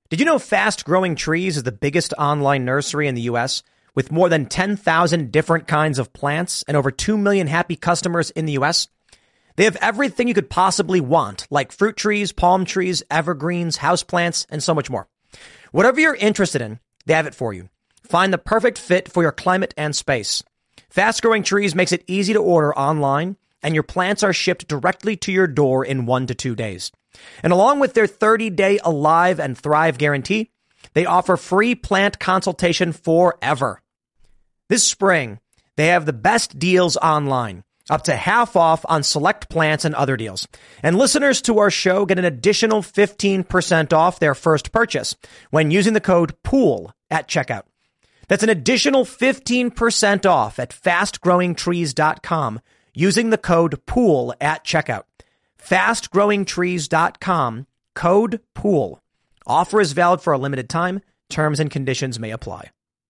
Did you know Fast Growing Trees is the biggest online nursery in the U.S. with more than 10,000 different kinds of plants and over 2 million happy customers in the U.S.? They have everything you could possibly want, like fruit trees, palm trees, evergreens, houseplants, and so much more. Whatever you're interested in, they have it for you. Find the perfect fit for your climate and space. Fast Growing Trees makes it easy to order online, and your plants are shipped directly to your door in 1 to 2 days. And along with their 30-day Alive and Thrive guarantee, they offer free plant consultation forever. This spring, they have the best deals online, up to half off on select plants and other deals. And listeners to our show get an additional 15% off their first purchase when using the code POOL at checkout. That's an additional 15% off at fastgrowingtrees.com using the code POOL at checkout. fastgrowingtrees.com, code POOL. Offer is valid for a limited time. Terms and conditions may apply.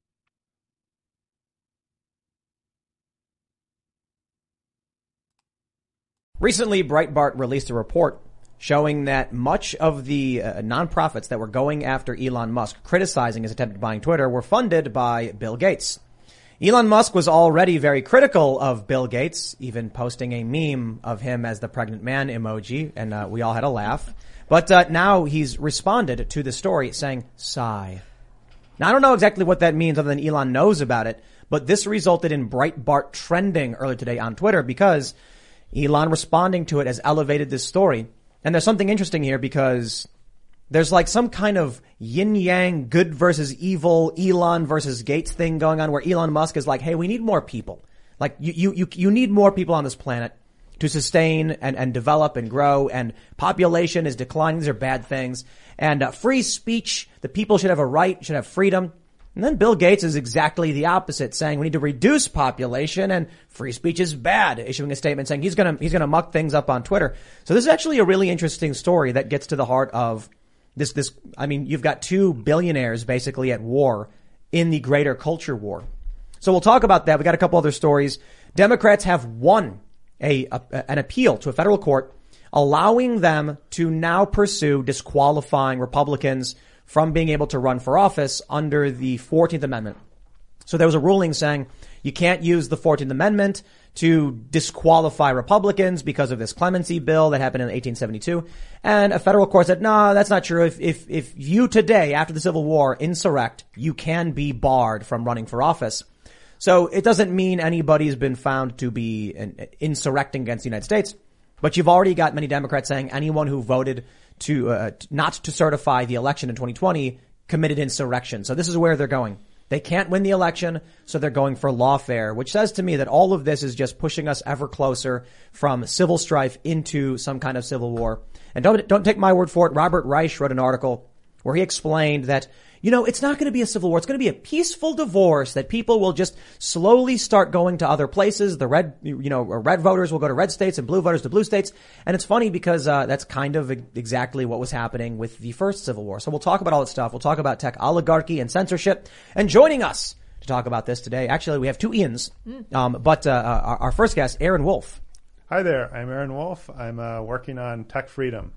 Recently, Breitbart released a report showing that much of the nonprofits that were going after Elon Musk, criticizing his attempt at buying Twitter, were funded by Bill Gates. Elon Musk was already very critical of Bill Gates, even posting a meme of him as the pregnant man emoji, and we all had a laugh. But now he's responded to the story saying, sigh. Now, I don't know exactly what that means other than Elon knows about it, but this resulted in Breitbart trending earlier today on Twitter because Elon responding to it has elevated this story. And there's something interesting here because there's like some kind of yin-yang, good versus evil, Elon versus Gates thing going on where Elon Musk is like, hey, we need more people. Like you need more people on this planet to sustain and develop and grow, and population is declining. These are bad things. And free speech, the people should have a right, should have freedom. And then Bill Gates is exactly the opposite, saying we need to reduce population and free speech is bad, issuing a statement saying he's gonna muck things up on Twitter. So this is actually a really interesting story that gets to the heart of this, I mean, you've got two billionaires basically at war in the greater culture war. So we'll talk about that. We got a couple other stories. Democrats have won an appeal to a federal court allowing them to now pursue disqualifying Republicans from being able to run for office under the 14th Amendment. So there was a ruling saying you can't use the 14th Amendment to disqualify Republicans because of this clemency bill that happened in 1872. And a federal court said, no, that's not true. If you today, after the Civil War, insurrect, you can be barred from running for office. So it doesn't mean anybody's been found to be insurrecting against the United States. But you've already got many Democrats saying anyone who voted to not to certify the election in 2020 committed insurrection. So this is where they're going. They can't win the election, so they're going for lawfare, which says to me that all of this is just pushing us ever closer from civil strife into some kind of civil war. And don't take my word for it. Robert Reich wrote an article where he explained that, you know, it's not going to be a civil war. It's going to be a peaceful divorce that people will just slowly start going to other places. The red voters will go to red states and blue voters to blue states. And it's funny because that's kind of exactly what was happening with the first Civil War. So we'll talk about all that stuff. We'll talk about tech oligarchy and censorship. And joining us to talk about this today, actually, we have two Ians. But our first guest, Aaron Wolf. Hi there. I'm Aaron Wolf. I'm working on Tech Freedom.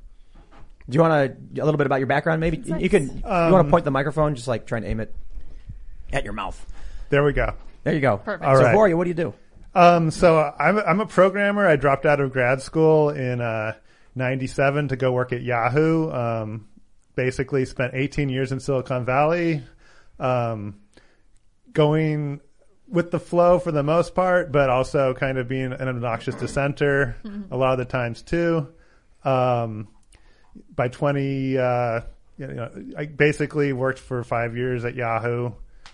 Do you want a little bit about your background? Maybe you can. You want to point the microphone, just like trying to aim it at your mouth. There we go. There you go. Perfect. All right. So, Voria, what do you do? So I'm a programmer. I dropped out of grad school in '97 to go work at Yahoo. Basically, spent 18 years in Silicon Valley, going with the flow for the most part, but also kind of being an obnoxious dissenter a lot of the times too. By 20, I basically worked for 5 years at Yahoo,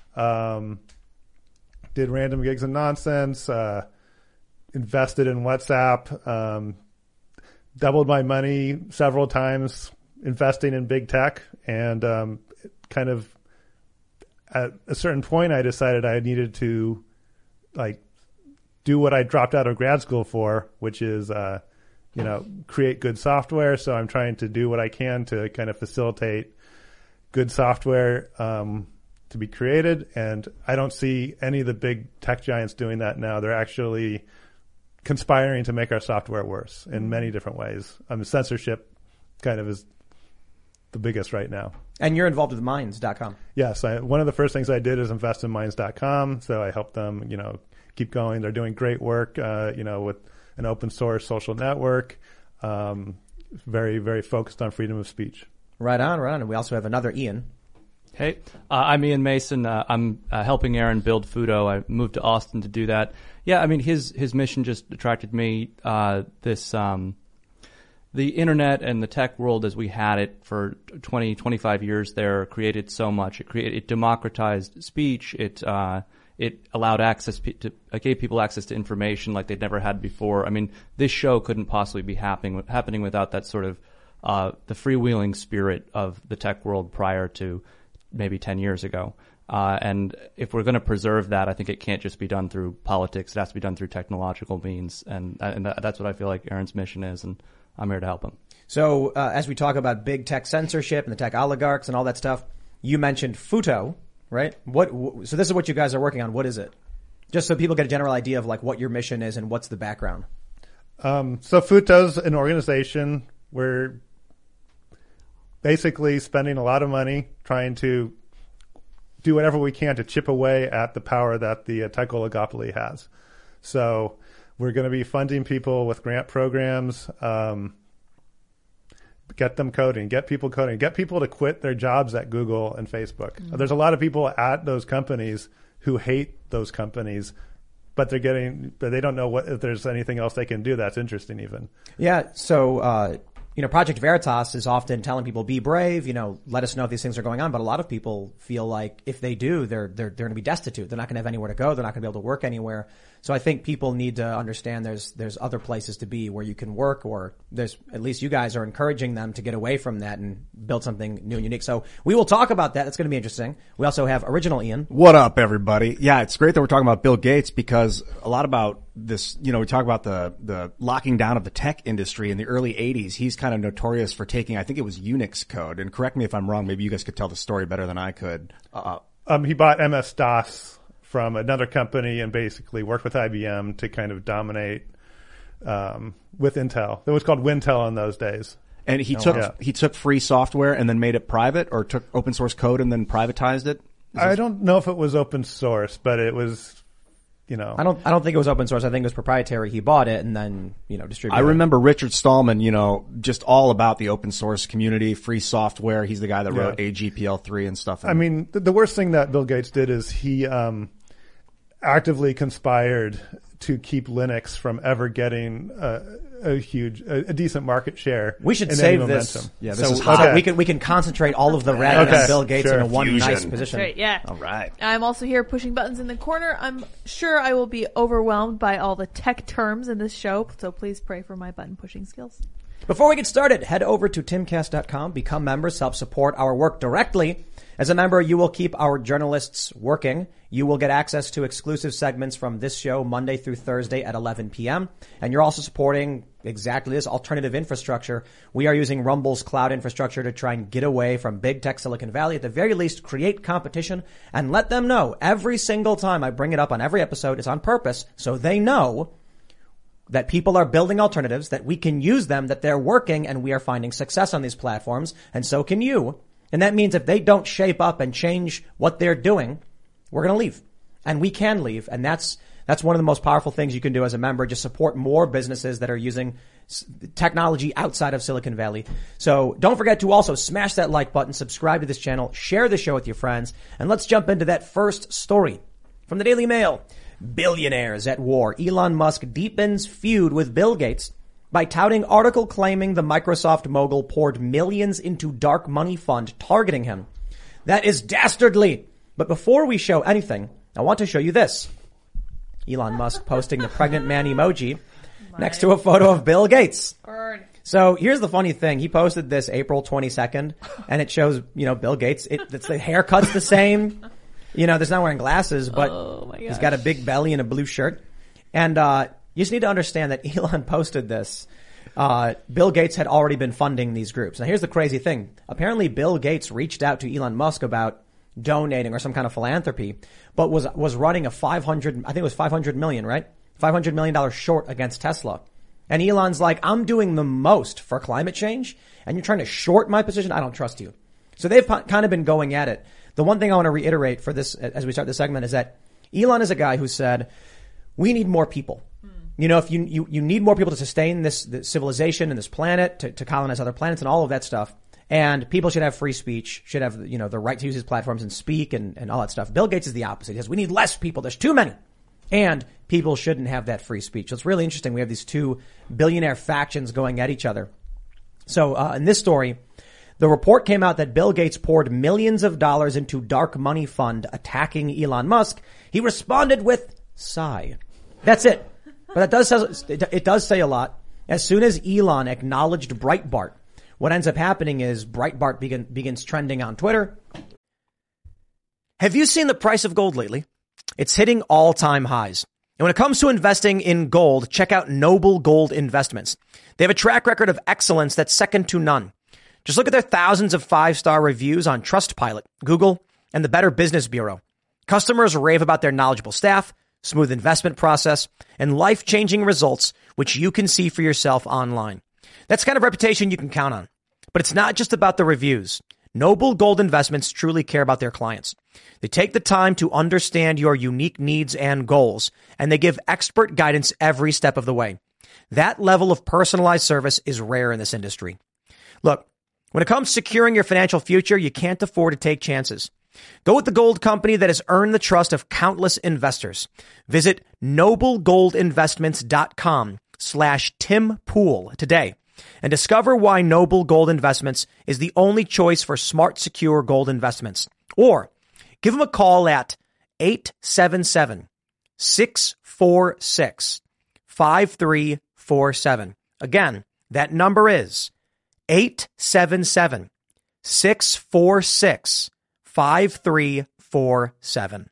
did random gigs and nonsense, invested in WhatsApp, doubled my money several times investing in big tech, and kind of at a certain point I decided I needed to do what I dropped out of grad school for, which is create good software. So I'm trying to do what I can to kind of facilitate good software to be created. And I don't see any of the big tech giants doing that now. They're actually conspiring to make our software worse in many different ways. Censorship kind of is the biggest right now. And you're involved with Minds.com. Yes. One of the first things I did is invest in Minds.com. So I helped them, keep going. They're doing great work, with an open source social network. Very, very focused on freedom of speech. Right on. And we also have another Ian. Hey, I'm Ian Mason. I'm helping Aaron build Fudo. I moved to Austin to do that. Yeah, I mean, his mission just attracted me. The internet and the tech world as we had it for 20, 25 years there created so much. It democratized speech. It allowed access gave people access to information like they'd never had before. I mean, this show couldn't possibly be happening without that sort of the freewheeling spirit of the tech world prior to maybe 10 years ago. And if we're going to preserve that, I think it can't just be done through politics. It has to be done through technological means. And that's what I feel like Aaron's mission is, and I'm here to help him. So as we talk about big tech censorship and the tech oligarchs and all that stuff, you mentioned Futo, right? So this is what you guys are working on. What is it? Just so people get a general idea of like what your mission is and what's the background. So Futo's an organization. We're basically spending a lot of money trying to do whatever we can to chip away at the power that the tech oligopoly has. So we're going to be funding people with grant programs, get them coding, get people to quit their jobs at Google and Facebook. Mm-hmm. There's a lot of people at those companies who hate those companies, but they don't know if there's anything else they can do that's interesting even. Yeah. So, Project Veritas is often telling people, be brave, let us know if these things are going on. But a lot of people feel like if they do, they're going to be destitute. They're not going to have anywhere to go. They're not going to be able to work anywhere. So I think people need to understand there's other places to be where you can work, or there's, at least you guys are encouraging them to get away from that and build something new and unique. So we will talk about that. That's going to be interesting. We also have Original Ian. What up, everybody? Yeah, it's great that we're talking about Bill Gates, because a lot about this, we talk about the locking down of the tech industry in the early 80s. He's kind of notorious for taking, I think it was Unix code, and correct me if I'm wrong, maybe you guys could tell the story better than I could. He bought MS-DOS from another company and basically worked with IBM to kind of dominate with Intel. It was called Wintel in those days. And he took free software and then made it private, or took open source code and then privatized it? I don't know if it was open source, but it was, I don't think it was open source. I think it was proprietary. He bought it and then, distributed it. I remember Richard Stallman, just all about the open source community, free software. He's the guy that wrote AGPL3 and stuff. I mean, the worst thing that Bill Gates did is he actively conspired to keep Linux from ever getting a decent market share. We should save this. Yeah, this is hot. Okay. We can concentrate all of the ragging on Bill Gates in one nice position. Right, yeah. All right. I'm also here pushing buttons in the corner. I'm sure I will be overwhelmed by all the tech terms in this show, so please pray for my button pushing skills. Before we get started, head over to timcast.com, become members, help support our work directly. As a member, you will keep our journalists working. You will get access to exclusive segments from this show Monday through Thursday at 11 p.m. And you're also supporting exactly this alternative infrastructure. We are using Rumble's cloud infrastructure to try and get away from big tech Silicon Valley. At the very least, create competition and let them know every single time I bring it up on every episode, it's on purpose, so they know that people are building alternatives, that we can use them, that they're working, and we are finding success on these platforms, and so can you. And that means if they don't shape up and change what they're doing, we're going to leave. And we can leave. And that's one of the most powerful things you can do as a member. Just support more businesses that are using technology outside of Silicon Valley. So don't forget to also smash that like button, subscribe to this channel, share the show with your friends. And let's jump into that first story from the Daily Mail. Billionaires at war. Elon Musk deepens feud with Bill Gates by touting article claiming the Microsoft mogul poured millions into dark money fund targeting him. That is dastardly. But before we show anything, I want to show you this. Elon Musk posting the pregnant man emoji next to a photo of Bill Gates. Burn. So here's the funny thing. He posted this April 22nd, and it shows, Bill Gates. It's the haircut's the same. There's not wearing glasses, but he's got a big belly and a blue shirt. And you just need to understand that Elon posted this. Bill Gates had already been funding these groups. Now here's the crazy thing. Apparently Bill Gates reached out to Elon Musk about donating or some kind of philanthropy, but was running a $500 million, right? $500 million short against Tesla. And Elon's like, I'm doing the most for climate change and you're trying to short my position. I don't trust you. So they've kind of been going at it. The one thing I want to reiterate for this as we start this segment is that Elon is a guy who said, we need more people. You know, if you need more people to sustain this civilization and this planet, to colonize other planets and all of that stuff. And people should have free speech, should have, you know, the right to use his platforms and speak and all that stuff. Bill Gates is the opposite. He says, we need less people. There's too many. And people shouldn't have that free speech. So it's really interesting. We have these two billionaire factions going at each other. So, in this story, the report came out that Bill Gates poured millions of dollars into dark money fund attacking Elon Musk. He responded with sigh. That's it. But it does say a lot. As soon as Elon acknowledged Breitbart, what ends up happening is Breitbart begins trending on Twitter. Have you seen the price of gold lately? It's hitting all-time highs. And when it comes to investing in gold, check out Noble Gold Investments. They have a track record of excellence that's second to none. Just look at their thousands of 5-star reviews on Trustpilot, Google, and the Better Business Bureau. Customers rave about their knowledgeable staff, smooth investment process, and life-changing results, which you can see for yourself online. That's the kind of reputation you can count on. But it's not just about the reviews. Noble Gold Investments truly care about their clients. They take the time to understand your unique needs and goals, and they give expert guidance every step of the way. That level of personalized service is rare in this industry. Look, when it comes to securing your financial future, you can't afford to take chances. Go with the gold company that has earned the trust of countless investors. Visit noblegoldinvestments.com/Tim Pool today and discover why Noble Gold Investments is the only choice for smart, secure gold investments. Or give them a call at 877-646-5347. Again, that number is 877-646-5347.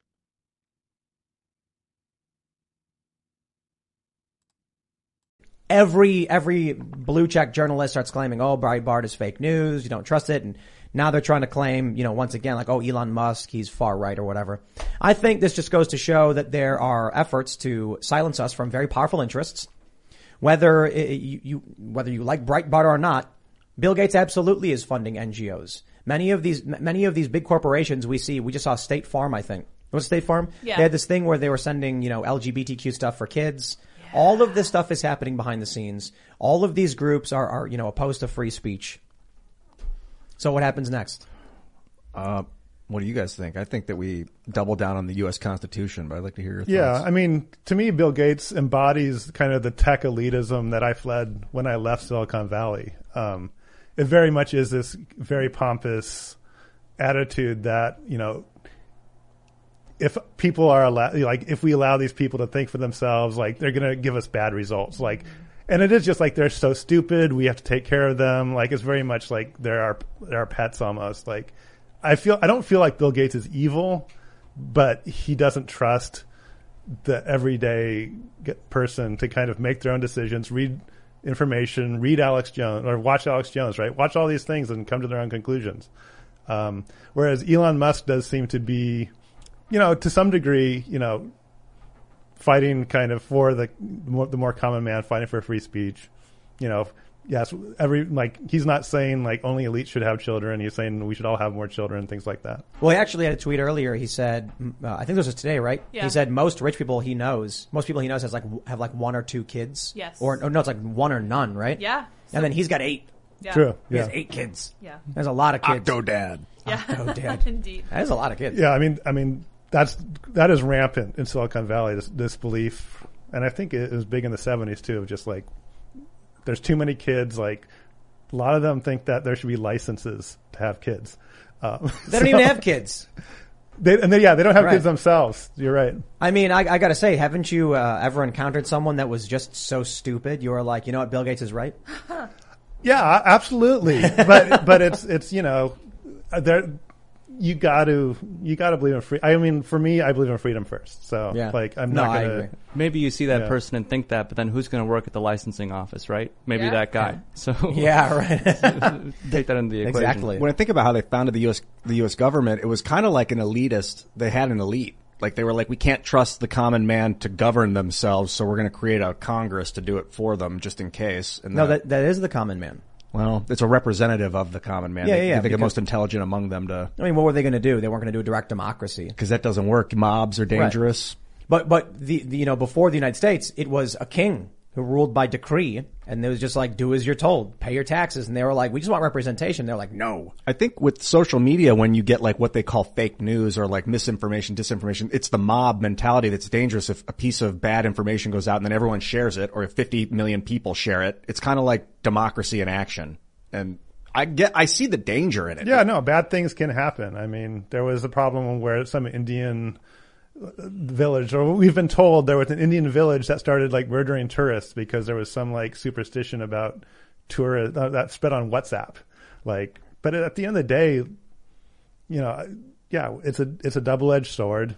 Every blue check journalist starts claiming, oh, Breitbart is fake news. You don't trust it. And now they're trying to claim, you know, once again, like, oh, Elon Musk, he's far right or whatever. I think this just goes to show that there are efforts to silence us from very powerful interests. Whether you like Breitbart or not, Bill Gates absolutely is funding NGOs. Many of these big corporations we just saw State Farm, I think. What's State Farm? Yeah. They had this thing where they were sending, you know, LGBTQ stuff for kids. All of this stuff is happening behind the scenes. All of these groups are, you know, opposed to free speech. So what happens next? What do you guys think? I think that we double down on the U.S. Constitution, but I'd like to hear your thoughts. Yeah, I mean, to me, Bill Gates embodies kind of the tech elitism that I fled when I left Silicon Valley. It very much is this very pompous attitude that, you know, if people are allowed, like, if we allow these people to think for themselves, like, they're going to give us bad results. Like, and it is just like, they're so stupid. We have to take care of them. Like, it's very much like they're our pets almost. Like, I don't feel like Bill Gates is evil, but he doesn't trust the everyday person to kind of make their own decisions, read information, read Alex Jones or watch Alex Jones, right? Watch all these things and come to their own conclusions. Whereas Elon Musk does seem to be, you know, to some degree, you know, fighting kind of for the more common man, fighting for free speech. You know, yes, he's not saying like only elites should have children. He's saying we should all have more children, things like that. Well, he actually had a tweet earlier. He said, I think this was today, right? Yeah. He said most people he knows have like one or two kids. Yes. Or no, it's like one or none, right? Yeah. And then he's got 8. Yeah. True. He Yeah. has 8 kids. Yeah. There's a lot of kids. Octodad. Yeah. Octodad. Indeed. That is a lot of kids. Yeah. I mean, that is rampant in Silicon Valley, this belief. And I think it was big in the 70s too, of just like, there's too many kids. Like, a lot of them think that there should be licenses to have kids. They don't even have kids. They don't have Right. kids themselves. You're right. I mean, I gotta say, haven't you ever encountered someone that was just so stupid? You were like, you know what, Bill Gates is right? Yeah, absolutely. but it's, you know, you got to believe in free. I mean, for me, I believe in freedom first. So, Yeah. like, I'm No, not I going agree. to. Maybe you see that Yeah. person and think that, but then who's going to work at the licensing office, right? Maybe Yeah. that guy. So Yeah, right. take that into the equation. Exactly. When I think about how they founded the U.S. government, it was kind of like an elitist. They had an elite. Like they were like, we can't trust the common man to govern themselves, so we're going to create a Congress to do it for them just in case. And No, that is the common man. well, it's a representative of the common man. Yeah, They yeah, think the because- most intelligent among them to, I mean, what were they going to do? They weren't going to do a direct democracy. because that doesn't work. Mobs are dangerous. But the before the United States, it was a king who ruled by decree, and it was just like, do as you're told, pay your taxes. And they were like, we just want representation. They're like, no. I think with social media, when you get like what they call fake news or like misinformation, disinformation, it's the mob mentality that's dangerous. If a piece of bad information goes out and then everyone shares it, or if 50 million people share it, it's kind of like democracy in action. And I see the danger in it. Yeah, no, bad things can happen. I mean, there was a problem where some Indian village, or we've been told there was an Indian village that started like murdering tourists because there was some like superstition about tourists that spread on WhatsApp. Like, but at the end of the day, you know, yeah, it's a double-edged sword.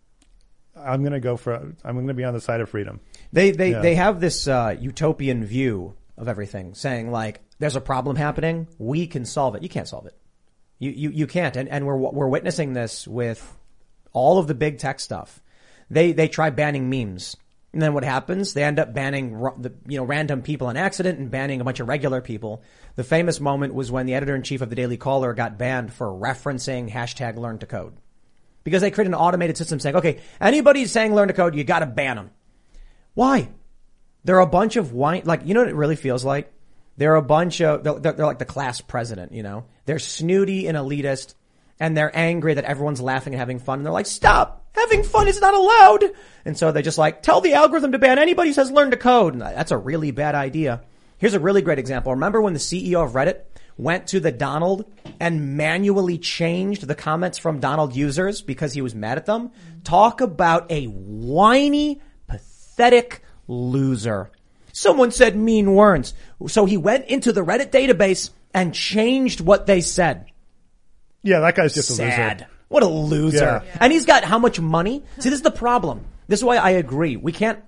I'm going to be on the side of freedom. They have this utopian view of everything, saying like, there's a problem happening, we can solve it. You can't solve it. You can't. And we're witnessing this with all of the big tech stuff. They try banning memes. And then what happens? They end up banning random people on accident and banning a bunch of regular people. The famous moment was when the editor-in-chief of the Daily Caller got banned for referencing #LearnToCode. Because they created an automated system saying, okay, anybody saying learn to code, you gotta ban them. Why? They're a bunch of like, you know what it really feels like? They're a bunch of, they're like the class president, you know? They're snooty and elitist, and they're angry that everyone's laughing and having fun, and they're like, stop! Having fun is not allowed! And so they just like, tell the algorithm to ban anybody who says learn to code. And that's a really bad idea. Here's a really great example. Remember when the CEO of Reddit went to the Donald and manually changed the comments from Donald users because he was mad at them? Talk about a whiny, pathetic loser. Someone said mean words. So he went into the Reddit database and changed what they said. Yeah, that guy's just a Sad. loser. What a loser. Yeah. And he's got how much money? See, this is the problem. This is why I agree. We can't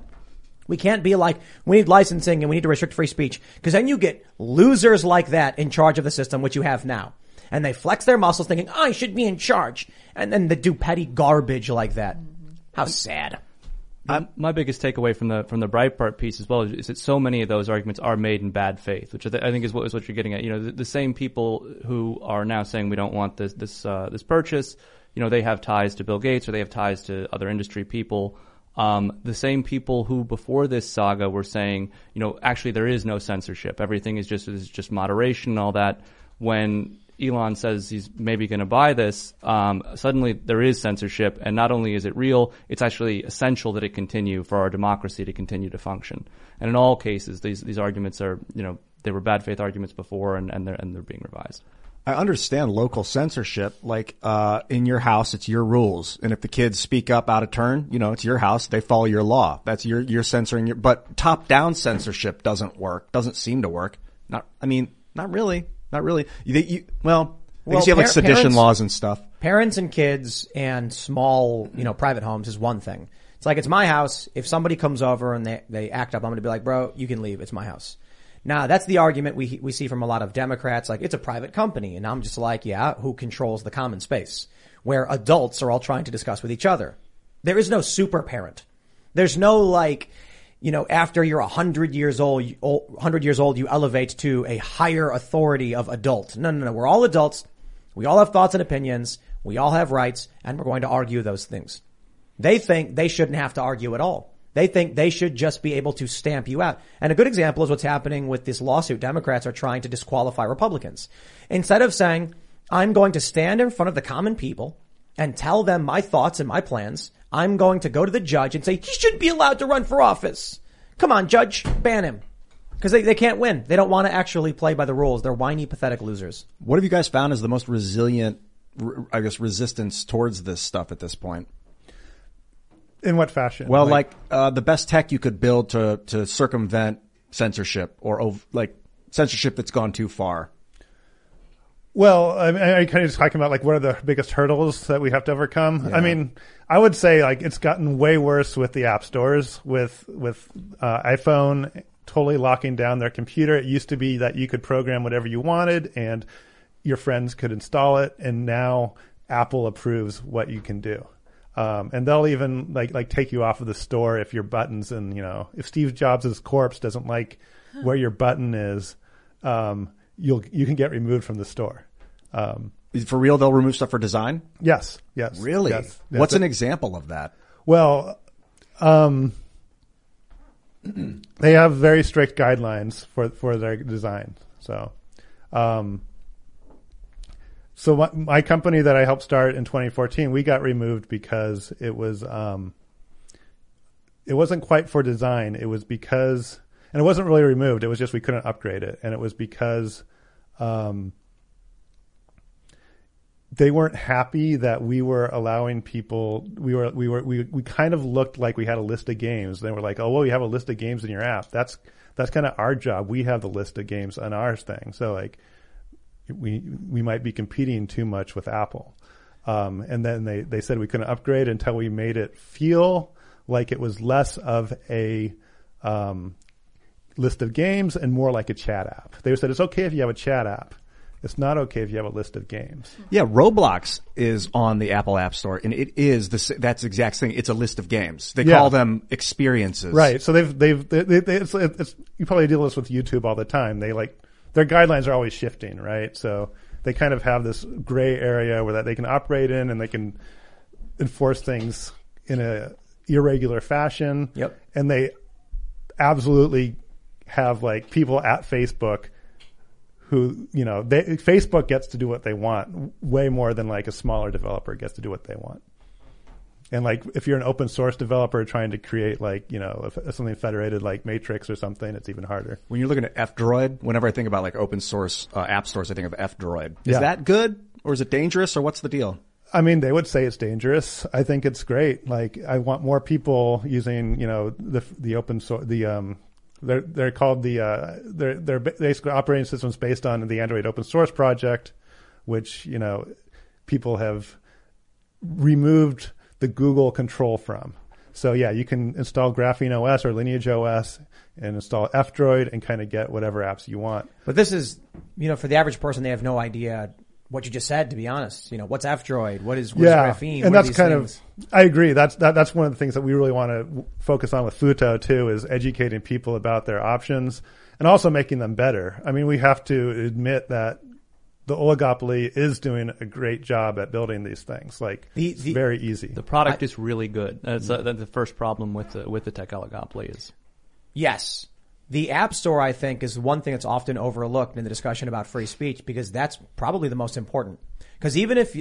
be like, we need licensing and we need to restrict free speech. Because then you get losers like that in charge of the system, which you have now. And they flex their muscles thinking, I should be in charge. And then they do petty garbage like that. How sad. My biggest takeaway from the Breitbart piece as well is that so many of those arguments are made in bad faith, which I think is what you're getting at. You know, the same people who are now saying we don't want this purchase, you know, they have ties to Bill Gates or they have ties to other industry people. The same people who before this saga were saying, you know, actually there is no censorship. Everything is just moderation and all that. When Elon says he's maybe going to buy this, suddenly there is censorship, and not only is it real, it's actually essential that it continue for our democracy to continue to function. And in all cases, these arguments are, you know, they were bad faith arguments before, and they're being revised. I understand local censorship. Like, in your house, it's your rules. And if the kids speak up out of turn, you know, it's your house. They follow your law. That's you're censoring but top-down censorship doesn't seem to work. Not really. Not really. Well, I guess you have like sedition laws and stuff. Parents and kids and small, you know, private homes is one thing. It's like, it's my house. If somebody comes over and they act up, I'm going to be like, bro, you can leave. It's my house. Now, that's the argument we see from a lot of Democrats. Like, it's a private company. And I'm just like, yeah, who controls the common space where adults are all trying to discuss with each other? There is no super parent. There's no like, you know, after you're 100 years old, you elevate to a higher authority of adult. No. We're all adults. We all have thoughts and opinions. We all have rights, and we're going to argue those things. They think they shouldn't have to argue at all. They think they should just be able to stamp you out. And a good example is what's happening with this lawsuit. Democrats are trying to disqualify Republicans. Instead of saying, I'm going to stand in front of the common people and tell them my thoughts and my plans, I'm going to go to the judge and say, he should be allowed to run for office. Come on, judge, ban him. Because they can't win. They don't want to actually play by the rules. They're whiny, pathetic losers. What have you guys found as the most resilient, I guess, resistance towards this stuff at this point? In what fashion? Well, like the best tech you could build to circumvent censorship or like censorship that's gone too far. Well, I mean, are you kind of just talking about like what are the biggest hurdles that we have to overcome? Yeah. I mean, I would say like it's gotten way worse with the app stores, with iPhone totally locking down their computer. It used to be that you could program whatever you wanted and your friends could install it, and now Apple approves what you can do. And they'll even like take you off of the store if your buttons and, if Steve Jobs' corpse doesn't like where your button is, you can get removed from the store. For real, they'll remove stuff for design? Yes. Really? Yes. What's an example of that? They have very strict guidelines for their design. So, my company that I helped start in 2014, we got removed because it wasn't quite for design. It was because, and it wasn't really removed. It was just we couldn't upgrade it, and it was because they weren't happy that we were allowing people. We kind of looked like we had a list of games. They were like, "Oh, well, you have a list of games in your app. That's kind of our job. We have the list of games on our thing." So like, we might be competing too much with Apple. And then they said we couldn't upgrade until we made it feel like it was less of a list of games and more like a chat app. They said it's okay if you have a chat app. It's not okay if you have a list of games. Yeah, Roblox is on the Apple App Store, and it is that's the exact thing. It's a list of games. They call them experiences. Right. So it's you probably deal with this with YouTube all the time. Their guidelines are always shifting, right? So they kind of have this gray area where that they can operate in, and they can enforce things in a irregular fashion. Yep. And they absolutely have like people at Facebook who, Facebook gets to do what they want way more than like a smaller developer gets to do what they want. And like, if you're an open source developer trying to create like, something federated like Matrix or something, it's even harder. When you're looking at F-Droid, whenever I think about like open source app stores, I think of F-Droid. Is that good, or is it dangerous, or what's the deal? I mean, they would say it's dangerous. I think it's great. Like, I want more people using, the open source, they're called they're basically operating systems based on the Android open source project, which, people have removed the Google control from. So yeah, you can install Graphene OS or Lineage OS and install F-Droid and kind of get whatever apps you want. But this is, for the average person, they have no idea what you just said, to be honest. What's F-Droid? What is Graphene? And what that's kind of, I agree. That's one of the things that we really want to focus on with Futo too, is educating people about their options and also making them better. I mean, we have to admit that the oligopoly is doing a great job at building these things. Like, it's very easy. The product is really good. That's the first problem with the tech oligopoly is. Yes. The App Store, I think, is one thing that's often overlooked in the discussion about free speech, because that's probably the most important. Because even if,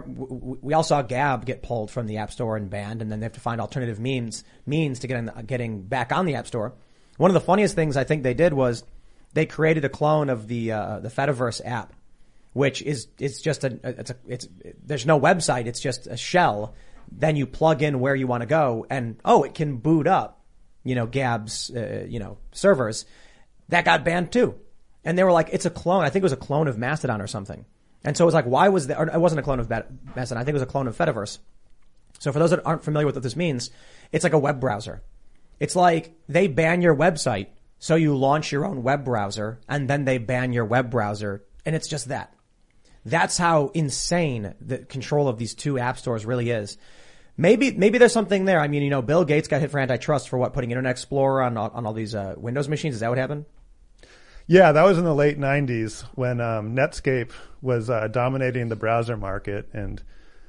we all saw Gab get pulled from the App Store and banned, and then they have to find alternative means to getting back on the App Store. One of the funniest things I think they did was they created a clone of the Fediverse app, which is just there's no website, it's just a shell. Then you plug in where you want to go, and it can boot up. Gab's, servers. That got banned too. And they were like, it's a clone. I think it was a clone of Mastodon or something. And so it was like, why was that? Or it wasn't a clone of Mastodon. I think it was a clone of Fediverse. So for those that aren't familiar with what this means, it's like a web browser. It's like they ban your website, so you launch your own web browser, and then they ban your web browser, and it's just that. That's how insane the control of these two app stores really is. Maybe there's something there. I mean, Bill Gates got hit for antitrust for putting Internet Explorer on all these Windows machines. Is that what happened? Yeah, that was in the late 90s when Netscape was dominating the browser market. And,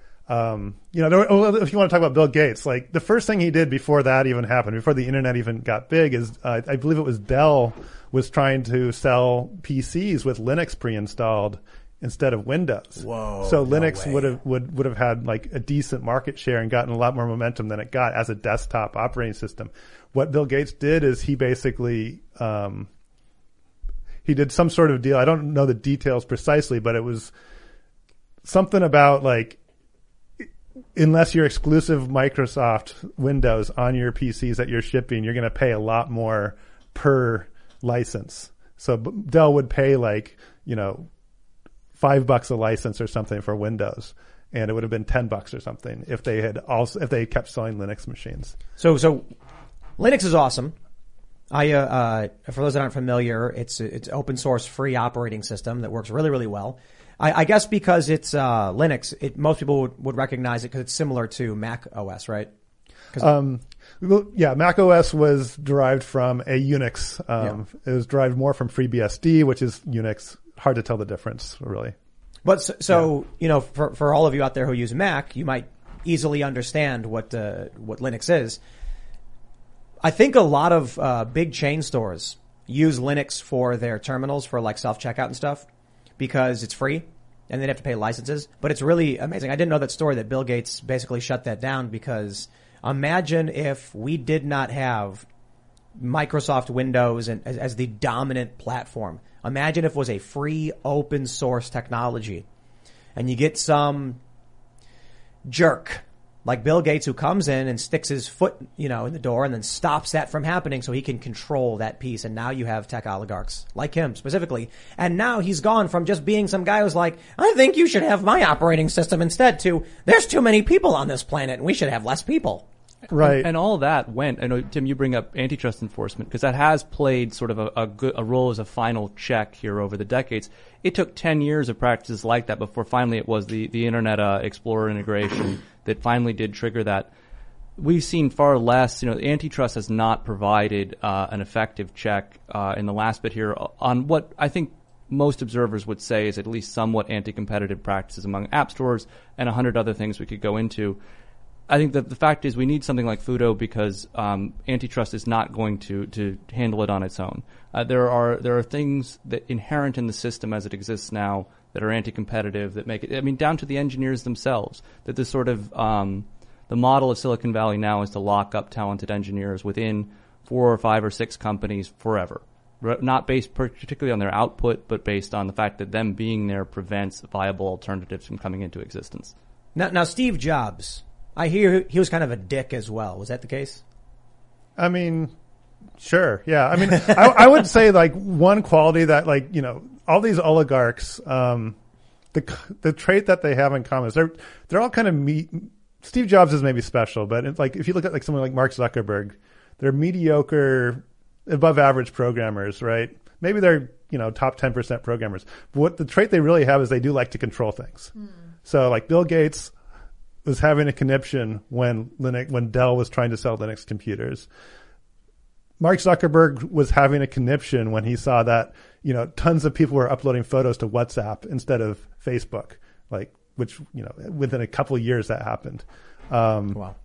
if you want to talk about Bill Gates, like the first thing he did before that even happened, before the Internet even got big, is I believe it was Dell was trying to sell PCs with Linux pre-installed instead of Windows. Whoa. So Linux would have had like a decent market share and gotten a lot more momentum than it got as a desktop operating system. What Bill Gates did is he basically, he did some sort of deal. I don't know the details precisely, but it was something about like, unless you're exclusive Microsoft Windows on your PCs that you're shipping, you're going to pay a lot more per license. So Dell would pay like, $5 a license or something for Windows, and it would have been $10 or something if they kept selling Linux machines. So Linux is awesome. For those that aren't familiar, it's open source free operating system that works really, really well. I guess because it's Linux, most people would recognize it because it's similar to Mac OS, right? Well, yeah, Mac OS was derived from a Unix. It was derived more from FreeBSD, which is Unix. Hard to tell the difference, really. But you know, for all of you out there who use Mac, you might easily understand what Linux is. I think a lot of big chain stores use Linux for their terminals for like self-checkout and stuff because it's free and they'd have to pay licenses. But it's really amazing. I didn't know that story that Bill Gates basically shut that down because imagine if we did not have Microsoft Windows as the dominant platform. Imagine if it was a free open source technology and you get some jerk like Bill Gates who comes in and sticks his foot, you know, in the door and then stops that from happening so he can control that piece. And now you have tech oligarchs like him specifically. And now he's gone from just being some guy who's like, I think you should have my operating system instead to there's too many people on this planet and we should have less people. Right. And all that went, I know, Tim, you bring up antitrust enforcement because that has played sort of a role as a final check here over the decades. It took 10 years of practices like that before finally it was the Internet Explorer integration that finally did trigger that. We've seen far less, you know, antitrust has not provided an effective check in the last bit here on what I think most observers would say is at least somewhat anti-competitive practices among app stores and 100 other things we could go into. I think that the fact is we need something like Fudo because antitrust is not going to handle it on its own. There are things that inherent in the system as it exists now that are anti-competitive that make it, I mean, down to the engineers themselves, that this sort of the model of Silicon Valley now is to lock up talented engineers within 4 or 5 or 6 companies forever. Not based particularly on their output, but based on the fact that them being there prevents viable alternatives from coming into existence. Now Steve Jobs, I hear he was kind of a dick as well. Was that the case? I mean, sure. Yeah. I mean, I would say like one quality that like, you know, all these oligarchs, the trait that they have in common is they're all kind of Steve Jobs is maybe special, but it's like if you look at like someone like Mark Zuckerberg, they're mediocre, above average programmers, right? Maybe they're, you know, top 10% programmers. But what the trait they really have is they do like to control things. So like Bill Gates was having a conniption when Dell was trying to sell Linux computers. Mark Zuckerberg was having a conniption when he saw that, you know, tons of people were uploading photos to WhatsApp instead of Facebook, like, which, you know, within a couple of years that happened. Wow.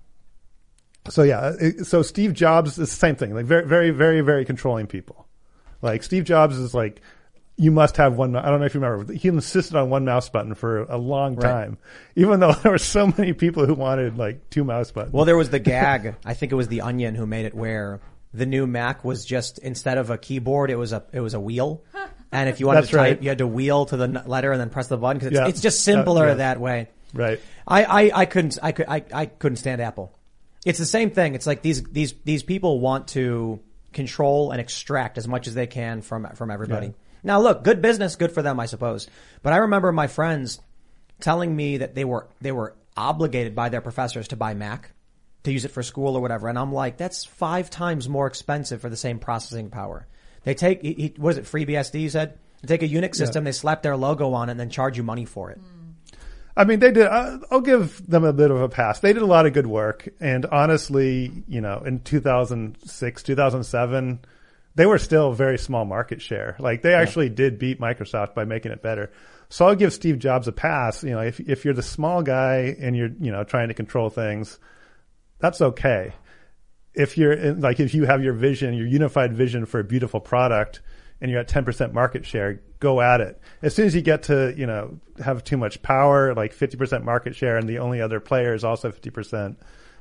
So yeah, so Steve Jobs is the same thing, like very, very, very, very controlling people. Like Steve Jobs is like, you must have one. I don't know if you remember. He insisted on one mouse button for a long time, even though there were so many people who wanted like 2 mouse buttons. Well, there was the gag. I think it was The Onion who made it where the new Mac was just instead of a keyboard, it was a wheel. And if you wanted to type, you had to wheel to the letter and then press the button because it's just simpler that way. Right. I couldn't stand Apple. It's the same thing. It's like these people want to control and extract as much as they can from everybody. Yeah. Now look, good business, good for them, I suppose. But I remember my friends telling me that they were obligated by their professors to buy Mac, to use it for school or whatever. And I'm like, that's 5 times more expensive for the same processing power. They take, was it FreeBSD you said? They take a Unix system, they slap their logo on it and then charge you money for it. I mean, they did, I'll give them a bit of a pass. They did a lot of good work. And honestly, you know, in 2006, 2007, they were still a very small market share. Like they actually did beat Microsoft by making it better. So I'll give Steve Jobs a pass. You know, if you're the small guy and you're, you know, trying to control things, that's okay. If you have your vision, your unified vision for a beautiful product and you're at 10% market share, go at it. As soon as you get to, you know, have too much power, like 50% market share and the only other player is also 50%,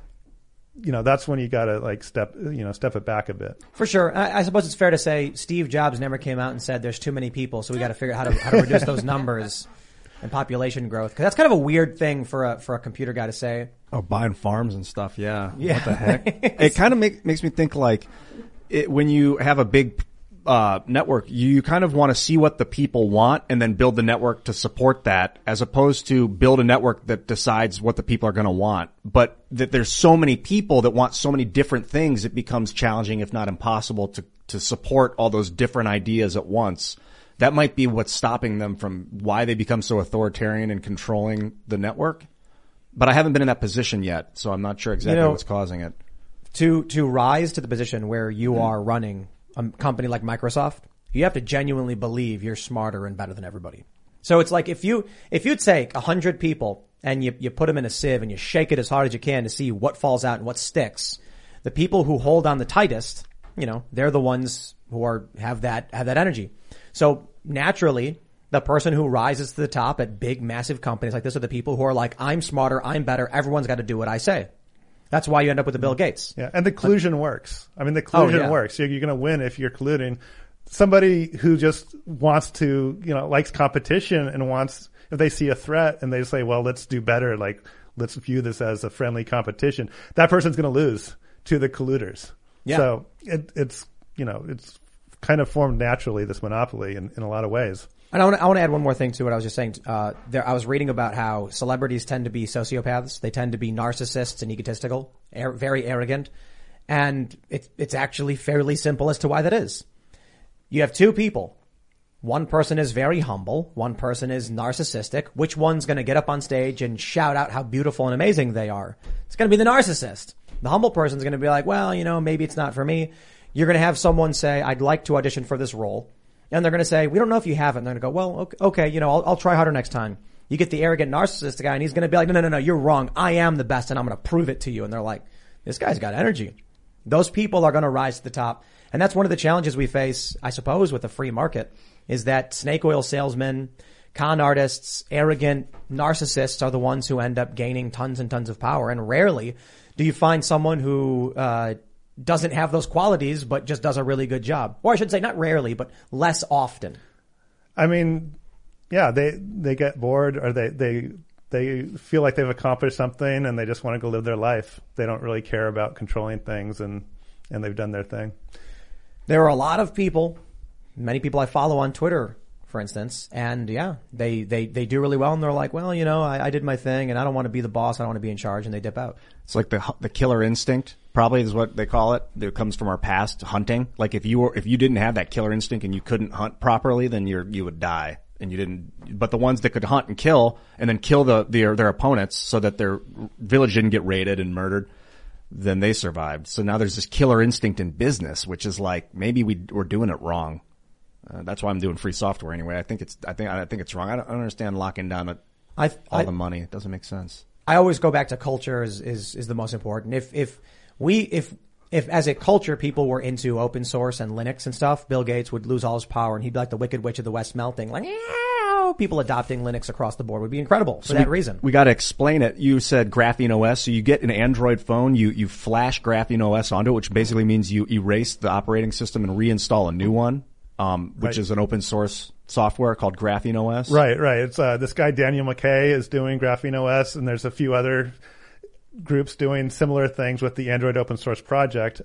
you know, that's when you gotta like step it back a bit. For sure. I suppose it's fair to say Steve Jobs never came out and said there's too many people, so we gotta figure out how to reduce those numbers and population growth. Cause that's kind of a weird thing for a computer guy to say. Oh, buying farms and stuff. Yeah. What the heck? It kind of makes me think like when you have a big network, you kind of want to see what the people want and then build the network to support that, as opposed to build a network that decides what the people are going to want. But that there's so many people that want so many different things, it becomes challenging, if not impossible, to support all those different ideas at once. that might be what's stopping them from why they become so authoritarian and controlling the network. But I haven't been in that position yet, so I'm not sure exactly what's causing it. To rise to the position where you are running a company like Microsoft, you have to genuinely believe you're smarter and better than everybody. So it's like if you'd take 100 people and you put them in a sieve and you shake it as hard as you can to see what falls out and what sticks, the people who hold on the tightest, they're the ones who have that energy. So naturally, the person who rises to the top at big, massive companies like this are the people who are like, I'm smarter, I'm better, everyone's got to do what I say. That's why you end up with the Bill Gates. Yeah, and the collusion works. I mean, the collusion works. You're going to win if you're colluding. Somebody who just wants to, likes competition and wants, if they see a threat and they say, well, let's do better, like, let's view this as a friendly competition, that person's going to lose to the colluders. Yeah. So it's kind of formed naturally, this monopoly in a lot of ways. And I want to add one more thing to what I was just saying. I was reading about how celebrities tend to be sociopaths. They tend to be narcissists and egotistical, very arrogant. And it's actually fairly simple as to why that is. You have two people. One person is very humble. One person is narcissistic. Which one's going to get up on stage and shout out how beautiful and amazing they are? It's going to be the narcissist. The humble person's going to be like, well, maybe it's not for me. You're going to have someone say, I'd like to audition for this role. And they're going to say, we don't know if you have it. And they're going to go, well, okay, I'll try harder next time. You get the arrogant narcissist guy and he's going to be like, no, you're wrong. I am the best and I'm going to prove it to you. And they're like, this guy's got energy. Those people are going to rise to the top. And that's one of the challenges we face, I suppose, with the free market is that snake oil salesmen, con artists, arrogant narcissists are the ones who end up gaining tons and tons of power. And rarely do you find someone who, doesn't have those qualities, but just does a really good job. Or I should say not rarely, but less often. I mean, yeah, they get bored or they feel like they've accomplished something and they just want to go live their life. They don't really care about controlling things and they've done their thing. There are a lot of people, many people I follow on Twitter, for instance, and yeah, they do really well and they're like, well, I did my thing and I don't want to be the boss. I don't want to be in charge, and they dip out. It's like the killer instinct, probably is what they call it. It comes from our past, hunting. Like if you didn't have that killer instinct and you couldn't hunt properly, then you would die. And you didn't, but the ones that could hunt and kill their opponents so that their village didn't get raided and murdered, then they survived. So now there's this killer instinct in business, which is like, maybe we're doing it wrong. That's why I'm doing free software anyway. I think it's wrong. I don't understand locking down all the money. It doesn't make sense. I always go back to culture is the most important. If as a culture people were into open source and Linux and stuff, Bill Gates would lose all his power and he'd be like the Wicked Witch of the West melting, like, people adopting Linux across the board would be incredible for that reason. We got to explain it. You said Graphene OS. So you get an Android phone, you flash Graphene OS onto it, which basically means you erase the operating system and reinstall a new one. Which is an open source software called Graphene OS. Right. It's, this guy Daniel McKay is doing Graphene OS, and there's a few other groups doing similar things with the Android open source project.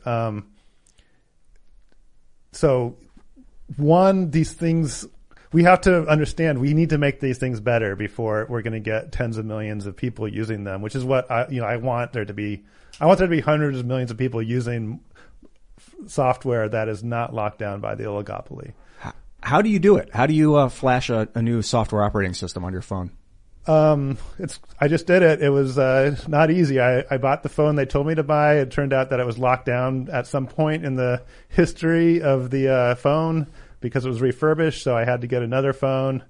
So these things, we have to understand we need to make these things better before we're going to get tens of millions of people using them, which is what I want there to be. I want there to be hundreds of millions of people using software that is not locked down by the oligopoly. How do you do it? How do you flash a new software operating system on your phone? I just did it. It was not easy. I bought the phone they told me to buy. It turned out that it was locked down at some point in the history of the phone because it was refurbished, so I had to get another phone.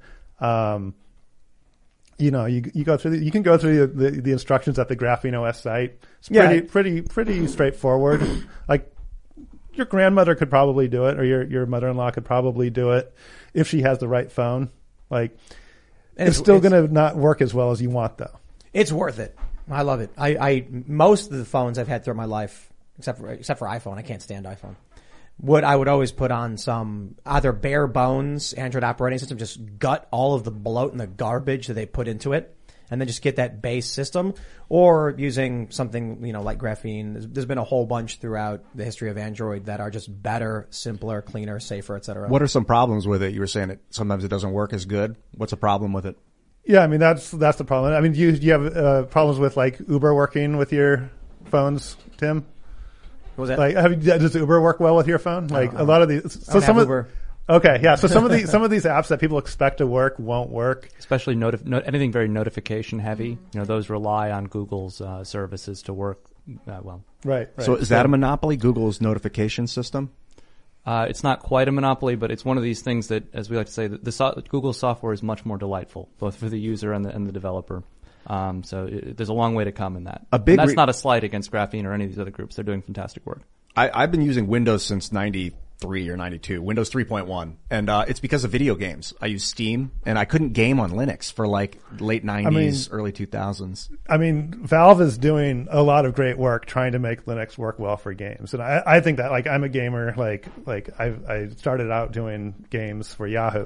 You go through you can go through the instructions at the Graphene OS site. It's pretty straightforward. Like, your grandmother could probably do it, or your mother-in-law could probably do it if she has the right phone. Like, it's still going to not work as well as you want, though. It's worth it. I love it. I most of the phones I've had throughout my life, except for iPhone, I can't stand iPhone. I would always put on some either bare bones Android operating system, just gut all of the bloat and the garbage that they put into it, and then just get that base system, or using something, like Graphene. There's been a whole bunch throughout the history of Android that are just better, simpler, cleaner, safer, etc. What are some problems with it? You were saying sometimes it doesn't work as good. What's a problem with it? Yeah, I mean, that's the problem. I mean, do you have problems with like Uber working with your phones, Tim? What was that? Like, does Uber work well with your phone? Like, a lot of these. So some of Uber. Okay, yeah. So some of these apps that people expect to work won't work. Especially anything very notification heavy. Those rely on Google's services to work well. Right. So is that a monopoly, Google's notification system? It's not quite a monopoly, but it's one of these things that, as we like to say, Google software is much more delightful, both for the user and the developer. There's a long way to come in that. That's not a slight against Graphene or any of these other groups. They're doing fantastic work. I've been using Windows since 93 or 92, Windows 3.1, and it's because of video games. I use Steam, and I couldn't game on Linux for like late 90s, early 2000s. I mean, Valve is doing a lot of great work trying to make Linux work well for games, and I think that, like, I'm a gamer. Like I started out doing games for Yahoo.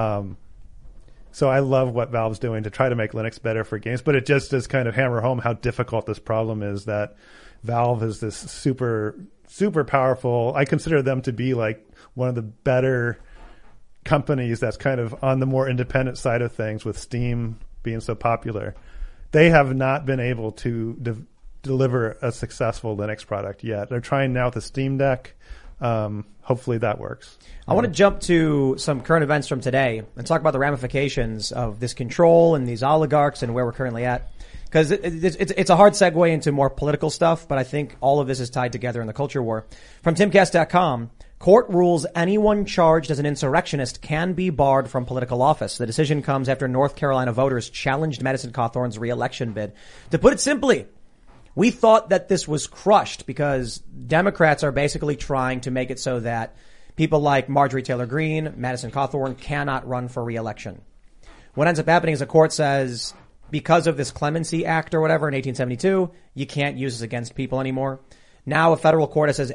So I love what Valve's doing to try to make Linux better for games, but it just does kind of hammer home how difficult this problem is, that Valve is this super powerful. I consider them to be like one of the better companies that's kind of on the more independent side of things, with Steam being so popular. They have not been able to deliver a successful Linux product yet. They're trying now with the Steam Deck. Hopefully that works. I want to jump to some current events from today and talk about the ramifications of this control and these oligarchs and where we're currently at. Because it's a hard segue into more political stuff, but I think all of this is tied together in the culture war. From timcast.com, court rules anyone charged as an insurrectionist can be barred from political office. The decision comes after North Carolina voters challenged Madison Cawthorn's re-election bid. To put it simply, we thought that this was crushed because Democrats are basically trying to make it so that people like Marjorie Taylor Greene, Madison Cawthorn cannot run for re-election. What ends up happening is the court says, because of this Clemency Act or whatever in 1872, you can't use this against people anymore. Now a federal court says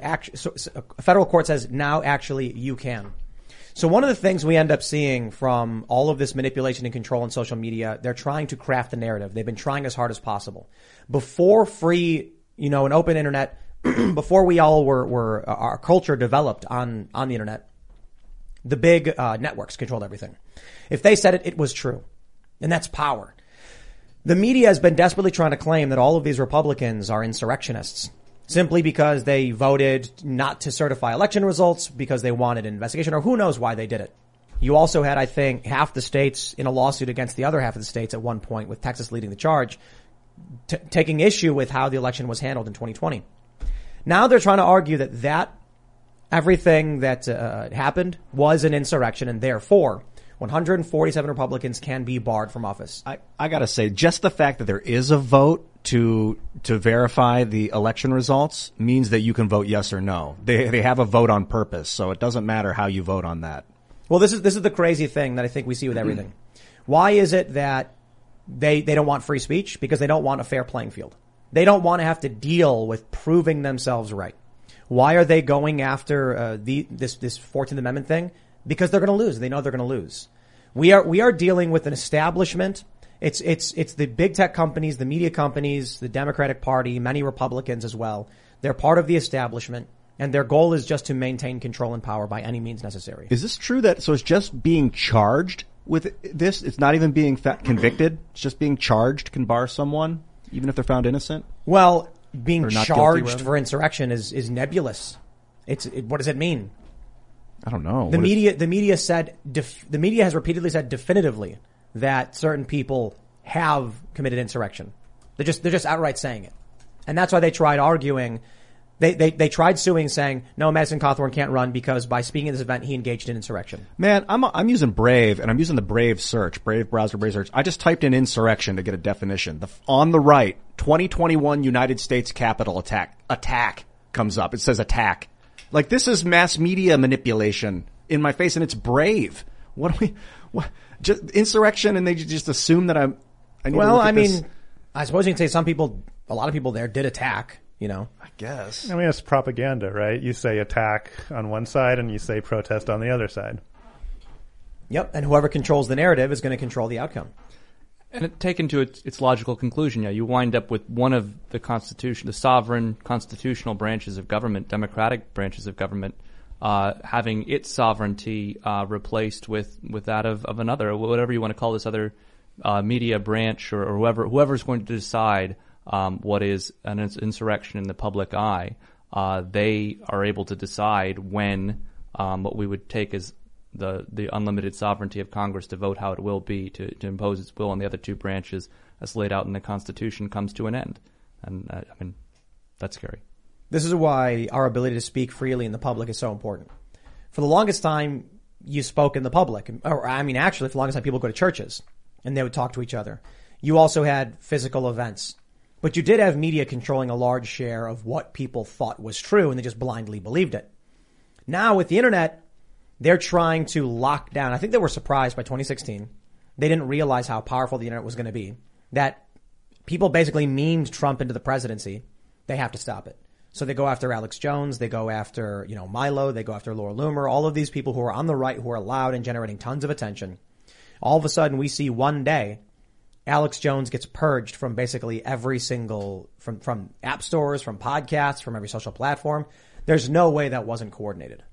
now actually you can. So one of the things we end up seeing from all of this manipulation and control on social media, they're trying to craft a narrative. They've been trying as hard as possible. Before free, an open internet, before we all were our culture developed on the internet, the big networks controlled everything. If they said it, it was true. And that's power. The media has been desperately trying to claim that all of these Republicans are insurrectionists simply because they voted not to certify election results because they wanted an investigation, or who knows why they did it. You also had, I think, half the states in a lawsuit against the other half of the states at one point, with Texas leading the charge, taking issue with how the election was handled in 2020. Now they're trying to argue that everything that happened was an insurrection, and therefore 147 Republicans can be barred from office. I gotta say, just the fact that there is a vote to verify the election results means that you can vote yes or no. They have a vote on purpose, so it doesn't matter how you vote on that. Well, this is the crazy thing that I think we see with everything. Why is it that they don't want free speech? Because they don't want a fair playing field. They don't want to have to deal with proving themselves right. Why are they going after this 14th Amendment thing? Because they're going to lose. They know they're going to lose. We are dealing with an establishment. It's the big tech companies, the media companies, the Democratic Party, many Republicans as well. They're part of the establishment, and their goal is just to maintain control and power by any means necessary. Is this true so it's just being charged with this? It's not even being convicted. It's just being charged can bar someone, even if they're found innocent? Well, being charged guilty, for insurrection is nebulous. What does it mean? I don't know. The media has repeatedly said definitively that certain people have committed insurrection. They're just outright saying it. And that's why they tried arguing. They tried suing, saying, no, Madison Cawthorn can't run because by speaking at this event, he engaged in insurrection. Man, I'm using Brave, and I'm using the Brave search, Brave browser, Brave search. I just typed in insurrection to get a definition. On the right, 2021 United States Capitol attack comes up. It says attack. Like, this is mass media manipulation in my face, and it's Brave. Just insurrection, and they just assume that I need to look at this. I suppose you can say a lot of people there did attack, I guess. I mean, it's propaganda, right? You say attack on one side and you say protest on the other side. Yep, and whoever controls the narrative is going to control the outcome. And taken to its logical conclusion, you wind up with one of the sovereign constitutional branches of government, democratic branches of government, having its sovereignty replaced with that of another, whatever you want to call this other media branch or whoever's going to decide what is an insurrection in the public eye. They are able to decide when what we would take as the unlimited sovereignty of Congress to vote how it will be, to impose its will on the other two branches as laid out in the Constitution comes to an end. And I mean, that's scary. This is why our ability to speak freely in the public is so important. For the longest time, you spoke in the public. Or, I mean, actually, for the longest time, people go to churches and they would talk to each other. You also had physical events. But you did have media controlling a large share of what people thought was true, and they just blindly believed it. Now, with the internet, they're trying to lock down. I think they were surprised by 2016. They didn't realize how powerful the internet was going to be. That people basically memed Trump into the presidency. They have to stop it. So they go after Alex Jones. They go after, Milo. They go after Laura Loomer. All of these people who are on the right, who are loud and generating tons of attention. All of a sudden, we see one day Alex Jones gets purged from basically every single, from app stores, from podcasts, from every social platform. There's no way that wasn't coordinated.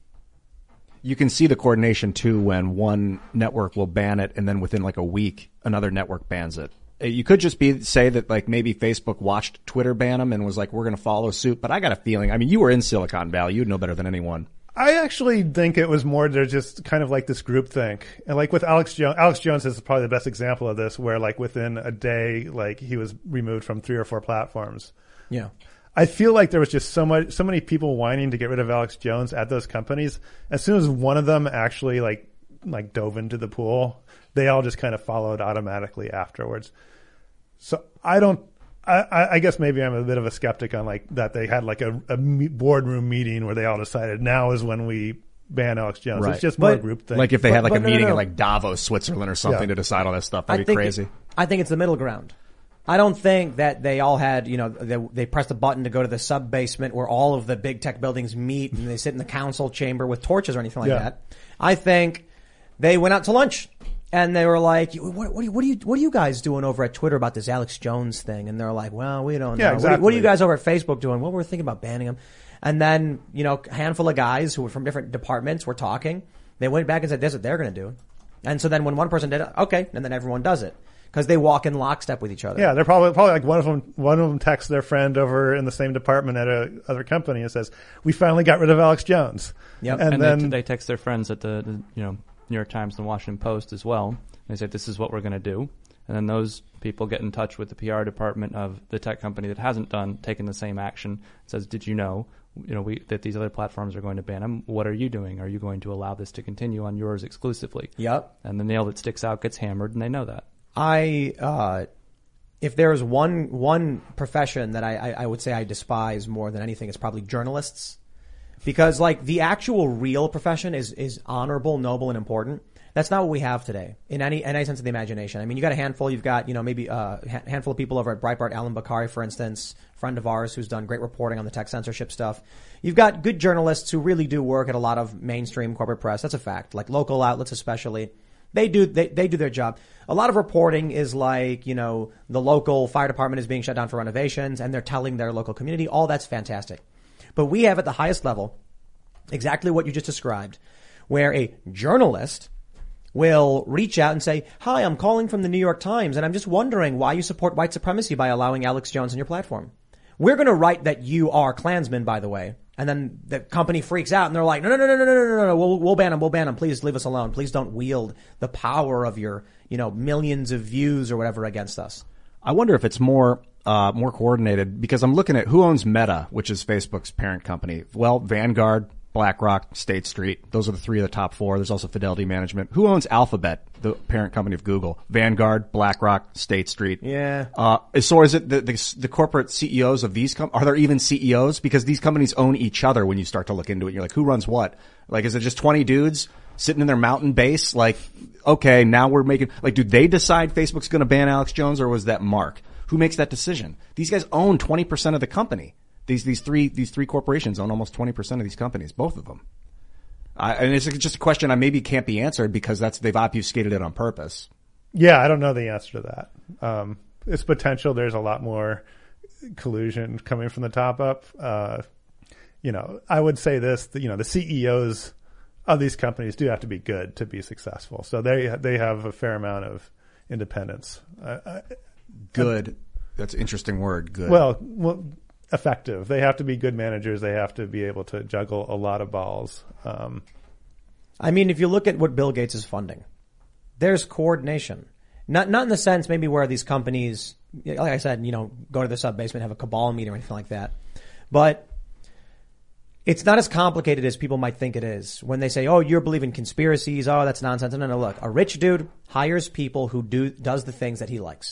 You can see the coordination too when one network will ban it and then within like a week, another network bans it. You could just say that like maybe Facebook watched Twitter ban them and was like, we're going to follow suit. But I got a feeling, I mean, you were in Silicon Valley. You'd know better than anyone. I actually think it was more they're just kind of like this groupthink. And like with Alex Jones is probably the best example of this, where like within a day, like he was removed from 3 or 4 platforms. Yeah. I feel like there was just so many people whining to get rid of Alex Jones at those companies. As soon as one of them actually like dove into the pool, they all just kind of followed automatically afterwards. So I guess maybe I'm a bit of a skeptic on like that they had like a boardroom meeting where they all decided now is when we ban Alex Jones. Right. It's just more a group thing. Like if they had like a meeting no. in like Davos, Switzerland or something to decide all that stuff. That'd be crazy. I think it's the middle ground. I don't think that they all had, they pressed a button to go to the sub basement where all of the big tech buildings meet and they sit in the council chamber with torches or anything like that. I think they went out to lunch. And they were like, what are you guys doing over at Twitter about this Alex Jones thing? And they're like, well, we don't know. Yeah, exactly. What are you guys over at Facebook doing? Well, we're thinking about banning him. And then, a handful of guys who were from different departments were talking. They went back and said, this is what they're going to do. And so then when one person did it, okay. And then everyone does it. Because they walk in lockstep with each other. Yeah, they're probably like one of them texts their friend over in the same department at a other company and says, we finally got rid of Alex Jones. Yep. And then they text their friends at the New York Times and Washington Post as well. They say, this is what we're going to do. And then those people get in touch with the PR department of the tech company that hasn't taken the same action. It says, did you know, that these other platforms are going to ban them? What are you doing? Are you going to allow this to continue on yours exclusively? Yep. And the nail that sticks out gets hammered, and they know that. If there is one profession that I would say I despise more than anything, it's probably journalists. Because like the actual real profession is honorable, noble, and important. That's not what we have today in any sense of the imagination. I mean, you got a handful. You've got maybe a handful of people over at Breitbart. Alan Bakari, for instance, friend of ours who's done great reporting on the tech censorship stuff. You've got good journalists who really do work at a lot of mainstream corporate press. That's a fact. Like local outlets, especially, they do their job. A lot of reporting is like the local fire department is being shut down for renovations, and they're telling their local community. All that's fantastic. But we have at the highest level exactly what you just described, where a journalist will reach out and say, hi, I'm calling from the New York Times, and I'm just wondering why you support white supremacy by allowing Alex Jones on your platform. We're going to write that you are Klansmen, by the way. And then the company freaks out and they're like, no, we'll ban him. Please leave us alone. Please don't wield the power of your, millions of views or whatever against us. I wonder if it's more coordinated because I'm looking at who owns Meta, which is Facebook's parent company. Well, Vanguard, BlackRock, State Street. Those are the 3 of the top 4. There's also Fidelity Management. Who owns Alphabet, the parent company of Google? Vanguard, BlackRock, State Street. Yeah. So is it the corporate CEOs of these are there even CEOs? Because these companies own each other when you start to look into it. You're like, who runs what? Like, is it just 20 dudes sitting in their mountain base? Like, okay, now we're making, like, do they decide Facebook's going to ban Alex Jones or was that Mark? Who makes that decision? These guys own 20% of the company. These three corporations own almost 20% of these companies, both of them. And it's just a question I maybe can't be answered because they've obfuscated it on purpose. Yeah, I don't know the answer to that. It's potential. There's a lot more collusion coming from the top up. I would say this, the CEOs of these companies do have to be good to be successful. So they have a fair amount of independence. Good. That's an interesting word. Good. Well, effective. They have to be good managers. They have to be able to juggle a lot of balls. I mean, if you look at what Bill Gates is funding, there's coordination. Not in the sense maybe where these companies, like I said, go to the sub-basement, have a cabal meeting or anything like that. But it's not as complicated as people might think it is. When they say, oh, you're believing conspiracies, oh, that's nonsense. No, look, a rich dude hires people who does the things that he likes.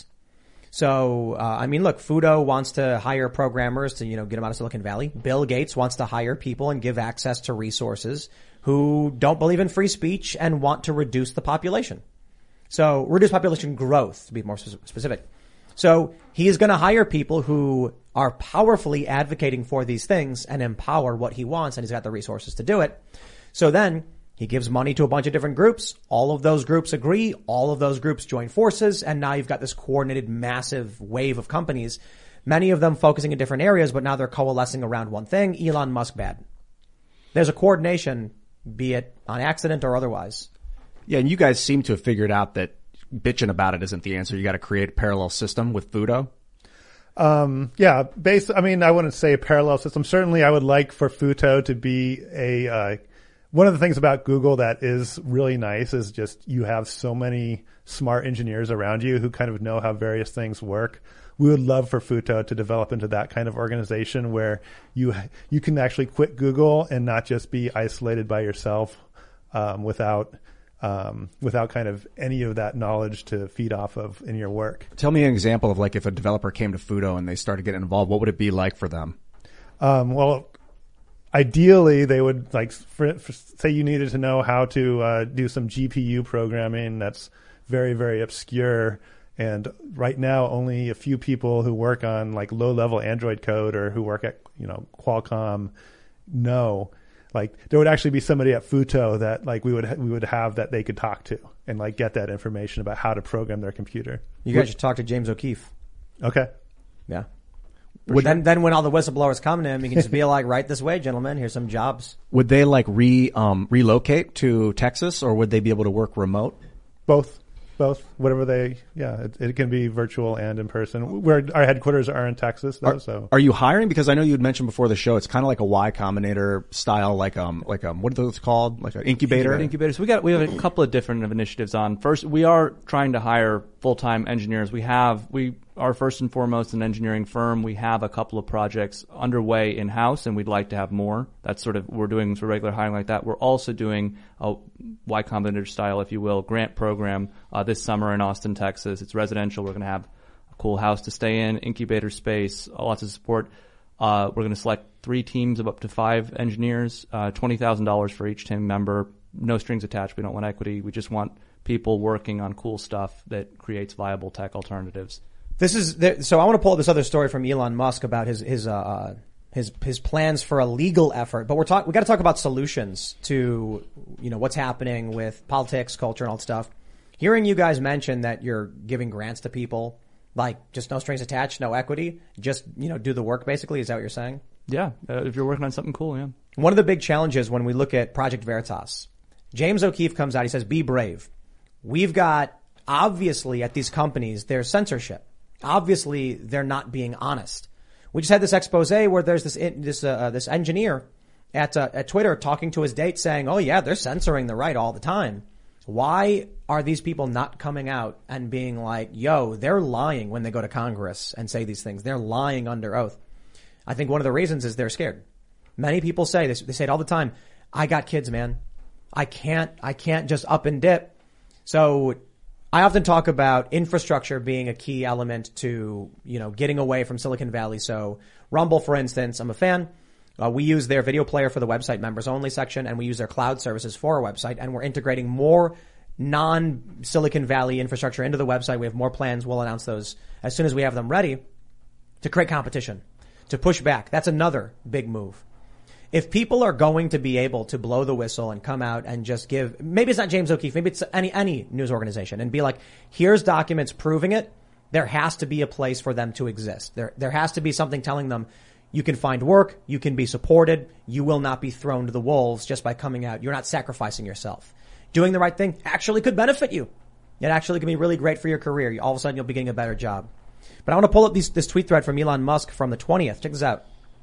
So, look, Fudo wants to hire programmers to, get them out of Silicon Valley. Bill Gates wants to hire people and give access to resources who don't believe in free speech and want to reduce the population. So, reduce population growth, to be more specific. So, he is going to hire people who are powerfully advocating for these things and empower what he wants, and he's got the resources to do it. So then, he gives money to a bunch of different groups. All of those groups agree. All of those groups join forces. And now you've got this coordinated massive wave of companies, many of them focusing in different areas, but now they're coalescing around one thing. Elon Musk bad. There's a coordination, be it on accident or otherwise. Yeah, and you guys seem to have figured out that bitching about it isn't the answer. You got to create a parallel system with Fudo. Yeah, I wouldn't say a parallel system. Certainly I would like for Fudo to be one of the things about Google that is really nice is just you have so many smart engineers around you who kind of know how various things work. We would love for Fudo to develop into that kind of organization where you can actually quit Google and not just be isolated by yourself, without kind of any of that knowledge to feed off of in your work. Tell me an example of if a developer came to Fudo and they started getting involved, what would it be like for them? Well, ideally they would say you needed to know how to do some GPU programming that's very, very obscure. And right now only a few people who work on low level Android code or who work at, Qualcomm know. There would actually be somebody at Fudo that we would have that they could talk to and get that information about how to program their computer. You guys should talk to James O'Keefe. Okay. Yeah. Then when all the whistleblowers come to him, you can just be right this way, gentlemen. Here's some jobs. Would they relocate to Texas, or would they be able to work remote? Both. Whatever it can be virtual and in person. Where our headquarters are in Texas, though. Are you hiring? Because I know you had mentioned before the show, it's kind of like a Y Combinator style, what are those called? Like an incubator? Incubators. We have a couple of different initiatives on. First, we are trying to hire full-time engineers. We are first and foremost an engineering firm. We have a couple of projects underway in-house, and we'd like to have more. That's we're doing regular hiring like that. We're also doing a Y Combinator style, if you will, grant program this summer in Austin, Texas. It's residential. We're going to have a cool house to stay in, incubator space, lots of support. We're going to select 3 teams of up to 5 engineers, $20,000 for each team member. No strings attached. We don't want equity. We just want people working on cool stuff that creates viable tech alternatives. So I want to pull up this other story from Elon Musk about his plans for a legal effort, but we got to talk about solutions to, what's happening with politics, culture, and all that stuff. Hearing you guys mention that you're giving grants to people, just no strings attached, no equity, just, do the work basically. Is that what you're saying? Yeah. If you're working on something cool, yeah. One of the big challenges when we look at Project Veritas, James O'Keefe comes out, he says, be brave. We've got, obviously at these companies, there's censorship. Obviously, they're not being honest. We just had this expose where there's this engineer at Twitter talking to his date saying, "Oh yeah, they're censoring the right all the time." Why are these people not coming out and being like, "Yo, they're lying when they go to Congress and say these things. They're lying under oath." I think one of the reasons is they're scared. Many people say this. They say it all the time. I got kids, man. I can't just up and dip. So I often talk about infrastructure being a key element to, getting away from Silicon Valley. So Rumble, for instance, I'm a fan. We use their video player for the website members only section, and we use their cloud services for our website, and we're integrating more non-Silicon Valley infrastructure into the website. We have more plans. We'll announce those as soon as we have them ready to create competition, to push back. That's another big move. If people are going to be able to blow the whistle and come out and just give, maybe it's not James O'Keefe, maybe it's any news organization, and be like, here's documents proving it, there has to be a place for them to exist. There has to be something telling them you can find work, you can be supported, you will not be thrown to the wolves just by coming out. You're not sacrificing yourself. Doing the right thing actually could benefit you. It actually can be really great for your career. All of a sudden you'll be getting a better job. But I want to pull up this tweet thread from Elon Musk from the 20th. Check this out.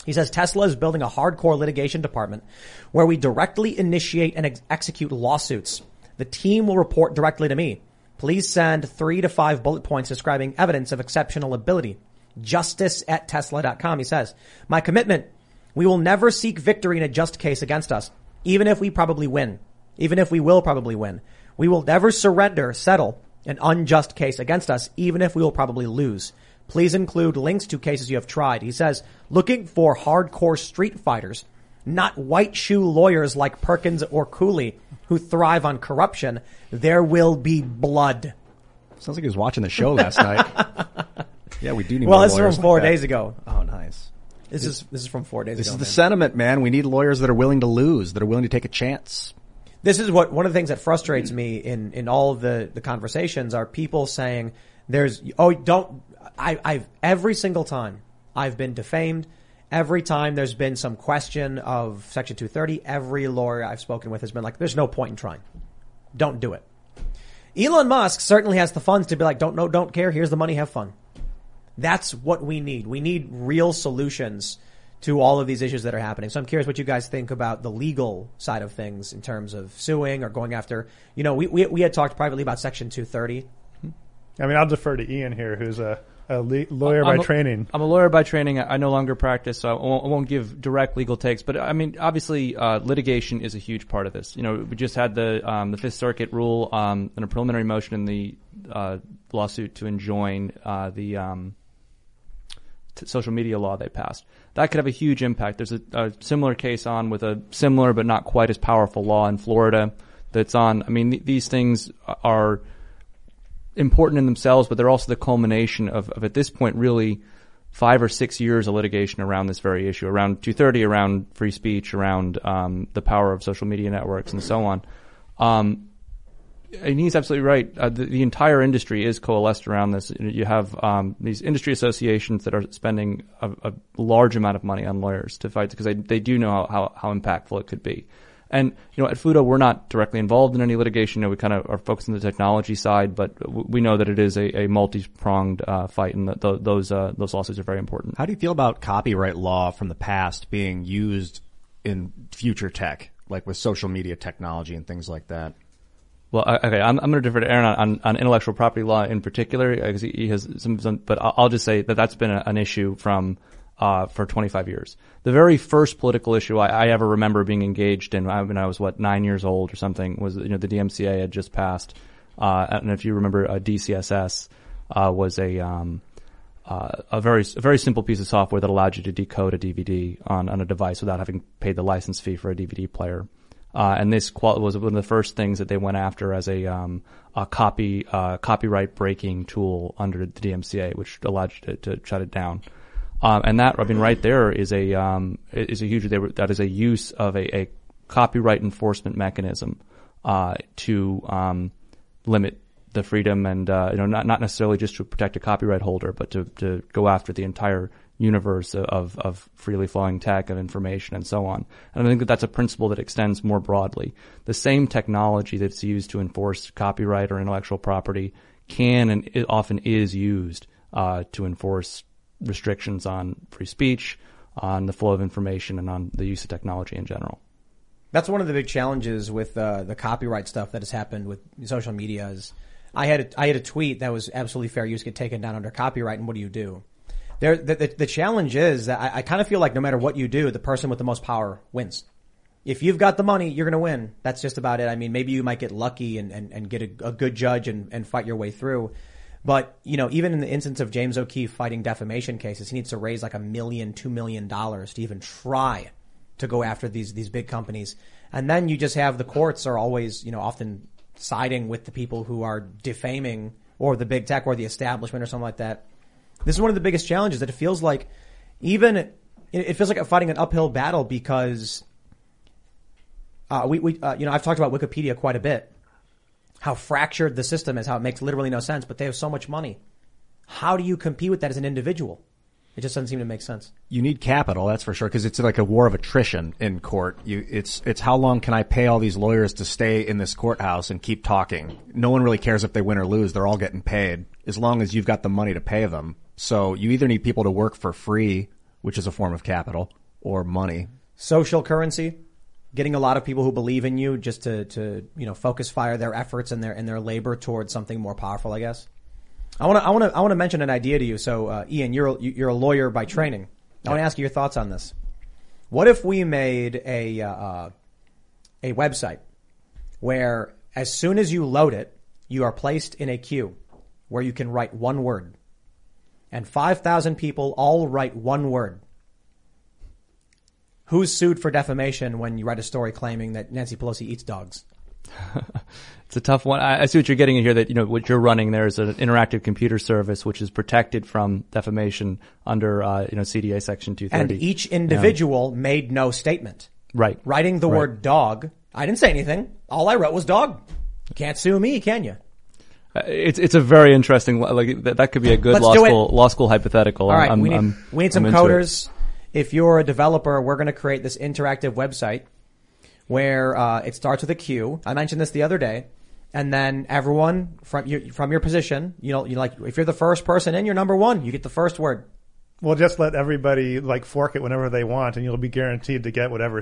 He says Tesla is building a hardcore litigation department where we directly initiate and execute lawsuits. The team will report directly to me. Please send 3 to 5 bullet points describing evidence of exceptional ability. Justice@tesla.com. He says, my commitment, we will never seek victory in a just case against us, even if we probably win, even if we will probably win. We will never settle an unjust case against us, even if we will probably lose. Please include links to cases you have tried. He says, looking for hardcore street fighters, not white shoe lawyers like Perkins or Cooley who thrive on corruption. There will be blood. Sounds like he was watching the show last night. Yeah, we do need Well, more this is lawyers from 4 like that. days ago. Oh, nice. This is from 4 days This ago. is the man. sentiment, man. We need lawyers that are willing to lose, that are willing to take a chance. This is one of the things that frustrates me in all of the conversations are people saying I've every single time I've been defamed, every time there's been some question of Section 230, every lawyer I've spoken with has been like, there's no point in trying. Don't do it. Elon Musk certainly has the funds to be like, don't care. Here's the money. Have fun. That's what we need. We need real solutions to all of these issues that are happening. So I'm curious what you guys think about the legal side of things in terms of suing or going after, we had talked privately about Section 230. I mean, I'll defer to Ian here, who's a lawyer by training. I'm a lawyer by training. I no longer practice, so I won't give direct legal takes. But I mean, obviously, litigation is a huge part of this. We just had the Fifth Circuit rule in a preliminary motion in the lawsuit to enjoin the social media law they passed. That could have a huge impact. There's a similar case on with a similar but not quite as powerful law in Florida that's on. I mean, these things are important in themselves, but they're also the culmination of at this point really 5 or 6 years of litigation around this very issue, around 230, around free speech, around the power of social media networks and so on. And he's absolutely right. The entire industry is coalesced around this. You have these industry associations that are spending a large amount of money on lawyers to fight because they do know how impactful it could be. And, at Fudo, we're not directly involved in any litigation. We kind of are focused on the technology side, but we know that it is a multi-pronged fight, and those lawsuits are very important. How do you feel about copyright law from the past being used in future tech, like with social media technology and things like that? Well, okay, I'm going to defer to Aaron on intellectual property law in particular, because he has some, but I'll just say that that's been an issue for 25 years. The very first political issue I ever remember being engaged in when I was 9 years old or something was the DMCA had just passed. And if you remember, DCSS was a very simple piece of software that allowed you to decode a DVD on a device without having paid the license fee for a DVD player. And this was one of the first things that they went after as a copyright breaking tool under the DMCA, which allowed you to shut it down. And that, right there is a huge, that is a use of a copyright enforcement mechanism, to, limit the freedom and, not necessarily just to protect a copyright holder, but to go after the entire universe of freely flowing tech and information and so on. And I think that that's a principle that extends more broadly. The same technology that's used to enforce copyright or intellectual property can and it often is used, to enforce restrictions on free speech, on the flow of information, and on the use of technology in general. That's one of the big challenges with the copyright stuff that has happened with social media. Is I had a tweet that was absolutely fair use get taken down under copyright, and what do you do? The challenge is that I kind of feel like no matter what you do, the person with the most power wins. If you've got the money, you're going to win. That's just about it. I mean, maybe you might get lucky and get a good judge and fight your way through. But, even in the instance of James O'Keefe fighting defamation cases, he needs to raise like $1 million, $2 million to even try to go after these big companies. And then you just have the courts are always, often siding with the people who are defaming or the big tech or the establishment or something like that. This is one of the biggest challenges that it feels like it feels like fighting an uphill battle because, I've talked about Wikipedia quite a bit. How fractured the system is, how it makes literally no sense, but they have so much money. How do you compete with that as an individual? It just doesn't seem to make sense. You need capital, that's for sure, because it's like a war of attrition in court. It's how long can I pay all these lawyers to stay in this courthouse and keep talking? No one really cares if they win or lose. They're all getting paid as long as you've got the money to pay them. So you either need people to work for free which is a form of capital or money. Social currency, getting a lot of people who believe in you just to focus fire their efforts and their labor towards something more powerful, I guess. I want to mention an idea to you. So, Ian, you're a lawyer by training. I want to ask you your thoughts on this. What if we made a website where as soon as you load it, you are placed in a queue where you can write one word, and 5,000 people all write one word? Who's sued for defamation when you write a story claiming that Nancy Pelosi eats dogs? It's a tough one. I see what you're getting at here, that, what you're running there is an interactive computer service which is protected from defamation under, CDA Section 230. And each individual made no statement. Right. Writing the word dog, I didn't say anything. All I wrote was dog. You can't sue me, can you? It's a very interesting, that could be a good law school hypothetical. All right, we need some coders. It. If you're a developer, we're going to create this interactive website where it starts with a queue. I mentioned this the other day. And then everyone from your position, if you're the first person in, you're number one. You get the first word. Well, just let everybody fork it whenever they want, and you'll be guaranteed to get whatever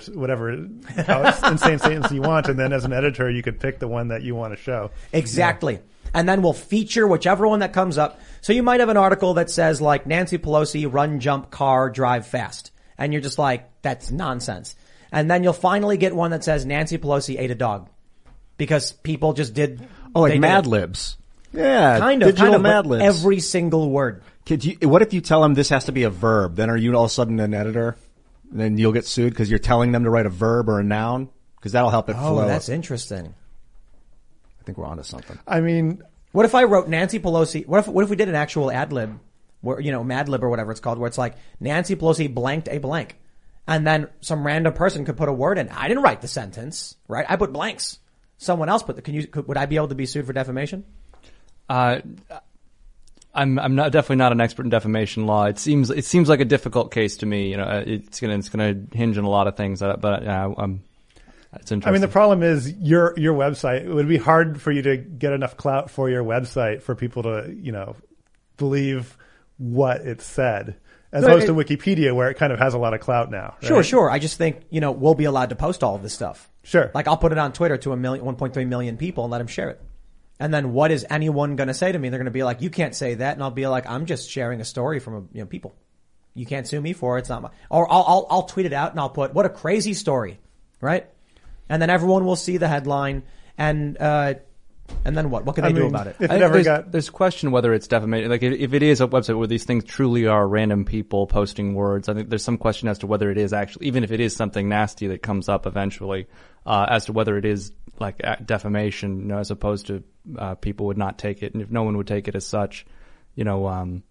insane statements you want. And then as an editor, you could pick the one that you want to show. Exactly. Yeah. And then we'll feature whichever one that comes up. So you might have an article that says Nancy Pelosi, run, jump, car, drive fast. And you're just that's nonsense. And then you'll finally get one that says Nancy Pelosi ate a dog. Because people just did. Oh, like Mad Libs. Yeah. Kind of digital Mad Libs. Every single word. What if you tell them this has to be a verb? Then are you all of a sudden an editor? And then you'll get sued because you're telling them to write a verb or a noun? Because that'll help it flow. Oh, that's interesting. I think we're onto something. I mean, what if I wrote Nancy Pelosi? What if we did an actual ad lib, where Mad Lib or whatever it's called, where it's Nancy Pelosi blanked a blank, and then some random person could put a word in. I didn't write the sentence, right? I put blanks. Someone else put would I be able to be sued for defamation? I'm definitely not an expert in defamation law. It seems like a difficult case to me. It's gonna hinge on a lot of things, but it's interesting. I mean, the problem is your website. It would be hard for you to get enough clout for your website for people to, believe what it said. As opposed to Wikipedia, where it kind of has a lot of clout now. Right? Sure. I just think, we'll be allowed to post all of this stuff. Sure. I'll put it on Twitter to 1.3 million people and let them share it. And then what is anyone going to say to me? They're going to be like, you can't say that. And I'll be like, I'm just sharing a story from people. You can't sue me for it. It's not my, or I'll tweet it out and I'll put, what a crazy story. Right? And then everyone will see the headline and then what? What can they do about it? There's a question whether it's defamation. If it is a website where these things truly are random people posting words, I think there's some question as to whether it is actually, even if it is something nasty that comes up eventually, as to whether it is defamation, as opposed to people would not take it, and if no one would take it as such, there's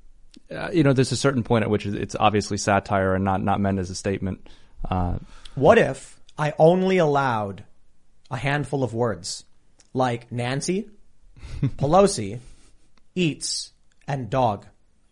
a certain point at which it's obviously satire and not meant as a statement. What if I only allowed a handful of words? Like Nancy Pelosi eats and dog.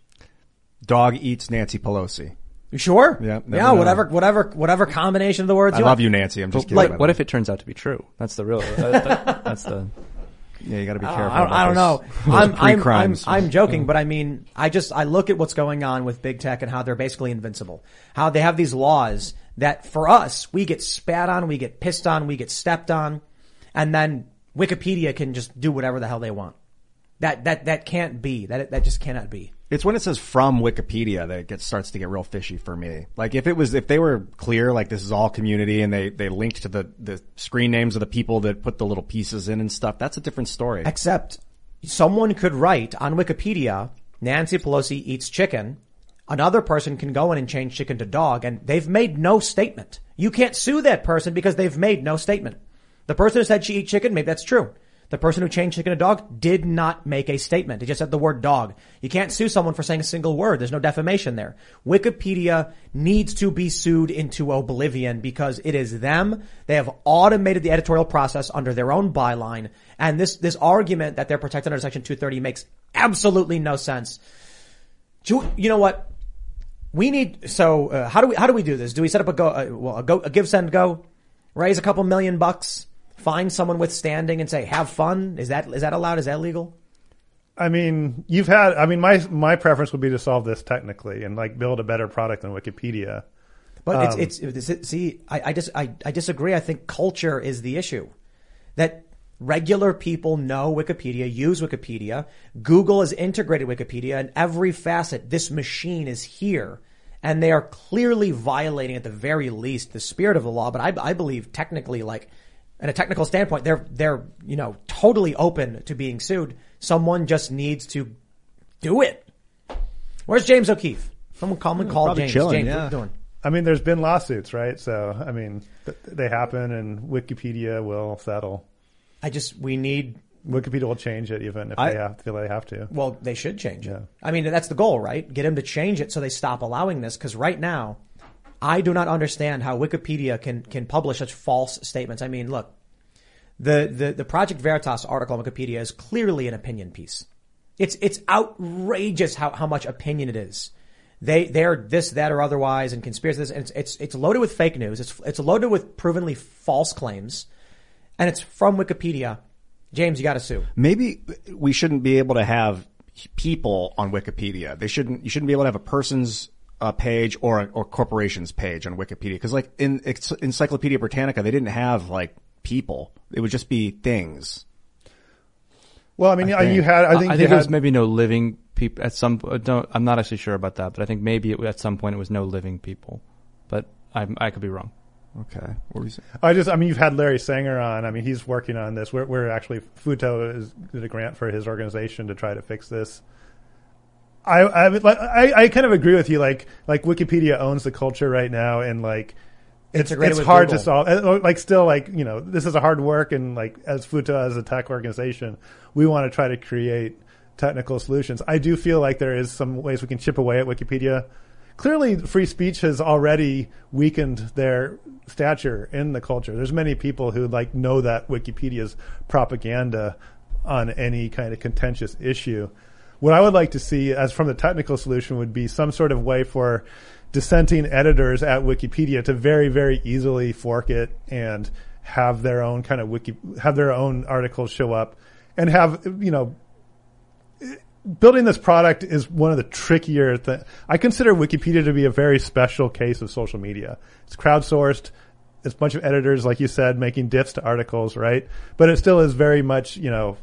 Dog eats Nancy Pelosi. You sure? Yeah. Yeah. Whatever combination of the words. I love you, Nancy. I'm just kidding. What if it turns out to be true? That's the real. That's the. Yeah, you got to be careful. I don't know. I'm joking, but I mean, I look at what's going on with big tech and how they're basically invincible. How they have these laws that for us, we get spat on, we get pissed on, we get stepped on, and then Wikipedia can just do whatever the hell they want. That can't be. That just cannot be. It's when it says from Wikipedia that it starts to get real fishy for me. If they were clear, this is all community and they linked to the screen names of the people that put the little pieces in and stuff, that's a different story. Except someone could write on Wikipedia, Nancy Pelosi eats chicken. Another person can go in and change chicken to dog, and they've made no statement. You can't sue that person because they've made no statement. The person who said she eat chicken, maybe that's true. The person who changed chicken to dog did not make a statement. It just said the word dog. You can't sue someone for saying a single word. There's no defamation there. Wikipedia needs to be sued into oblivion because it is them. They have automated the editorial process under their own byline. And this argument that they're protected under Section 230 makes absolutely no sense. You know what? We need, how do we do this? Do we set up a give, send, go? Raise a couple $1,000,000? Find someone with standing and say, have fun? Is that allowed? Is that legal? I mean, my preference would be to solve this technically and like build a better product than Wikipedia. But I disagree. I think culture is the issue. That regular people know Wikipedia, use Wikipedia. Google has integrated Wikipedia in every facet. This machine is here. And they are clearly violating, at the very least, the spirit of the law. But I believe technically, like, at a technical standpoint, they're totally open to being sued. Someone just needs to do it. Where's James O'Keefe? Someone call James. Chilling, James, yeah. what are you doing? I mean, there's been lawsuits, right? So, I mean, they happen and Wikipedia will settle. Wikipedia will change it even if they feel they have to. Well, they should change it. Yeah. I mean, that's the goal, right? Get them to change it so they stop allowing this. Because right now, I do not understand how Wikipedia can publish such false statements. I mean, look, the Project Veritas article on Wikipedia is clearly an opinion piece. It's outrageous how much opinion it is. They're this, that, or otherwise, and conspiracies. And it's loaded with fake news. It's loaded with provenly false claims, and it's from Wikipedia. James, you got to sue. Maybe we shouldn't be able to have people on Wikipedia. You shouldn't be able to have a person's page or corporation's page on Wikipedia. Because like in Encyclopedia Britannica, they didn't have like people. It would just be things. Well, I mean, I think there was maybe no living people at some. I'm not actually sure about that, but I think maybe at some point it was no living people. But I could be wrong. Okay. What were you saying? You've had Larry Sanger on. I mean, he's working on this. We're actually, Futo did a grant for his organization to try to fix this. I kind of agree with you. Like Wikipedia owns the culture right now, and like it's hard to solve. Like still, like this is a hard work, and like as Futo, as a tech organization, we want to try to create technical solutions. I do feel like there is some ways we can chip away at Wikipedia. Clearly, free speech has already weakened their stature in the culture. There's many people who like know that Wikipedia's propaganda on any kind of contentious issue. What I would like to see as from the technical solution would be some sort of way for dissenting editors at Wikipedia to very, very easily fork it and have their own kind of have their own articles show up and have, building this product is one of the trickier things. I consider Wikipedia to be a very special case of social media. It's crowdsourced. It's a bunch of editors, like you said, making diffs to articles, right? But it still is very much,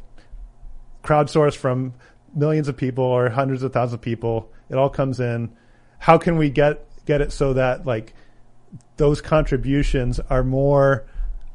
crowdsourced from millions of people or hundreds of thousands of people. It all comes in. How can we get it so that like those contributions are more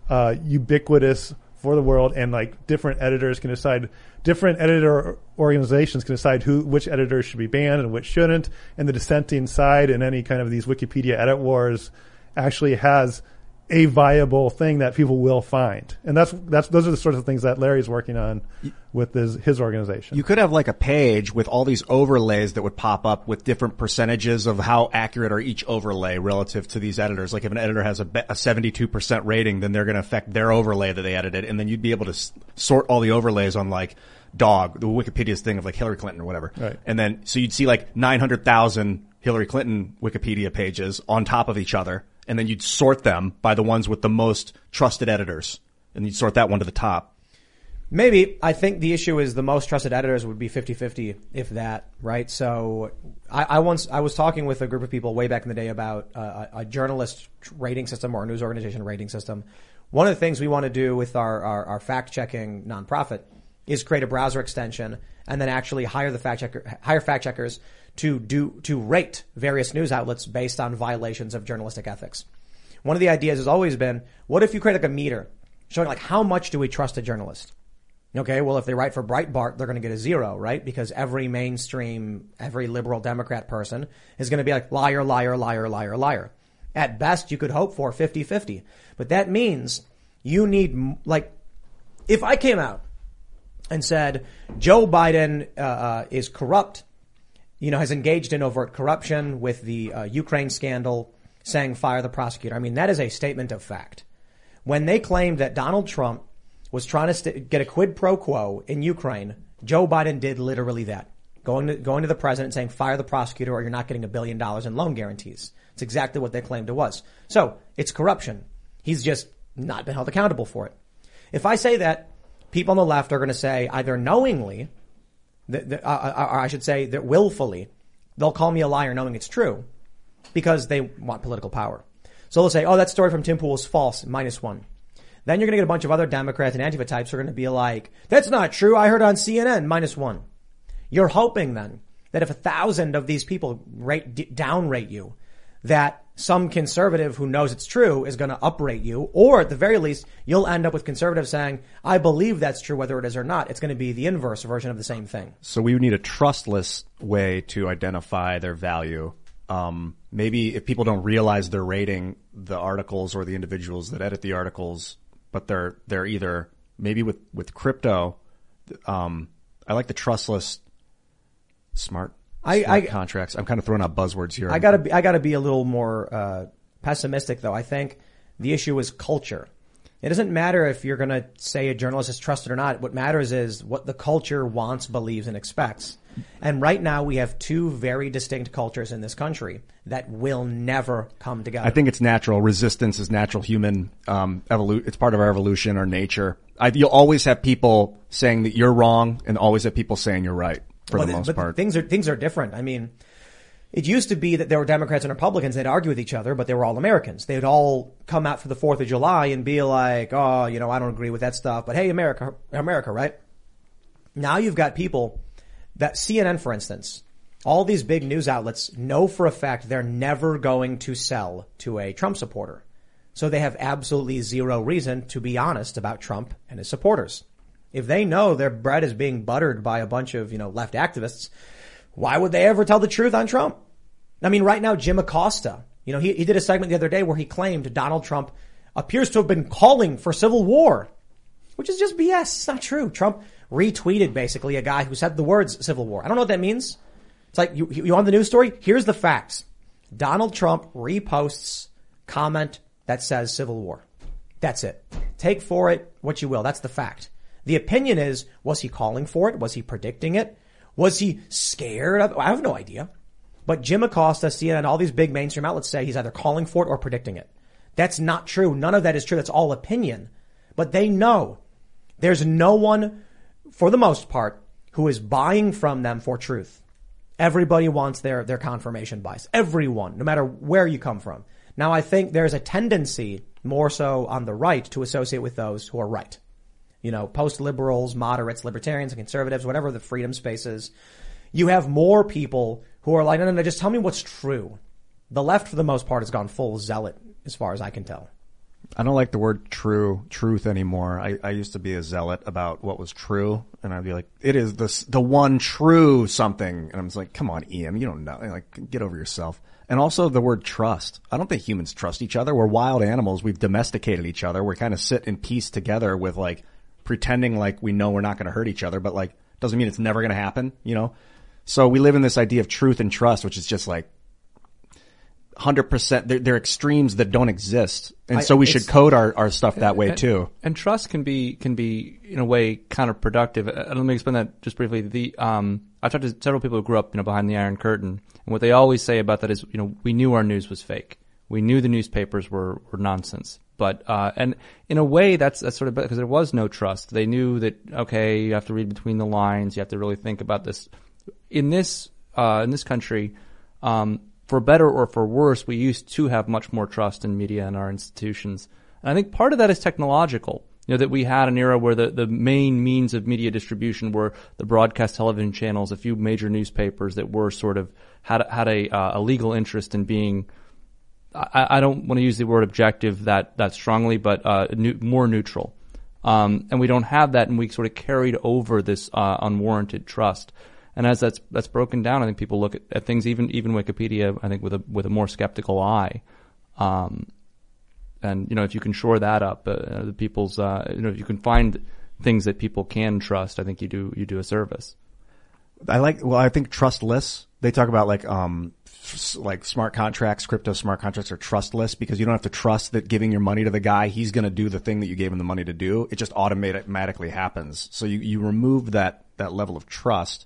ubiquitous for the world, and like different editors can decide, different editor organizations can decide which editors should be banned and which shouldn't, and the dissenting side in any kind of these Wikipedia edit wars actually has a viable thing that people will find. And those are the sorts of things that Larry's working on with his organization. You could have like a page with all these overlays that would pop up with different percentages of how accurate are each overlay relative to these editors. Like if an editor has a 72% rating, then they're going to affect their overlay that they edited. And then you'd be able to sort all the overlays on like the Wikipedia's thing of like Hillary Clinton or whatever. Right. And then, so you'd see like 900,000 Hillary Clinton Wikipedia pages on top of each other. And then you'd sort them by the ones with the most trusted editors. And you'd sort that one to the top. Maybe. I think the issue is the most trusted editors would be 50-50, if that, right? So I was talking with a group of people way back in the day about a journalist rating system or a news organization rating system. One of the things we want to do with our fact-checking nonprofit is create a browser extension and then actually hire fact checkers to rate various news outlets based on violations of journalistic ethics. One of the ideas has always been, what if you create like a meter showing like how much do we trust a journalist? Okay, well if they write for Breitbart, they're going to get a 0, right? Because every mainstream, every liberal Democrat person is going to be like liar, liar, liar, liar, liar. At best, you could hope for 50-50. But that means you need, like, if I came out and said Joe Biden is corrupt, has engaged in overt corruption with the Ukraine scandal, saying fire the prosecutor. I mean, that is a statement of fact. When they claimed that Donald Trump was trying to get a quid pro quo in Ukraine, Joe Biden did literally that. Going to the president saying fire the prosecutor or you're not getting $1 billion in loan guarantees. It's exactly what they claimed it was. So it's corruption. He's just not been held accountable for it. If I say that, people on the left are going to say either knowingly, or I should say that willfully, they'll call me a liar knowing it's true because they want political power. So they'll say, oh, that story from Tim Pool is false, -1. Then you're going to get a bunch of other Democrats and Antifa types who are going to be like, that's not true. I heard on CNN, -1. You're hoping then that if 1,000 of these people downrate you, that some conservative who knows it's true is going to uprate you, or at the very least, you'll end up with conservatives saying, I believe that's true, whether it is or not. It's going to be the inverse version of the same thing. So we would need a trustless way to identify their value. Maybe if people don't realize they're rating the articles or the individuals that edit the articles, but they're either maybe with crypto. I like the trustless smart contracts. I'm kind of throwing out buzzwords here. I gotta be a little more pessimistic though. I think the issue is culture. It doesn't matter if you're going to say a journalist is trusted or not. What matters is what the culture wants, believes, and expects. And right now we have two very distinct cultures in this country that will never come together. I think it's natural. Resistance is natural human it's part of our evolution, our nature. You'll always have people saying that you're wrong and always have people saying you're right for the most part. Things are different. I mean, it used to be that there were Democrats and Republicans. They'd argue with each other, but they were all Americans. They'd all come out for the 4th of July and be like, oh, I don't agree with that stuff, but hey, America, right? Now you've got people that CNN, for instance, all these big news outlets know for a fact they're never going to sell to a Trump supporter. So they have absolutely zero reason to be honest about Trump and his supporters. If they know their bread is being buttered by a bunch of, left activists, why would they ever tell the truth on Trump? I mean, right now, Jim Acosta, he did a segment the other day where he claimed Donald Trump appears to have been calling for civil war, which is just BS. It's not true. Trump retweeted basically a guy who said the words civil war. I don't know what that means. It's like, you want the news story? Here's the facts. Donald Trump reposts comment that says civil war. That's it. Take for it what you will. That's the fact. The opinion is, was he calling for it? Was he predicting it? Was he scared of it? I have no idea. But Jim Acosta, CNN, all these big mainstream outlets say he's either calling for it or predicting it. That's not true. None of that is true. That's all opinion. But they know there's no one, for the most part, who is buying from them for truth. Everybody wants their confirmation bias. Everyone, no matter where you come from. Now, I think there's a tendency, more so on the right, to associate with those who are right. Post-liberals, moderates, libertarians, and conservatives, whatever the freedom space is. You have more people who are like, no, just tell me what's true. The left, for the most part, has gone full zealot, as far as I can tell. I don't like the word truth anymore. I used to be a zealot about what was true, and I'd be like, it is the one true something. And I'm just like, come on, Ian, you don't know. Like, get over yourself. And also the word trust. I don't think humans trust each other. We're wild animals. We've domesticated each other. We kind of sit in peace together with pretending like we know we're not going to hurt each other, but doesn't mean it's never going to happen, So we live in this idea of truth and trust, which is just 100%. They're extremes that don't exist. And so we should code our stuff that way too. And trust can be in a way counterproductive. Let me explain that just briefly. I talked to several people who grew up, behind the Iron Curtain, and what they always say about that is, we knew our news was fake. We knew the newspapers were nonsense. But, and in a way that's sort of, because there was no trust. They knew that, okay, you have to read between the lines. You have to really think about this. In this country, for better or for worse, we used to have much more trust in media and our institutions. And I think part of that is technological. That we had an era where the main means of media distribution were the broadcast television channels, a few major newspapers that were sort of had a legal interest in being, I don't want to use the word objective that strongly, but more neutral. And we don't have that, and we sort of carried over this unwarranted trust. And as that's broken down, I think people look at things, even Wikipedia, I think with a more skeptical eye. And if you can shore that up, the people's, if you can find things that people can trust, I think you do a service. I think trustless. They talk about smart contracts, crypto smart contracts are trustless because you don't have to trust that giving your money to the guy, he's going to do the thing that you gave him the money to do. It just automatically happens. So you remove that level of trust.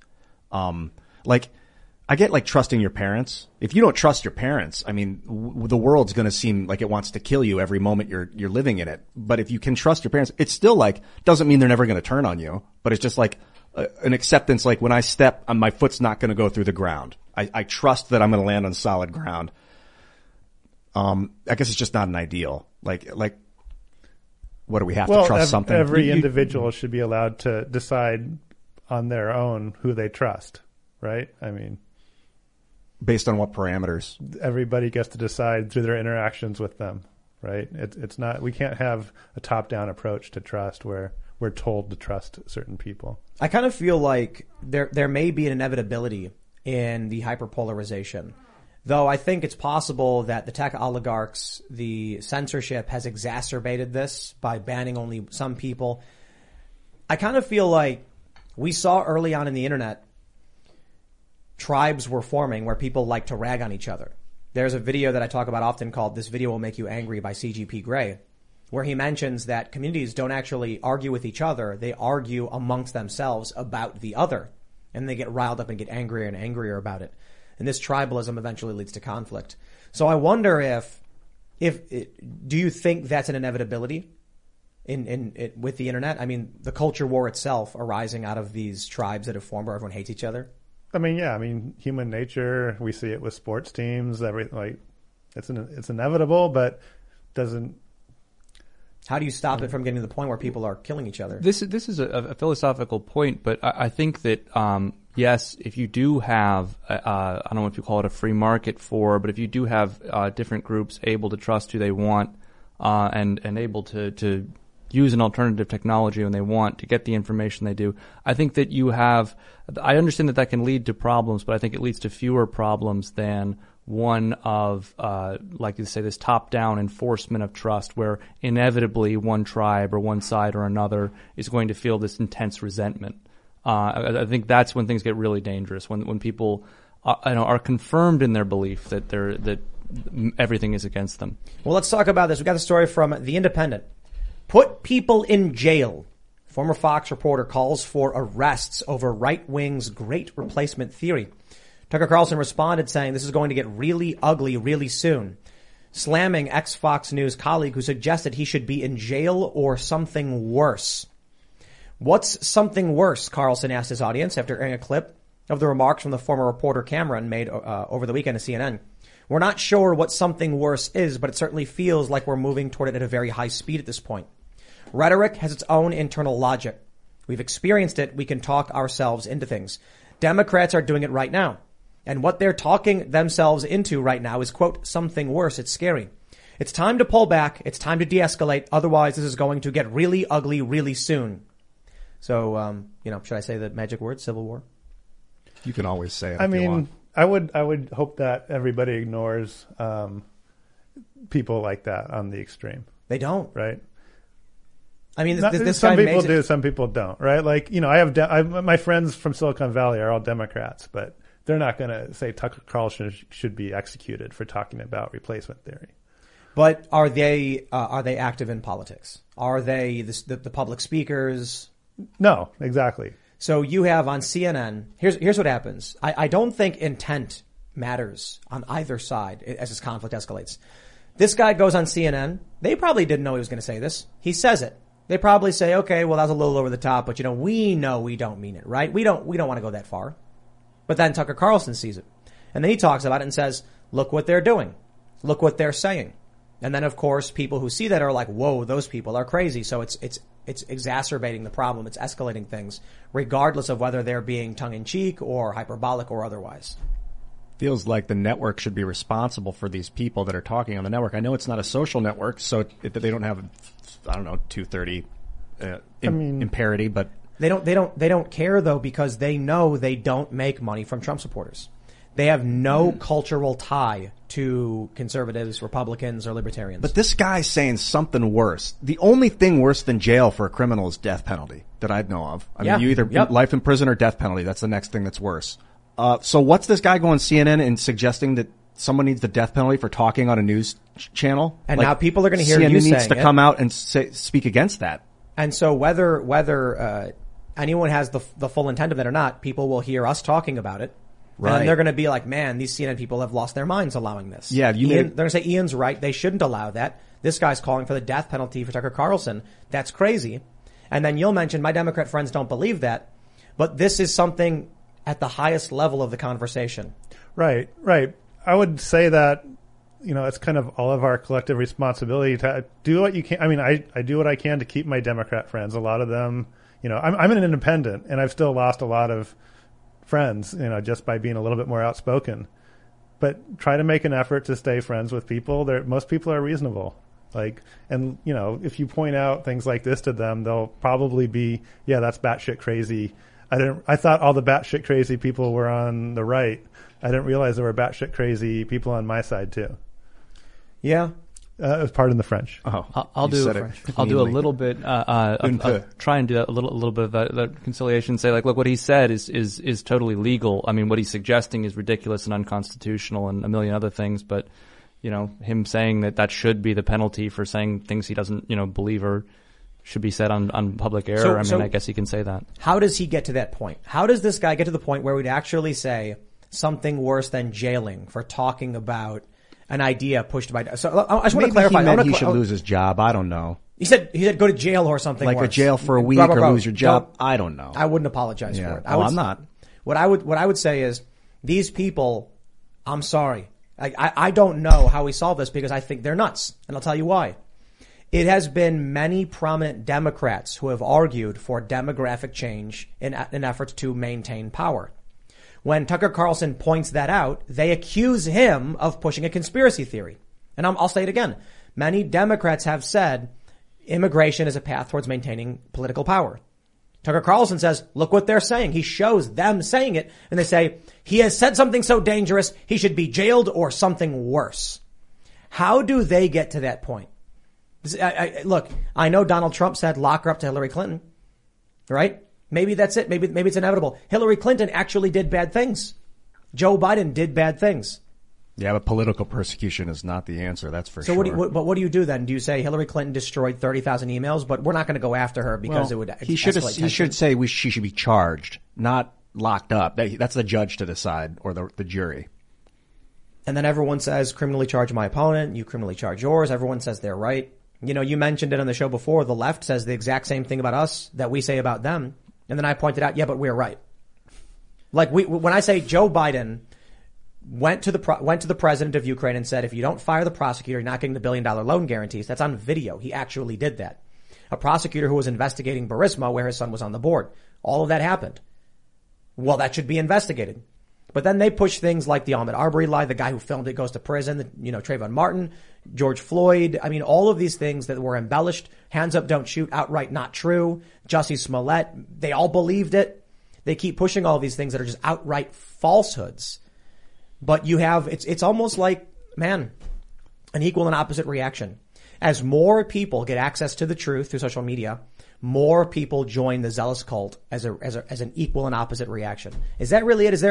I get trusting your parents. If you don't trust your parents, I mean, the world's going to seem like it wants to kill you every moment you're living in it. But if you can trust your parents, it's still doesn't mean they're never going to turn on you, but it's just an acceptance, like when I step, my foot's not going to go through the ground. I trust that I'm going to land on solid ground. I guess it's just not an ideal. Like, what do we have to trust something? Every individual should be allowed to decide on their own who they trust, right? I mean, based on what parameters? Everybody gets to decide through their interactions with them, right? It's not, we can't have a top-down approach to trust where we're told to trust certain people. I kind of feel like there may be an inevitability in the hyperpolarization. Though I think it's possible that the tech oligarchs, the censorship has exacerbated this by banning only some people. I kind of feel like we saw early on in the internet, tribes were forming where people like to rag on each other. There's a video that I talk about often called "This Video Will Make You Angry" by CGP Grey, where he mentions that communities don't actually argue with each other. They argue amongst themselves about the other. And they get riled up and get angrier and angrier about it. And this tribalism eventually leads to conflict. So I wonder do you think that's an inevitability with the internet? I mean, the culture war itself arising out of these tribes that have formed where everyone hates each other? I mean, yeah. I mean, human nature. We see it with sports teams. Everything, like, it's inevitable, but doesn't. How do you stop it from getting to the point where people are killing each other? This is a philosophical point, but I think that yes, if you do have I don't know if you call it a free market but if you do have different groups able to trust who they want and able to use an alternative technology when they want to get the information they do, I think that I understand that can lead to problems, but I think it leads to fewer problems than one of, like you say, this top-down enforcement of trust where inevitably one tribe or one side or another is going to feel this intense resentment. I think that's when things get really dangerous, when people are confirmed in their belief that everything is against them. Well, let's talk about this. We got the story from The Independent. Put people in jail. Former Fox reporter calls for arrests over right-wing's great replacement theory. Tucker Carlson responded saying this is going to get really ugly really soon, slamming ex-Fox News colleague who suggested he should be in jail or something worse. What's something worse? Carlson asked his audience after airing a clip of the remarks from the former reporter Cameron made over the weekend to CNN. We're not sure what something worse is, but it certainly feels like we're moving toward it at a very high speed at this point. Rhetoric has its own internal logic. We've experienced it. We can talk ourselves into things. Democrats are doing it right now. And what they're talking themselves into right now is, quote, something worse. It's scary. It's time to pull back. It's time to de-escalate. Otherwise, this is going to get really ugly really soon. So, should I say the magic word, civil war? You can always say it. I mean, I would hope that everybody ignores people like that on the extreme. They don't. Right? I mean, some people do, some people don't, right? Like, I have my friends from Silicon Valley are all Democrats, but they're not going to say Tucker Carlson should be executed for talking about replacement theory. But are they active in politics? Are they the public speakers? No, exactly. So you have on CNN, here's what happens. I don't think intent matters on either side as this conflict escalates. This guy goes on CNN. They probably didn't know he was going to say this. He says it. They probably say, okay, well, that was a little over the top, but we know we don't mean it, right? We don't want to go that far. But then Tucker Carlson sees it. And then he talks about it and says, look what they're doing. Look what they're saying. And then, of course, people who see that are like, whoa, those people are crazy. So it's exacerbating the problem. It's escalating things, regardless of whether they're being tongue-in-cheek or hyperbolic or otherwise. Feels like the network should be responsible for these people that are talking on the network. I know it's not a social network, so they don't have, 230 in parity, but They don't care though, because they know they don't make money from Trump supporters. They have no cultural tie to conservatives, Republicans, or libertarians. But this guy's saying something worse. The only thing worse than jail for a criminal is death penalty that I know of. I mean, you either life in prison or death penalty. That's the next thing that's worse. So what's this guy going CNN and suggesting that someone needs the death penalty for talking on a news channel? And now people are going to hear CNN you saying needs to come out and speak against that. And so whether anyone has the full intent of it or not, people will hear us talking about it. Right. And they're going to be like, man, these CNN people have lost their minds allowing this. Yeah, they're going to say Ian's right. They shouldn't allow that. This guy's calling for the death penalty for Tucker Carlson. That's crazy. And then you'll mention my Democrat friends don't believe that. But this is something at the highest level of the conversation. Right. I would say that, it's kind of all of our collective responsibility to do what you can. I mean, I do what I can to keep my Democrat friends. A lot of them, I'm an independent, and I've still lost a lot of friends, just by being a little bit more outspoken. But try to make an effort to stay friends with people. Most people are reasonable. If you point out things like this to them, they'll probably be, yeah, that's batshit crazy. I thought all the batshit crazy people were on the right. I didn't realize there were batshit crazy people on my side too. Yeah. It was pardon the French. Oh, I'll do a little bit, try and do a little bit of that conciliation. Say look, what he said is totally legal. I mean, what he's suggesting is ridiculous and unconstitutional and a million other things. But, him saying that should be the penalty for saying things he doesn't, believe or should be said on public air. I guess he can say that. How does he get to that point? How does this guy get to the point where we'd actually say something worse than jailing for talking about an idea pushed by? So I just want to clarify. He meant he should lose his job. I don't know. He said go to jail or something like worse. a jail for a week or lose your job. I don't know. I wouldn't apologize for it. I'm not. What I would say is these people. I'm sorry. I don't know how we solve this because I think they're nuts, and I'll tell you why. It has been many prominent Democrats who have argued for demographic change in efforts to maintain power. When Tucker Carlson points that out, they accuse him of pushing a conspiracy theory. And I'll say it again. Many Democrats have said immigration is a path towards maintaining political power. Tucker Carlson says, look what they're saying. He shows them saying it, and they say, he has said something so dangerous, he should be jailed or something worse. How do they get to that point? Look, I know Donald Trump said lock her up to Hillary Clinton, right? Maybe that's it. Maybe it's inevitable. Hillary Clinton actually did bad things. Joe Biden did bad things. Yeah, but political persecution is not the answer. That's for sure. So what do you do then? Do you say Hillary Clinton destroyed 30,000 emails, but we're not going to go after her because it would? He should say she should be charged, not locked up. That's the judge to decide, or the jury. And then everyone says criminally charge my opponent. You criminally charge yours. Everyone says they're right. You mentioned it on the show before. The left says the exact same thing about us that we say about them. And then I pointed out, yeah, but we're right. When I say Joe Biden went to the president of Ukraine and said, if you don't fire the prosecutor, you're not getting the $1 billion loan guarantees. That's on video. He actually did that. A prosecutor who was investigating Burisma, where his son was on the board. All of that happened. Well, that should be investigated. But then they push things like the Ahmaud Arbery lie, the guy who filmed it goes to prison, Trayvon Martin, George Floyd. I mean, all of these things that were embellished, hands up, don't shoot, outright not true. Jussie Smollett, they all believed it. They keep pushing all these things that are just outright falsehoods. But you have, it's almost like, man, an equal and opposite reaction. As more people get access to the truth through social media, more people join the zealous cult as an equal and opposite reaction. Is that really it? Is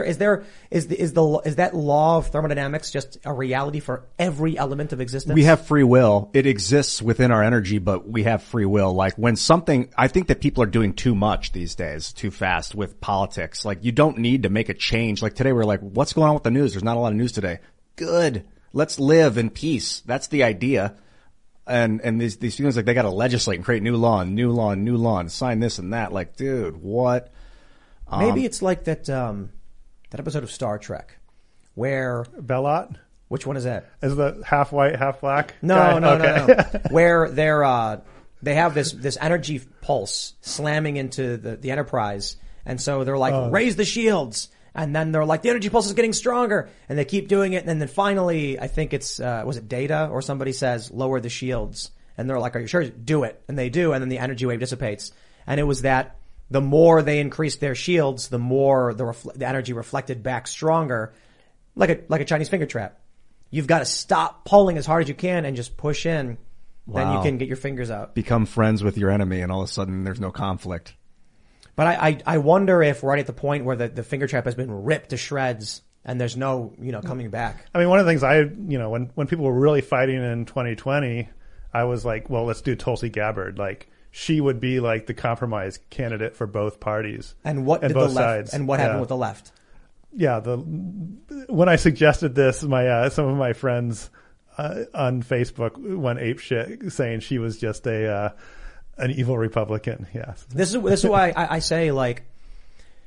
that law of thermodynamics just a reality for every element of existence? We have free will. It exists within our energy, but we have free will. Like when something, I think that people are doing too much these days, too fast with politics. Like you don't need to make a change. Like today we're like, what's going on with the news? There's not a lot of news today. Good. Let's live in peace. That's the idea. And these feelings like they got to legislate and create new law, and sign this and that. Like, dude, what? Maybe it's like that episode of Star Trek where Belot. Which one is that? Is the half white, half black? No. Where they have this energy pulse slamming into the Enterprise, and so they're like, raise the shields. And then they're like, the energy pulse is getting stronger. And they keep doing it. And then finally, I think it's, was it Data or somebody says, lower the shields. And they're like, are you sure? Do it. And they do. And then the energy wave dissipates. And it was that the more they increased their shields, the more the energy reflected back stronger, like a Chinese finger trap. You've got to stop pulling as hard as you can and just push in. Wow. Then you can get your fingers out. Become friends with your enemy and all of a sudden there's no conflict. But I wonder if we're right at the point where the finger trap has been ripped to shreds and there's no, coming back. I mean, one of the things when people were really fighting in 2020, I was like, well, let's do Tulsi Gabbard. Like, she would be like the compromise candidate for both parties. And what did both the left, sides. and what happened with the left? Yeah, when I suggested this, some of my friends on Facebook went apeshit saying she was just an evil Republican. Yes. This is why I say, like,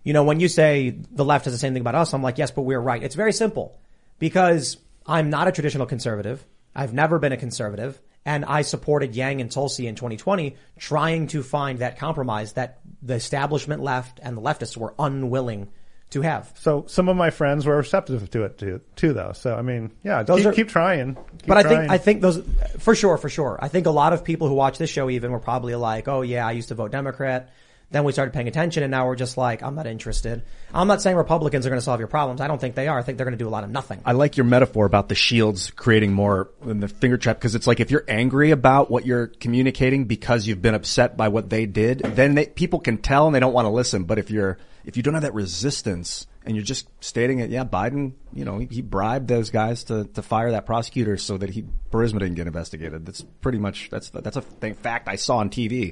You know, when you say the left does the same thing about us, I'm like, yes, but we're right. It's very simple because I'm not a traditional conservative. I've never been a conservative. And I supported Yang and Tulsi in 2020, trying to find that compromise that the establishment left and the leftists were unwilling to have. So some of my friends were receptive to it too, though. So I mean, yeah, keep trying. But I think those for sure. I think a lot of people who watch this show even were probably like, oh yeah, I used to vote Democrat. Then we started paying attention, and now we're just like, I'm not interested. I'm not saying Republicans are going to solve your problems. I don't think they are. I think they're going to do a lot of nothing. I like your metaphor about the shields creating more than the finger trap, because it's like if you're angry about what you're communicating because you've been upset by what they did, then people can tell and they don't want to listen. But if you don't have that resistance and you're just stating it, yeah, Biden, you know, he bribed those guys to fire that prosecutor so that Burisma didn't get investigated. That's pretty much that's a fact I saw on TV.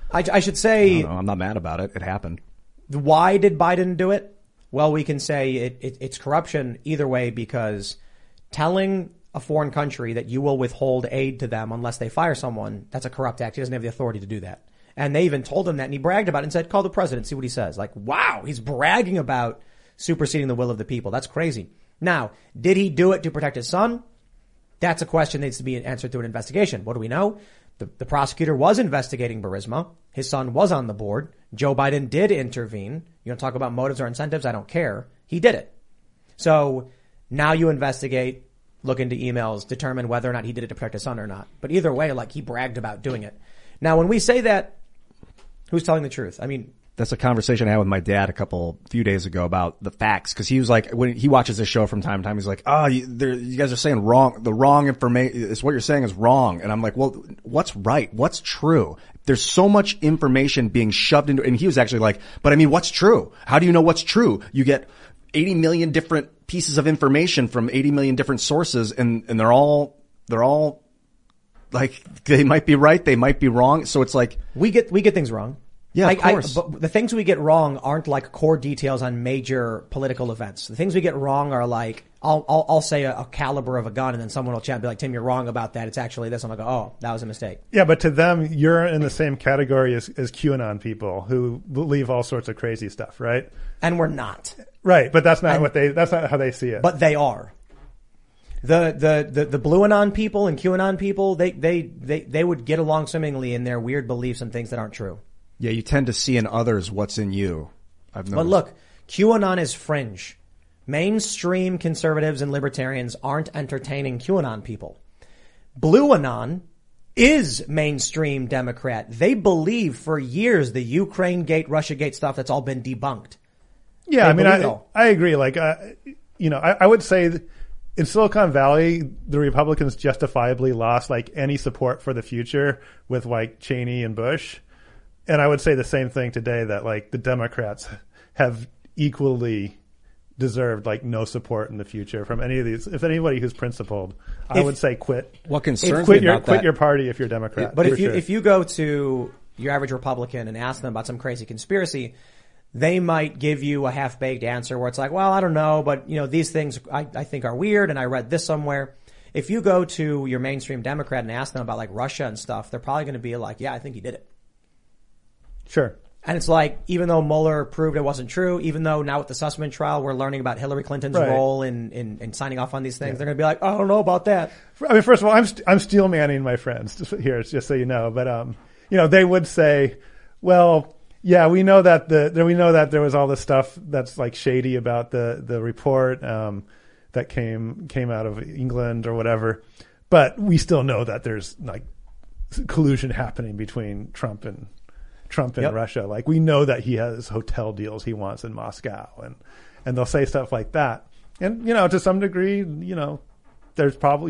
I should say, I'm not mad about it. It happened. Why did Biden do it? Well, we can say it's corruption either way, because telling a foreign country that you will withhold aid to them unless they fire someone, that's a corrupt act. He doesn't have the authority to do that. And they even told him that, and he bragged about it and said, call the president, see what he says. Like, wow, he's bragging about superseding the will of the people. That's crazy. Now, did he do it to protect his son? That's a question that needs to be answered through an investigation. What do we know? The prosecutor was investigating Burisma. His son was on the board. Joe Biden did intervene. You don't talk about motives or incentives. I don't care. He did it. So now you investigate, look into emails, determine whether or not he did it to protect his son or not. But either way, like, he bragged about doing it. Now, when we say that, who's telling the truth? I mean, that's a conversation I had with my dad few days ago about the facts. Cause he was like, when he watches this show from time to time, he's like, oh, you guys are saying the wrong information. It's what you're saying is wrong. And I'm like, well, what's right? What's true? There's so much information being shoved into, and he was actually like, but I mean, what's true? How do you know what's true? You get 80 million different pieces of information from 80 million different sources, and they're all like, they might be right, they might be wrong. So it's like, we get things wrong. Yeah, of course. But the things we get wrong aren't like core details on major political events. The things we get wrong are like, I'll say a caliber of a gun, and then someone will chat and be like, Tim, you're wrong about that. It's actually this. I'm like, oh, that was a mistake. Yeah, but to them, you're in the same category as QAnon people who believe all sorts of crazy stuff, right? And we're not. Right, but that's not how they see it. But they are. The Blue Anon people and QAnon people, they would get along swimmingly in their weird beliefs and things that aren't true. Yeah, you tend to see in others what's in you. I've noticed. But look, QAnon is fringe. Mainstream conservatives and libertarians aren't entertaining QAnon people. Blue Anon is mainstream Democrat. They believe for years the Ukraine Gate, Russia Gate stuff that's all been debunked. Yeah, I mean, I agree. Like, I would say that in Silicon Valley, the Republicans justifiably lost like any support for the future with like Cheney and Bush. And I would say the same thing today, that like the Democrats have equally deserved like no support in the future from any of these. If anybody who's principled, I would say quit. What concerns me about that? Quit your party if you're Democrat. But if you go to your average Republican and ask them about some crazy conspiracy, they might give you a half-baked answer where it's like, well, I don't know, but you know, these things I think are weird, and I read this somewhere. If you go to your mainstream Democrat and ask them about like Russia and stuff, they're probably going to be like, yeah, I think he did it. Sure. And it's like, even though Mueller proved it wasn't true, even though now with the Sussman trial, we're learning about Hillary Clinton's role in signing off on these things, they're going to be like, I don't know about that. I mean, first of all, I'm steel manning my friends here, just so you know. But, they would say, well, yeah, we know that there was all this stuff that's like shady about the report, that came out of England or whatever. But we still know that there's like collusion happening between Trump and Russia. Like, we know that he has hotel deals he wants in Moscow, and they'll say stuff like that. And, to some degree, there's probably,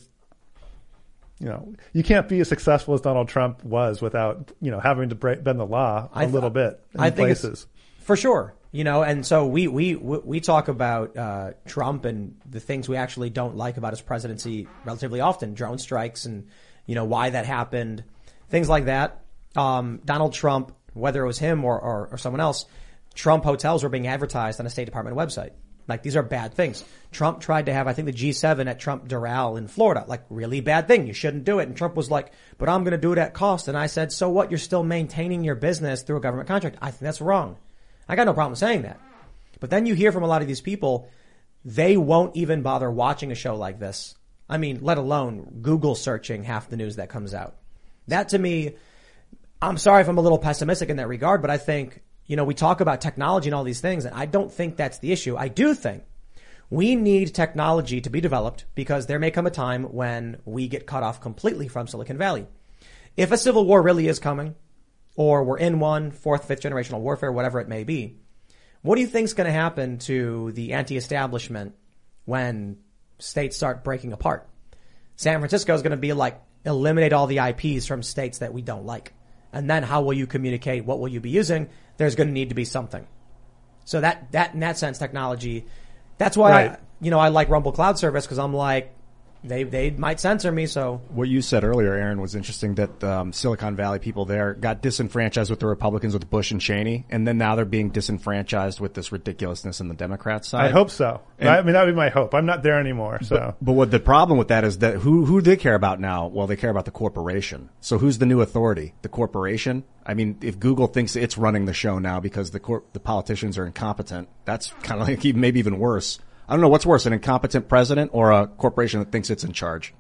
you can't be as successful as Donald Trump was without, having to bend the law a little bit in places. For sure. And so we talk about, Trump and the things we actually don't like about his presidency relatively often. Drone strikes and, why that happened, things like that. Donald Trump, whether it was him or someone else, Trump hotels were being advertised on a State Department website. Like, these are bad things. Trump tried to have, I think, the G7 at Trump Doral in Florida. Like, really bad thing. You shouldn't do it. And Trump was like, but I'm going to do it at cost. And I said, so what? You're still maintaining your business through a government contract. I think that's wrong. I got no problem saying that. But then you hear from a lot of these people, they won't even bother watching a show like this. I mean, let alone Google searching half the news that comes out. That to me, I'm sorry if I'm a little pessimistic in that regard, but I think, we talk about technology and all these things, and I don't think that's the issue. I do think we need technology to be developed because there may come a time when we get cut off completely from Silicon Valley. If a civil war really is coming, or we're in one, fourth, fifth generational warfare, whatever it may be, what do you think is going to happen to the anti-establishment when states start breaking apart? San Francisco is going to be like, eliminate all the IPs from states that we don't like. And then how will you communicate? What will you be using? There's going to need to be something. So that in that sense, technology, that's why Right. I like Rumble Cloud Service, because I'm like, they might censor me, so. What you said earlier, Aaron, was interesting that Silicon Valley people there got disenfranchised with the Republicans with Bush and Cheney, and then now they're being disenfranchised with this ridiculousness in the Democrat side. I hope so. I mean, that would be my hope. I'm not there anymore, so. But what the problem with that is that who do they care about now? Well, they care about the corporation. So who's the new authority? The corporation? I mean, if Google thinks it's running the show now because the politicians are incompetent, that's kind of like maybe even worse. I don't know what's worse, an incompetent president or a corporation that thinks it's in charge.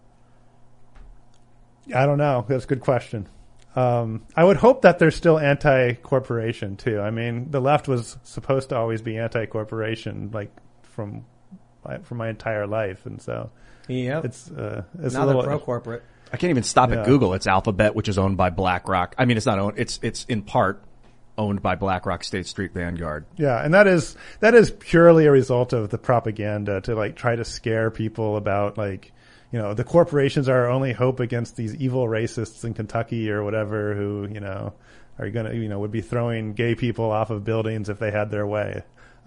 I don't know. That's a good question. I would hope that they're still anti-corporation too. I mean, the left was supposed to always be anti-corporation, like from my entire life, and so Yep. it's Now a little they're pro-corporate. I can't even stop Yeah. at Google. It's Alphabet, which is owned by BlackRock. I mean, it's not owned. It's in part owned by BlackRock, State Street, Vanguard. Yeah, and that is purely a result of the propaganda to like try to scare people about like, the corporations are our only hope against these evil racists in Kentucky or whatever who, are going to, would be throwing gay people off of buildings if they had their way.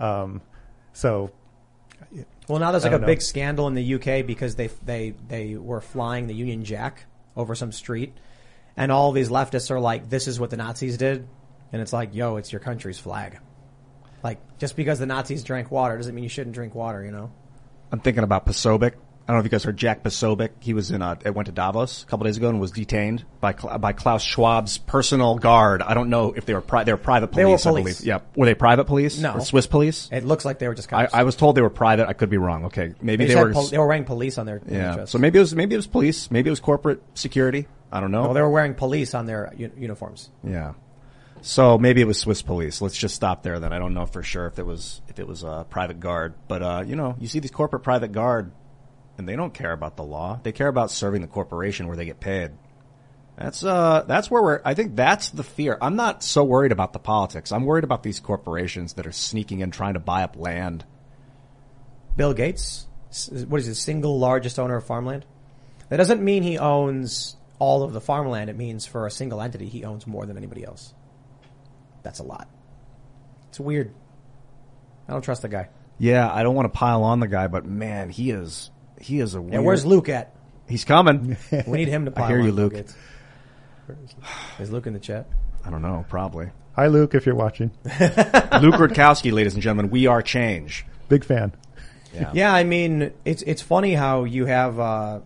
So Well, now there's I like a don't big know. scandal in the UK because they were flying the Union Jack over some street, and all these leftists are like, "This is what the Nazis did," and it's like, "Yo, it's your country's flag." Like, just because the Nazis drank water doesn't mean you shouldn't drink water, I'm thinking about Posobiec. I don't know if you guys heard Jack Posobiec. He was went to Davos a couple days ago and was detained by Klaus Schwab's personal guard. I don't know if they were private police. They were police. I believe. Yeah. Were they private police? No. Or Swiss police? It looks like they were just cops. I was told they were private. I could be wrong. Okay. Maybe they they were. they were wearing police on their Yeah. chests. So maybe it was police. Maybe it was corporate security. I don't know. Well, they were wearing police on their uniforms. Yeah. So maybe it was Swiss police. Let's just stop there then. I don't know for sure if it was a private guard. But you see these corporate private guard and they don't care about the law. They care about serving the corporation where they get paid. That's where I think that's the fear. I'm not so worried about the politics. I'm worried about these corporations that are sneaking in trying to buy up land. Bill Gates, what is his single largest owner of farmland? That doesn't mean he owns all of the farmland. It means for a single entity, he owns more than anybody else. That's a lot. It's weird. I don't trust the guy. Yeah, I don't want to pile on the guy, but man, he is a weird. Yeah, where's Luke at? He's coming. We need him to pile I hear on you, Bill Luke. Gates. Is Luke in the chat? I don't know, probably. hi, Luke, if you're watching. Luke Rutkowski, ladies and gentlemen, we are change. Big fan. Yeah, I mean, it's funny how you have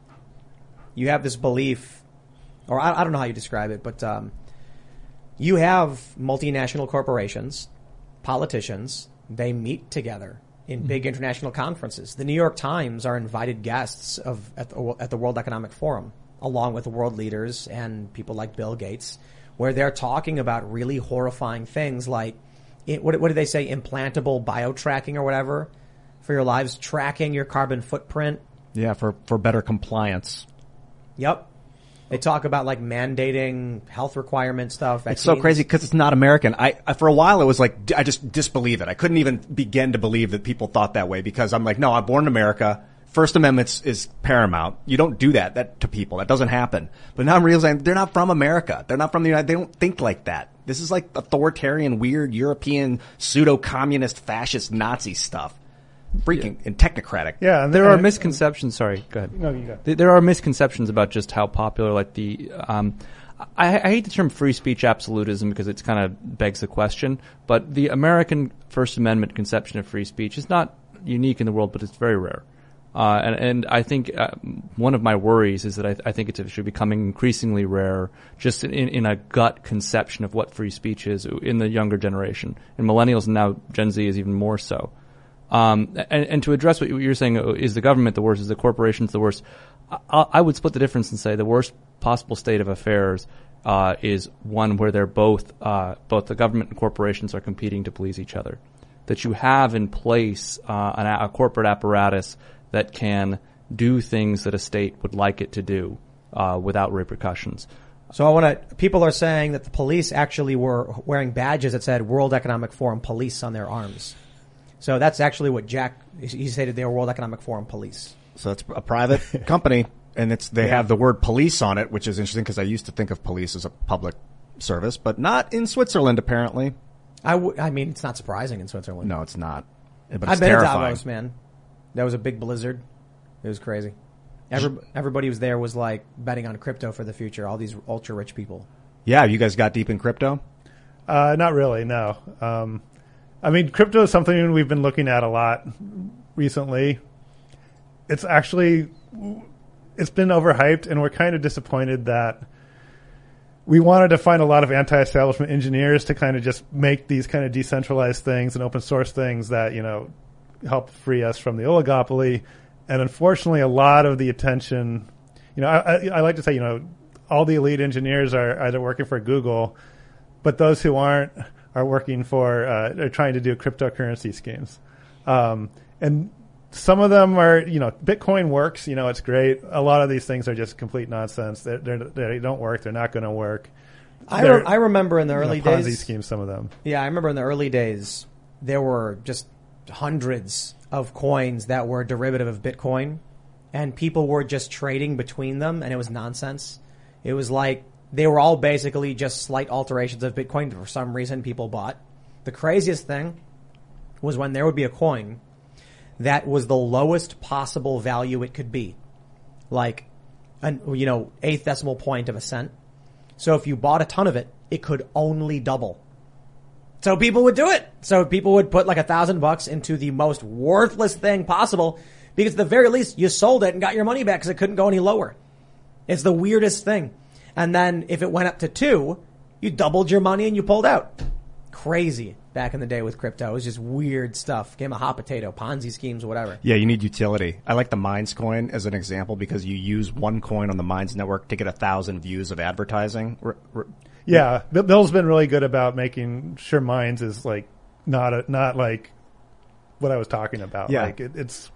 this belief, or I don't know how you describe it, but you have multinational corporations, politicians, they meet together in big international conferences. The New York Times are invited guests at the World Economic Forum, along with the world leaders and people like Bill Gates, where they're talking about really horrifying things like, what did they say, implantable biotracking or whatever for your lives, tracking your carbon footprint. Yeah, for better compliance. Yep. They talk about like mandating health requirement stuff. It's so crazy because it's not American. I for a while it was like, I just disbelieve it. I couldn't even begin to believe that people thought that way because I'm like, no, I'm born in America. First Amendment is paramount. You don't do that to people. That doesn't happen. But now I'm realizing they're not from America. They're not from the United. They don't think like that. This is like authoritarian, weird European, pseudo-communist, fascist, Nazi stuff. Freaking and technocratic. Yeah, and There are misconceptions. Sorry, go ahead. No, you go. There are misconceptions about just how popular, like the. I hate the term free speech absolutism because it's kind of begs the question. But the American First Amendment conception of free speech is not unique in the world, but it's very rare. And I think one of my worries is that I think it's actually becoming increasingly rare just in a gut conception of what free speech is in the younger generation. And millennials and now Gen Z is even more so. And to address what you're saying, is the government the worst? Is the corporations the worst? I would split the difference and say the worst possible state of affairs is one where they're both the government and corporations are competing to please each other. That you have in place a corporate apparatus that can do things that a state would like it to do without repercussions. So people are saying that the police actually were wearing badges that said World Economic Forum Police on their arms. So that's actually what he stated, they were World Economic Forum Police. So it's a private company, and they have the word police on it, which is interesting because I used to think of police as a public service, but not in Switzerland, apparently. I mean, it's not surprising in Switzerland. No, it's not. But it's I've been terrifying. to Davos, man. That was a big blizzard. It was crazy. Everybody was there was like betting on crypto for the future. All these ultra rich people. Yeah, you guys got deep in crypto? Not really, no. I mean, crypto is something we've been looking at a lot recently. It's been overhyped, and we're kind of disappointed that we wanted to find a lot of anti-establishment engineers to kind of just make these kind of decentralized things and open source things that, help free us from the oligopoly. And unfortunately, a lot of the attention, I like to say, all the elite engineers are either working for Google, but those who aren't are working are trying to do cryptocurrency schemes. And some of them are, Bitcoin works, it's great. A lot of these things are just complete nonsense. They don't work. They're not going to work. I remember in the early days. Ponzi schemes, some of them. Yeah, I remember in the early days, there were just hundreds of coins that were derivative of Bitcoin, and people were just trading between them, and it was nonsense. It was like they were all basically just slight alterations of Bitcoin that for some reason people bought. The craziest thing was when there would be a coin that was the lowest possible value it could be. Like, eighth decimal point of a cent. So if you bought a ton of it, it could only double. So people would do it. So people would put like $1,000 into the most worthless thing possible because at the very least you sold it and got your money back because it couldn't go any lower. It's the weirdest thing. And then if it went up to 2, you doubled your money and you pulled out. Crazy back in the day with crypto. It was just weird stuff. Game of hot potato, Ponzi schemes, whatever. Yeah, you need utility. I like the Minds coin as an example because you use one coin on the Minds network to get 1,000 views of advertising. Yeah, Bill's been really good about making sure Minds is like not like what I was talking about. Yeah. Like it's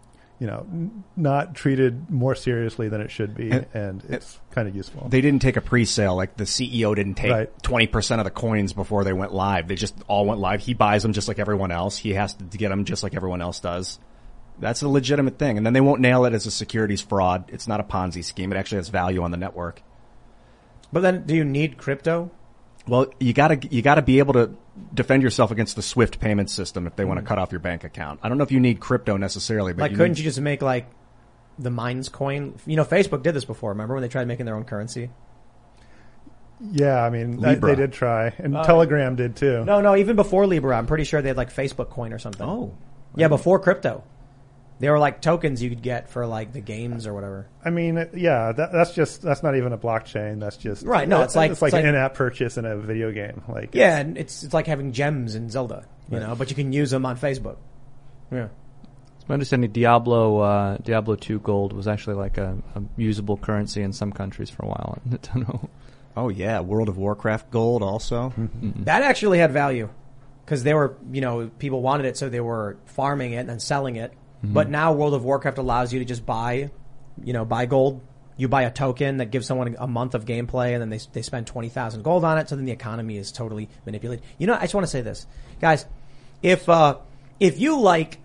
not treated more seriously than it should be, and it's kind of useful. They didn't take a pre-sale. Like the CEO didn't take Right. 20% of the coins before they went live. They just all went live. He buys them just like everyone else. He has to get them just like everyone else does. That's a legitimate thing. And then they won't nail it as a securities fraud. It's not a Ponzi scheme. It actually has value on the network. But then do you need crypto? Well, you gotta be able to defend yourself against the SWIFT payment system if they want to cut off your bank account. I don't know if you need crypto necessarily, but Couldn't you just make like the Minds coin? Facebook did this before. Remember when they tried making their own currency? Yeah, I mean Libra. they did try, and Telegram did too. No, even before Libra, I'm pretty sure they had like Facebook coin or something. Oh. Yeah, before crypto. They were like tokens you could get for like the games or whatever. I mean, yeah, that's not even a blockchain. That's just Right, no, it's like an in-app purchase in a video game. Like Yeah, and it's like having gems in Zelda, but you can use them on Facebook. Yeah. It's my understanding Diablo 2 gold was actually like a usable currency in some countries for a while. I don't know. Oh yeah, World of Warcraft gold also. That actually had value because they were, people wanted it, so they were farming it and then selling it. But now World of Warcraft allows you to just buy gold. You buy a token that gives someone a month of gameplay, and then they spend 20,000 gold on it. So then the economy is totally manipulated. I just want to say this, guys. If you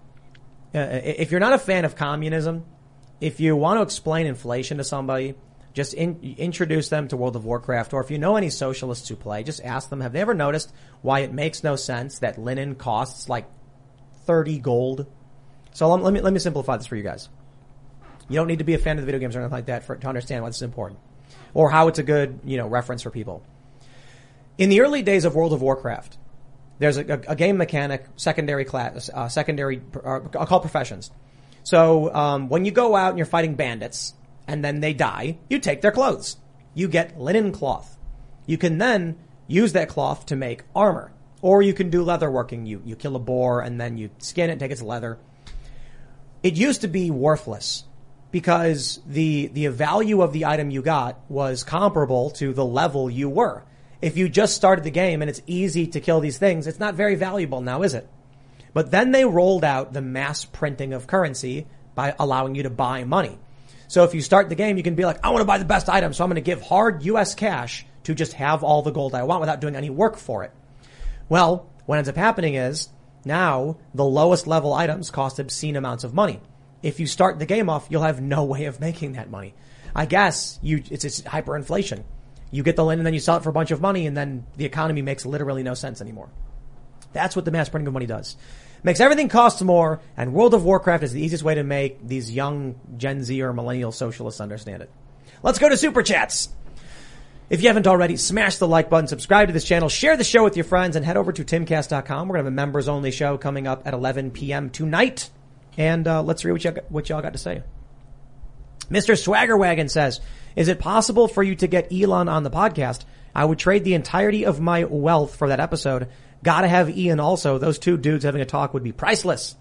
if you're not a fan of communism, if you want to explain inflation to somebody, just introduce them to World of Warcraft. Or if you know any socialists who play, just ask them, have they ever noticed why it makes no sense that linen costs like 30 gold? So let me simplify this for you guys. You don't need to be a fan of the video games or anything like that to understand why this is important, or how it's a good reference for people. In the early days of World of Warcraft, there's a game mechanic, secondary class, called professions. So when you go out and you're fighting bandits and then they die, you take their clothes. You get linen cloth. You can then use that cloth to make armor. Or you can do leather working. You kill a boar and then you skin it, take its leather. It used to be worthless because the value of the item you got was comparable to the level you were. If you just started the game and it's easy to kill these things, it's not very valuable now, is it? But then they rolled out the mass printing of currency by allowing you to buy money. So if you start the game, you can be like, I want to buy the best item, so I'm going to give hard US cash to just have all the gold I want without doing any work for it. Well, what ends up happening is now the lowest level items cost obscene amounts of money. If you start the game off, you'll have no way of making that money. I guess it's hyperinflation. You get the linen, then you sell it for a bunch of money, and then the economy makes literally no sense anymore. That's what the mass printing of money does. Makes everything cost more, and World of Warcraft is the easiest way to make these young Gen Z or millennial socialists understand it. Let's go to Super Chats. If you haven't already, smash the like button, subscribe to this channel, share the show with your friends, and head over to timcast.com. We're going to have a members-only show coming up at 11 p.m. tonight. And let's read what y'all got to say. Mr. Swaggerwagon says, is it possible for you to get Elon on the podcast? I would trade the entirety of my wealth for that episode. Gotta have Ian also. Those two dudes having a talk would be priceless.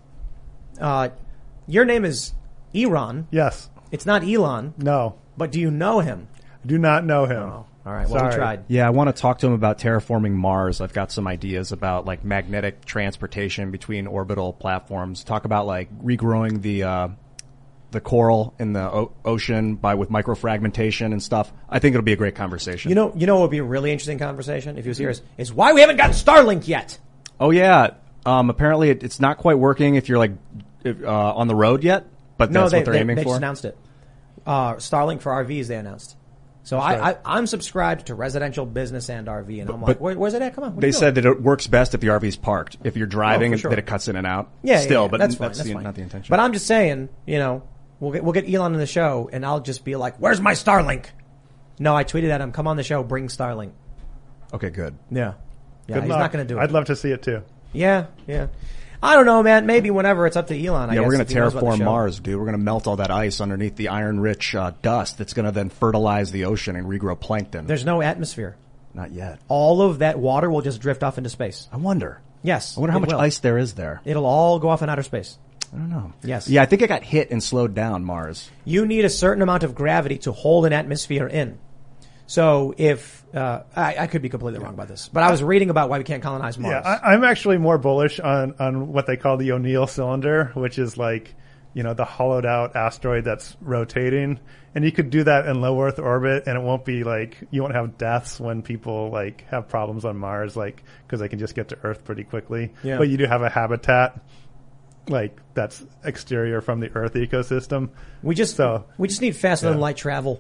Your name is Iran. Yes. It's not Elon. No. But do you know him? I do not know him. Oh, all right. Well, we Sorry. tried. Yeah, I want to talk to him about terraforming Mars. I've got some ideas about like magnetic transportation between orbital platforms. Talk about like regrowing the coral in the ocean with microfragmentation and stuff. I think it'll be a great conversation. You know what would be a really interesting conversation if he was here is why we haven't gotten Starlink yet. Oh yeah. Apparently it's not quite working if you're like on the road yet, but that's what they're aiming they for. Just announced it. Starlink for RVs they announced. So I'm subscribed to residential, business, and RV, and I'm like, where's it at? Come on. They said that it works best if the RV's parked. If you're driving, sure. that it cuts in and out. Yeah, but that's fine. not the intention. But I'm just saying, we'll get Elon on the show, and I'll just be like, where's my Starlink? No, I tweeted at him, come on the show, bring Starlink. Okay, good. Yeah. Yeah, Good he's luck. not going to do it. I'd love to see it too. Yeah. I don't know, man. Maybe whenever it's up to Elon, I guess. We're going if to he knows about the terraform show. Mars, dude. We're going to melt all that ice underneath the iron-rich dust that's going to then fertilize the ocean and regrow plankton. There's no atmosphere. Not yet. All of that water will just drift off into space. I wonder. Yes. I wonder how much will. ice there is there. It'll all go off in outer space. I don't know. Yes. Yeah, I think it got hit and slowed down, Mars. You need a certain amount of gravity to hold an atmosphere in. So if I could be completely wrong about this, but I was reading about why we can't colonize Mars. Yeah, I'm actually more bullish on what they call the O'Neill cylinder, which is like, the hollowed out asteroid that's rotating. And you could do that in low Earth orbit, and it won't be like, you won't have deaths when people like have problems on Mars, like, because they can just get to Earth pretty quickly. Yeah. But you do have a habitat like that's exterior from the Earth ecosystem. We just need faster than light travel.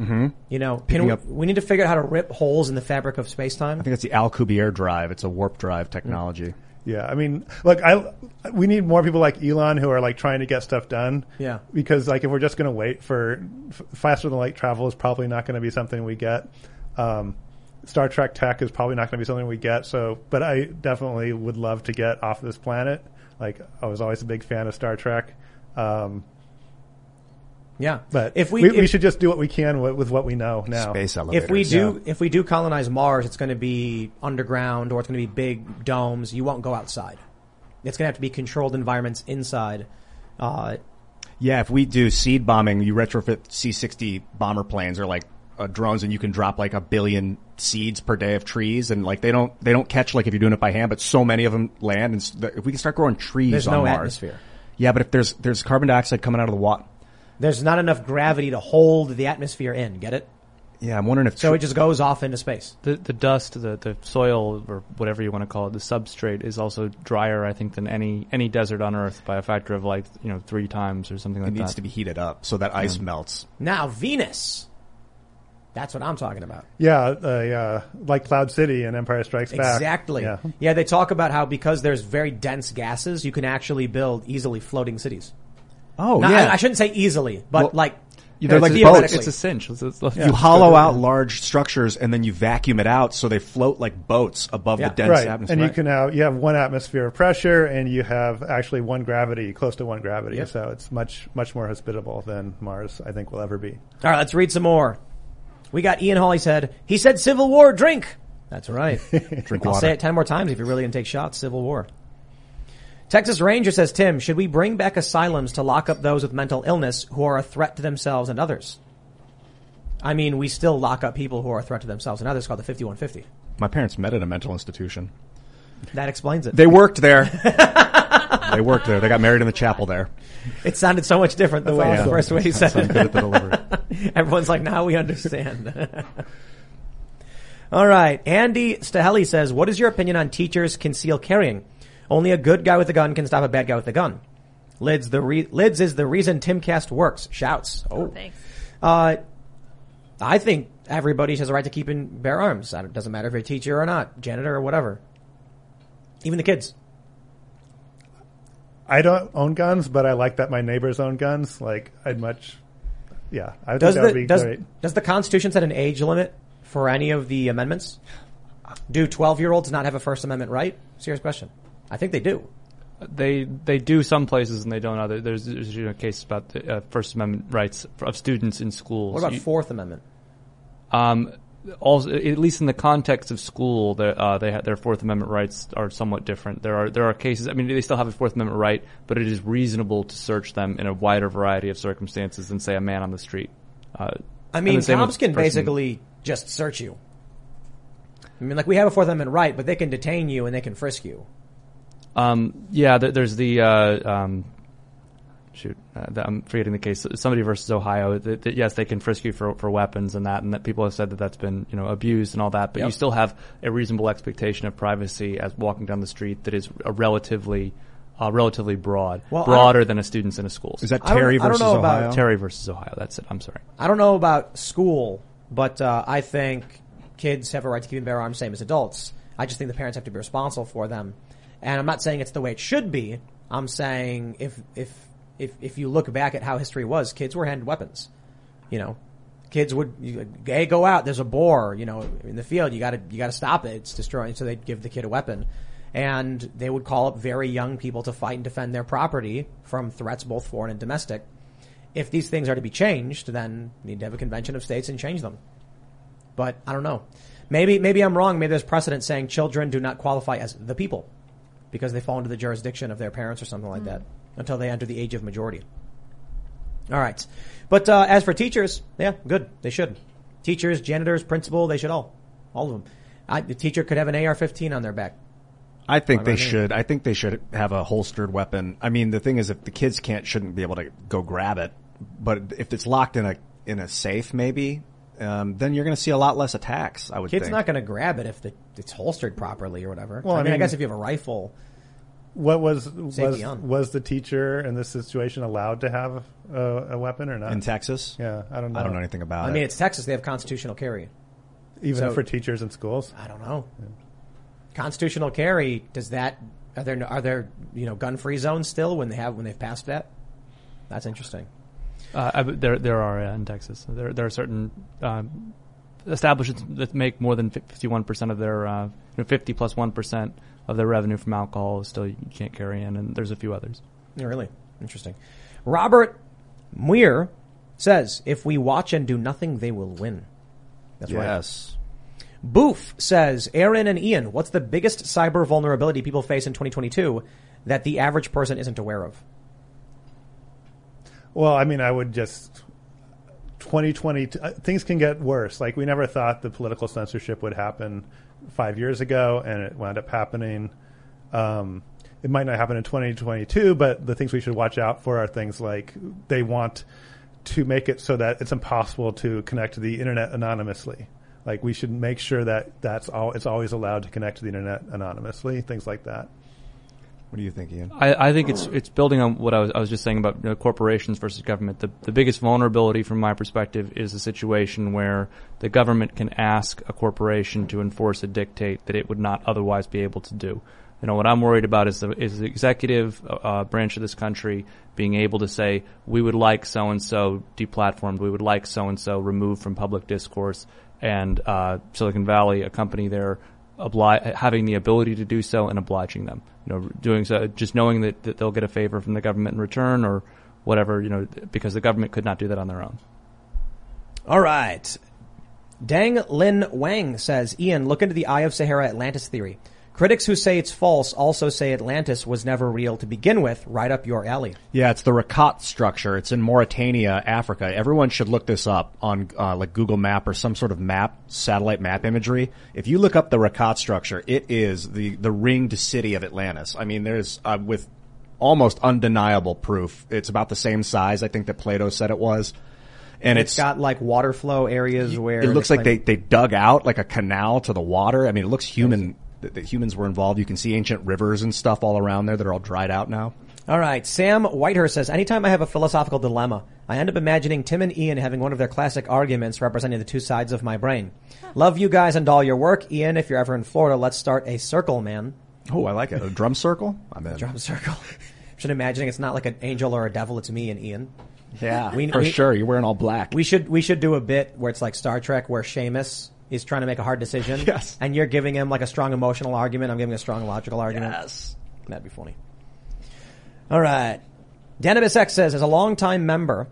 Mm-hmm. We need to figure out how to rip holes in the fabric of space-time. I think it's the Alcubierre drive. It's a warp drive technology. Yeah, I mean, look, we need more people like Elon who are like trying to get stuff done. Yeah. Because like if we're just going to wait for faster than light travel is probably not going to be something we get. Star Trek tech is probably not going to be something we get. So, but I definitely would love to get off this planet. Like I was always a big fan of Star Trek. Yeah, But if we should just do what we can with what we know now. Space elevators. if we do colonize Mars, it's going to be underground or it's going to be big domes. You won't go outside. It's going to have to be controlled environments inside. Yeah, if we do seed bombing, you retrofit C-60 bomber planes or like drones, and you can drop like 1 billion seeds per day of trees, and like they don't catch like if you're doing it by hand, but so many of them land. And if we can start growing trees There's on no Mars, atmosphere. Yeah, but if there's carbon dioxide coming out of the water. There's not enough gravity to hold the atmosphere in. Get it? Yeah, I'm wondering if So it just goes off into space. The dust, the soil, or whatever you want to call it, the substrate is also drier, I think, than any desert on Earth by a factor of 3 times or something like it that. needs to be heated up so that ice melts. Now Venus. That's what I'm talking about. Yeah, like Cloud City and Empire Strikes Back. Exactly. Yeah. Yeah, they talk about how because there's very dense gases, you can actually build easily floating cities. Oh, Now, yeah. I shouldn't say easily, but Well, They're like theoretically. boats. It's a cinch. You hollow out large structures and then you vacuum it out so they float like boats above Yeah. the dense Right, atmosphere. and you have one atmosphere of pressure, and you have actually one gravity, close to one gravity. Yep. So it's much more hospitable than Mars, I think, will ever be. All right, let's read some more. We got Ian Hawley said, he said Civil War, drink. That's right. Drink I'll water. say it 10 more times if you're really going to take shots. Civil War. Texas Ranger says, Tim, should we bring back asylums to lock up those with mental illness who are a threat to themselves and others? I mean, we still lock up people who are a threat to themselves and others, called the 5150. My parents met at a mental institution. That explains it. They worked there. They worked there. They got married in the chapel there. It sounded so much different the That's the awesome. first way he said So I'm good at the delivery. it. Everyone's like, now we understand. All right. Andy Stahelli says, what is your opinion on teachers conceal carrying? Only a good guy with a gun can stop a bad guy with a gun. Lids is the reason Timcast works. Shouts. Oh. Thanks. I think everybody has a right to keep and bear arms. It doesn't matter if you're a teacher or not, janitor or whatever. Even the kids. I don't own guns, but I like that my neighbors own guns. Like, I think Does that would be great. does the Constitution set an age limit for any of the amendments? Do 12-year-olds not have a First Amendment right? Serious question. I think they do. They do some places and they don't other. There's cases about the First Amendment rights of students in schools. What about Fourth Amendment? Also, at least in the context of school, their Fourth Amendment rights are somewhat different. There are cases. I mean, they still have a Fourth Amendment right, but it is reasonable to search them in a wider variety of circumstances than, say, a man on the street. I mean, and the same with cops can person- basically just search you. I mean, like, we have a Fourth Amendment right, but they can detain you and they can frisk you. There's the I'm forgetting the case. Somebody versus Ohio. Yes, they can frisk you for weapons and that people have said that that's been abused and all that. But Yep. you still have a reasonable expectation of privacy as walking down the street that is a relatively broad, Well, broader than a student's in a school. Is that I don't- Terry I don't versus know about Ohio? Terry versus Ohio? That's it. I'm sorry. I don't know about school, but I think kids have a right to keep and bear arms, same as adults. I just think the parents have to be responsible for them. And I'm not saying it's the way it should be. I'm saying if you look back at how history was, kids were handed weapons. Kids would go out. There's a boar, in the field. You gotta stop it. It's destroying. So they'd give the kid a weapon, and they would call up very young people to fight and defend their property from threats, both foreign and domestic. If these things are to be changed, then you need to have a convention of states and change them. But I don't know. Maybe I'm wrong. Maybe there's precedent saying children do not qualify as the people because they fall into the jurisdiction of their parents or something like that until they enter the age of majority. All right. But as for teachers, yeah, good. They should. Teachers, janitors, principal, they should all of them. The teacher could have an AR-15 on their back. I think they should. I think they should have a holstered weapon. I mean, the thing is, if the kids shouldn't be able to go grab it, but if it's locked in a safe, maybe, then you're going to see a lot less attacks. I would think. Kid's not going to grab it if it's holstered properly or whatever. Well, I I mean, I mean- guess if you have a rifle. What was Safety on. the teacher in this situation allowed to have a weapon or not? in Texas. Yeah, I don't know. I don't know anything about I it. mean, it's Texas. They have constitutional carry. Even So- for teachers in schools. I don't know. Constitutional carry, are there gun-free zones still when they've passed that? That's interesting. There are in Texas. There are certain establishments that make more than 51% of their 50 plus 1% of their revenue from alcohol. Still, you can't carry in, and there's a few others. Yeah, really interesting. Robert Muir says, "If we watch and do nothing, they will win." That's right. yes. Boof says, Aaron and Ian, what's the biggest cyber vulnerability people face in 2022 that the average person isn't aware of? Well, I mean, I would just 2020 things can get worse. Like, we never thought the political censorship would happen 5 years ago, and it wound up happening. It might not happen in 2022, but the things we should watch out for are things like they want to make it so that it's impossible to connect to the internet anonymously. Like, we should make sure that it's always allowed to connect to the internet anonymously, things like that. What do you think, Ian? I think it's building on what I was just saying about corporations versus government. The biggest vulnerability from my perspective is a situation where the government can ask a corporation to enforce a dictate that it would not otherwise be able to do. You know, what I'm worried about is the executive branch of this country being able to say, we would like so-and-so deplatformed, we would like so-and-so removed from public discourse, and Silicon Valley, a company there, having the ability to do so and obliging them. You know, doing so, just knowing that they'll get a favor from the government in return or whatever, you know, because the government could not do that on their own. All right. Dang Lin Wang says, Ian, look into the Eye of Sahara Atlantis theory. Critics who say it's false also say Atlantis was never real to begin with. Right up your alley. Yeah, it's the Rakat structure. It's in Mauritania, Africa. Everyone should look this up on like Google Map or some sort of map, satellite map imagery. If you look up the Rakat structure, it is the ringed city of Atlantis. I mean, there's with almost undeniable proof. It's about the same size, I think, that Plato said it was. And it's got like water flow areas where it looks like they dug out like a canal to the water. I mean, it looks human. That humans were involved. You can see ancient rivers and stuff all around there that are all dried out now. All right. Sam Whitehurst says, anytime I have a philosophical dilemma, I end up imagining Tim and Ian having one of their classic arguments representing the two sides of my brain. Love you guys and all your work. Ian, if you're ever in Florida, let's start a circle, man. Oh, I like it. A drum circle? I'm in. Drum circle. Should imagining it's not like an angel or a devil. It's me and Ian. Yeah, for sure. You're wearing all black. We should do a bit where it's like Star Trek, where Seamus is trying to make a hard decision. Yes. And you're giving him like a strong emotional argument. I'm giving a strong logical argument. Yes. That'd be funny. All right. Danibus X says, as a longtime member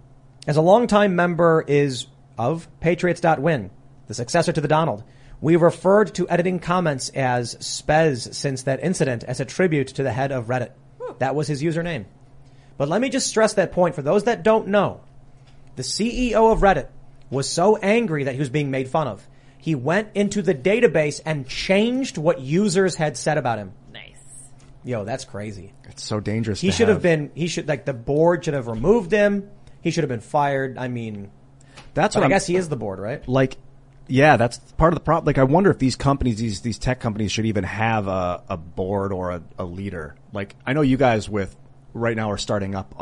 is of Patriots.win, the successor to the Donald, we referred to editing comments as Spez since that incident as a tribute to the head of Reddit. That was his username. But let me just stress that point for those that don't know. The CEO of Reddit was so angry that he was being made fun of. He went into the database and changed what users had said about him. Nice. Yo, that's crazy. It's so dangerous. The board should have removed him. He should have been fired. I mean, I guess he is the board, right? Like, yeah, that's part of the problem. Like, I wonder if these companies, these tech companies should even have a board or a leader. Like, I know you guys right now are starting up,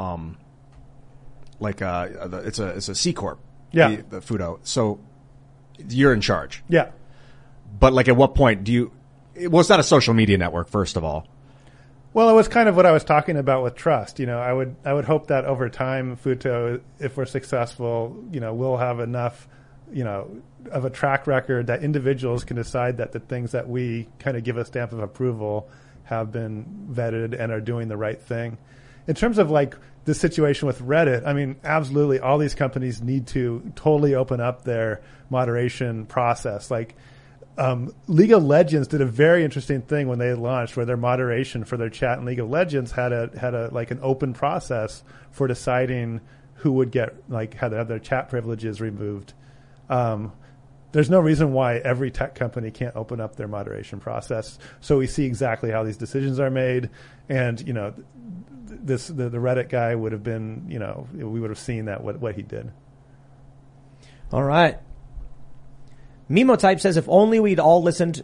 it's a C Corp. Yeah. The Fudo. So you're in charge. Yeah. But like, at what point it's not a social media network, first of all. Well, it was kind of what I was talking about with trust. You know, I would hope that over time, Futo, if we're successful, you know, we'll have enough, you know, of a track record that individuals can decide that the things that we kind of give a stamp of approval have been vetted and are doing the right thing. In terms of like the situation with Reddit, I mean, absolutely all these companies need to totally open up their moderation process. Like, League of Legends did a very interesting thing when they launched, where their moderation for their chat in League of Legends had a like an open process for deciding who would get have their chat privileges removed. There's no reason why every tech company can't open up their moderation process, so we see exactly how these decisions are made. And you know, the Reddit guy would have been, you know, we would have seen that what he did. All right. Memotype says, if only we'd have all listened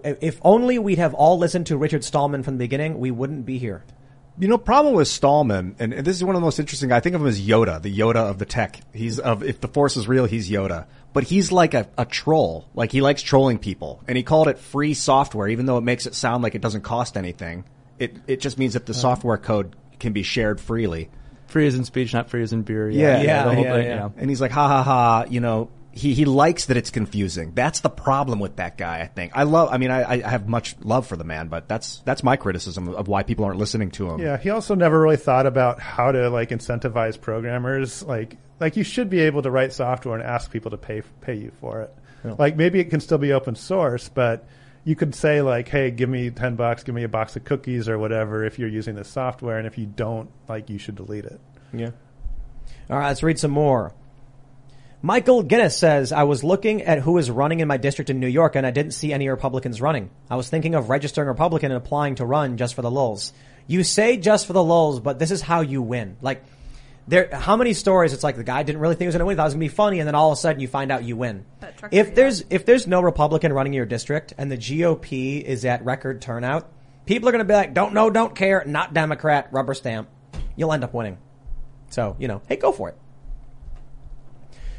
to Richard Stallman from the beginning, we wouldn't be here. You know, problem with Stallman, and this is one of the most interesting, I think of him as Yoda, the Yoda of the tech. If the Force is real, he's Yoda. But he's like a troll. Like, he likes trolling people. And he called it free software, even though it makes it sound like it doesn't cost anything. It just means that the software code can be shared freely. Free as in speech, not free as in beer. Yeah. And he's like, ha ha ha, you know, he likes that it's confusing. That's the problem with that guy, I think. I have much love for the man, but that's my criticism of why people aren't listening to him. Yeah, he also never really thought about how to like incentivize programmers. Like you should be able to write software and ask people to pay you for it. Yeah. Like, maybe it can still be open source, but you could say like, hey, give me $10, give me a box of cookies or whatever if you're using this software, and if you don't, like, you should delete it. Yeah. All right, let's read some more. Michael Guinness says, I was looking at who is running in my district in New York, and I didn't see any Republicans running. I was thinking of registering Republican and applying to run just for the lulz. You say just for the lulz, but this is how you win. Like, how many stories it's like the guy didn't really think he was going to win, thought it was going to be funny, and then all of a sudden you find out you win. If there's no Republican running in your district and the GOP is at record turnout, people are going to be like, don't know, don't care, not Democrat, rubber stamp. You'll end up winning. So, you know, hey, go for it.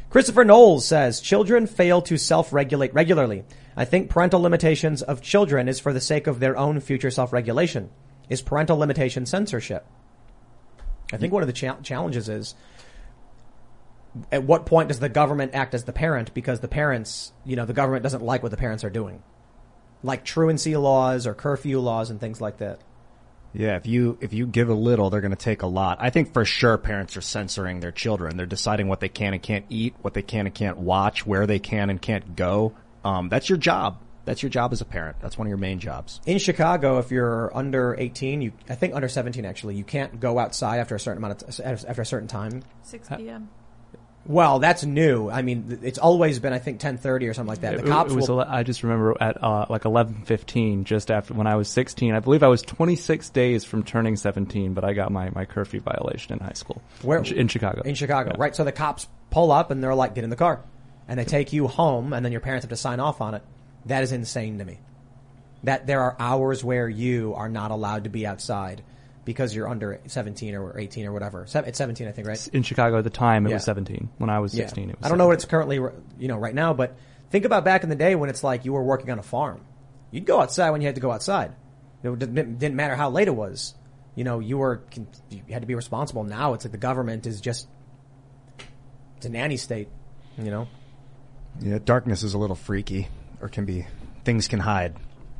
Christopher Knowles says, children fail to self-regulate regularly. I think parental limitations of children is for the sake of their own future self-regulation. Is parental limitation censorship? I think one of the challenges is, at what point does the government act as the parent? Because the parents, the government doesn't like what the parents are doing. Like truancy laws or curfew laws and things like that. Yeah, if you give a little, they're going to take a lot. I think for sure parents are censoring their children. They're deciding what they can and can't eat, what they can and can't watch, where they can and can't go. That's your job. That's your job as a parent. That's one of your main jobs. In Chicago, if you're under 18, I think under 17 actually, you can't go outside after a certain after a certain time. 6 p.m. Well, that's new. I mean, it's always been, I think, 10:30 or something like that. The cops I just remember at like 11:15, just after when I was 16. I believe I was 26 days from turning 17, but I got my curfew violation in high school. Where? In Chicago. In Chicago, Yeah. right. So the cops pull up and they're like, get in the car. And they take you home and then your parents have to sign off on it. That is insane to me. That there are hours where you are not allowed to be outside because you're under 17 or 18 or whatever. It's 17, I think, right? In Chicago at the time, it Yeah. was 17. When I was 16, it was I don't know 17. what it's currently, right now, but think about back in the day when it's like you were working on a farm. You'd go outside when you had to go outside. It didn't matter how late it was. You had to be responsible. Now it's like the government is just, it's a nanny state, Yeah, darkness is a little freaky, or things can hide.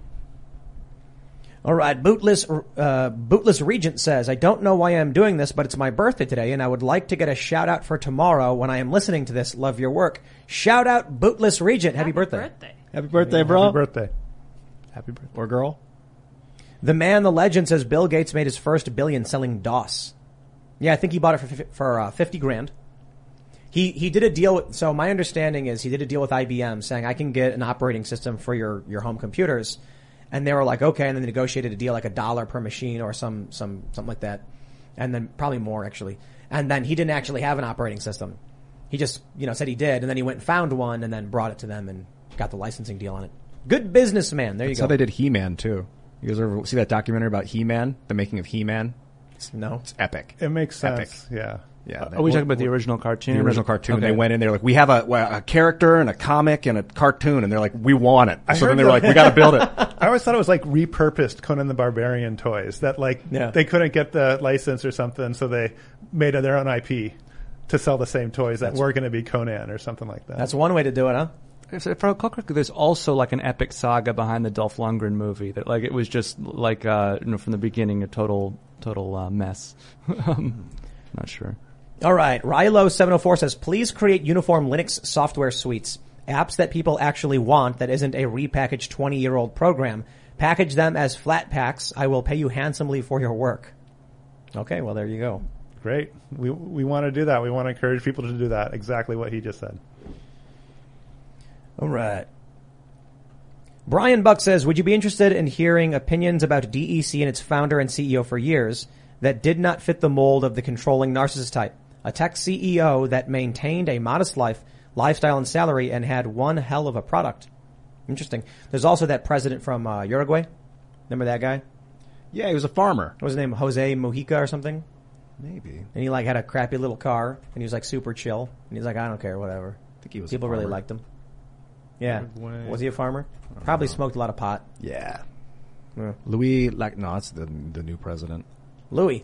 All right, Bootless Regent says, I don't know why I'm doing this, but it's my birthday today, and I would like to get a shout-out for tomorrow when I am listening to this. Love your work. Shout-out, Bootless Regent. Happy birthday. Happy birthday, bro. Happy birthday. Happy birthday. Or girl. The man, the legend, says Bill Gates made his first billion selling DOS. Yeah, I think he bought it for 50 grand. He did a deal so my understanding is he did a deal with IBM saying, I can get an operating system for your home computers. And they were like, okay. And then they negotiated a deal like $1 per machine or something like that. And then probably more actually. And then he didn't actually have an operating system. He just, said he did. And then he went and found one and then brought it to them and got the licensing deal on it. Good businessman. There you That's go. how they did He-Man too. You guys ever see that documentary about He-Man? The making of He-Man? No. It's epic. It makes sense. Epic. Yeah. Yeah. Are we talking about the original cartoon? The original cartoon. Okay. They went in there like, we have a character and a comic and a cartoon, and they're like, we want it. So then they were like, we got to build it. I always thought it was like repurposed Conan the Barbarian toys that they couldn't get the license or something, so they made their own IP to sell the same toys that were going to be Conan or something like that. That's one way to do it, huh? If I recall correctly, there's also like an epic saga behind the Dolph Lundgren movie that like it was just like from the beginning a total mess. Not sure. All right. Rilo704 says, please create uniform Linux software suites, apps that people actually want that isn't a repackaged 20-year-old program. Package them as flat packs. I will pay you handsomely for your work. Okay, well, there you go. Great. We want to do that. We want to encourage people to do that. Exactly what he just said. All right. Brian Buck says, would you be interested in hearing opinions about DEC and its founder and CEO for years that did not fit the mold of the controlling narcissist type? A tech CEO that maintained a modest lifestyle and salary and had one hell of a product. Interesting. There's also that president from Uruguay. Remember that guy? Yeah, he was a farmer. What was his name? Jose Mujica or something? Maybe. And he had a crappy little car and he was super chill. And he's like, I don't care, whatever. I think he was. People a really farmer. liked him. Yeah. Uruguay. Was he a farmer? Probably smoked a lot of pot. Yeah. Yeah. Louis, no, that's the new president. Louis.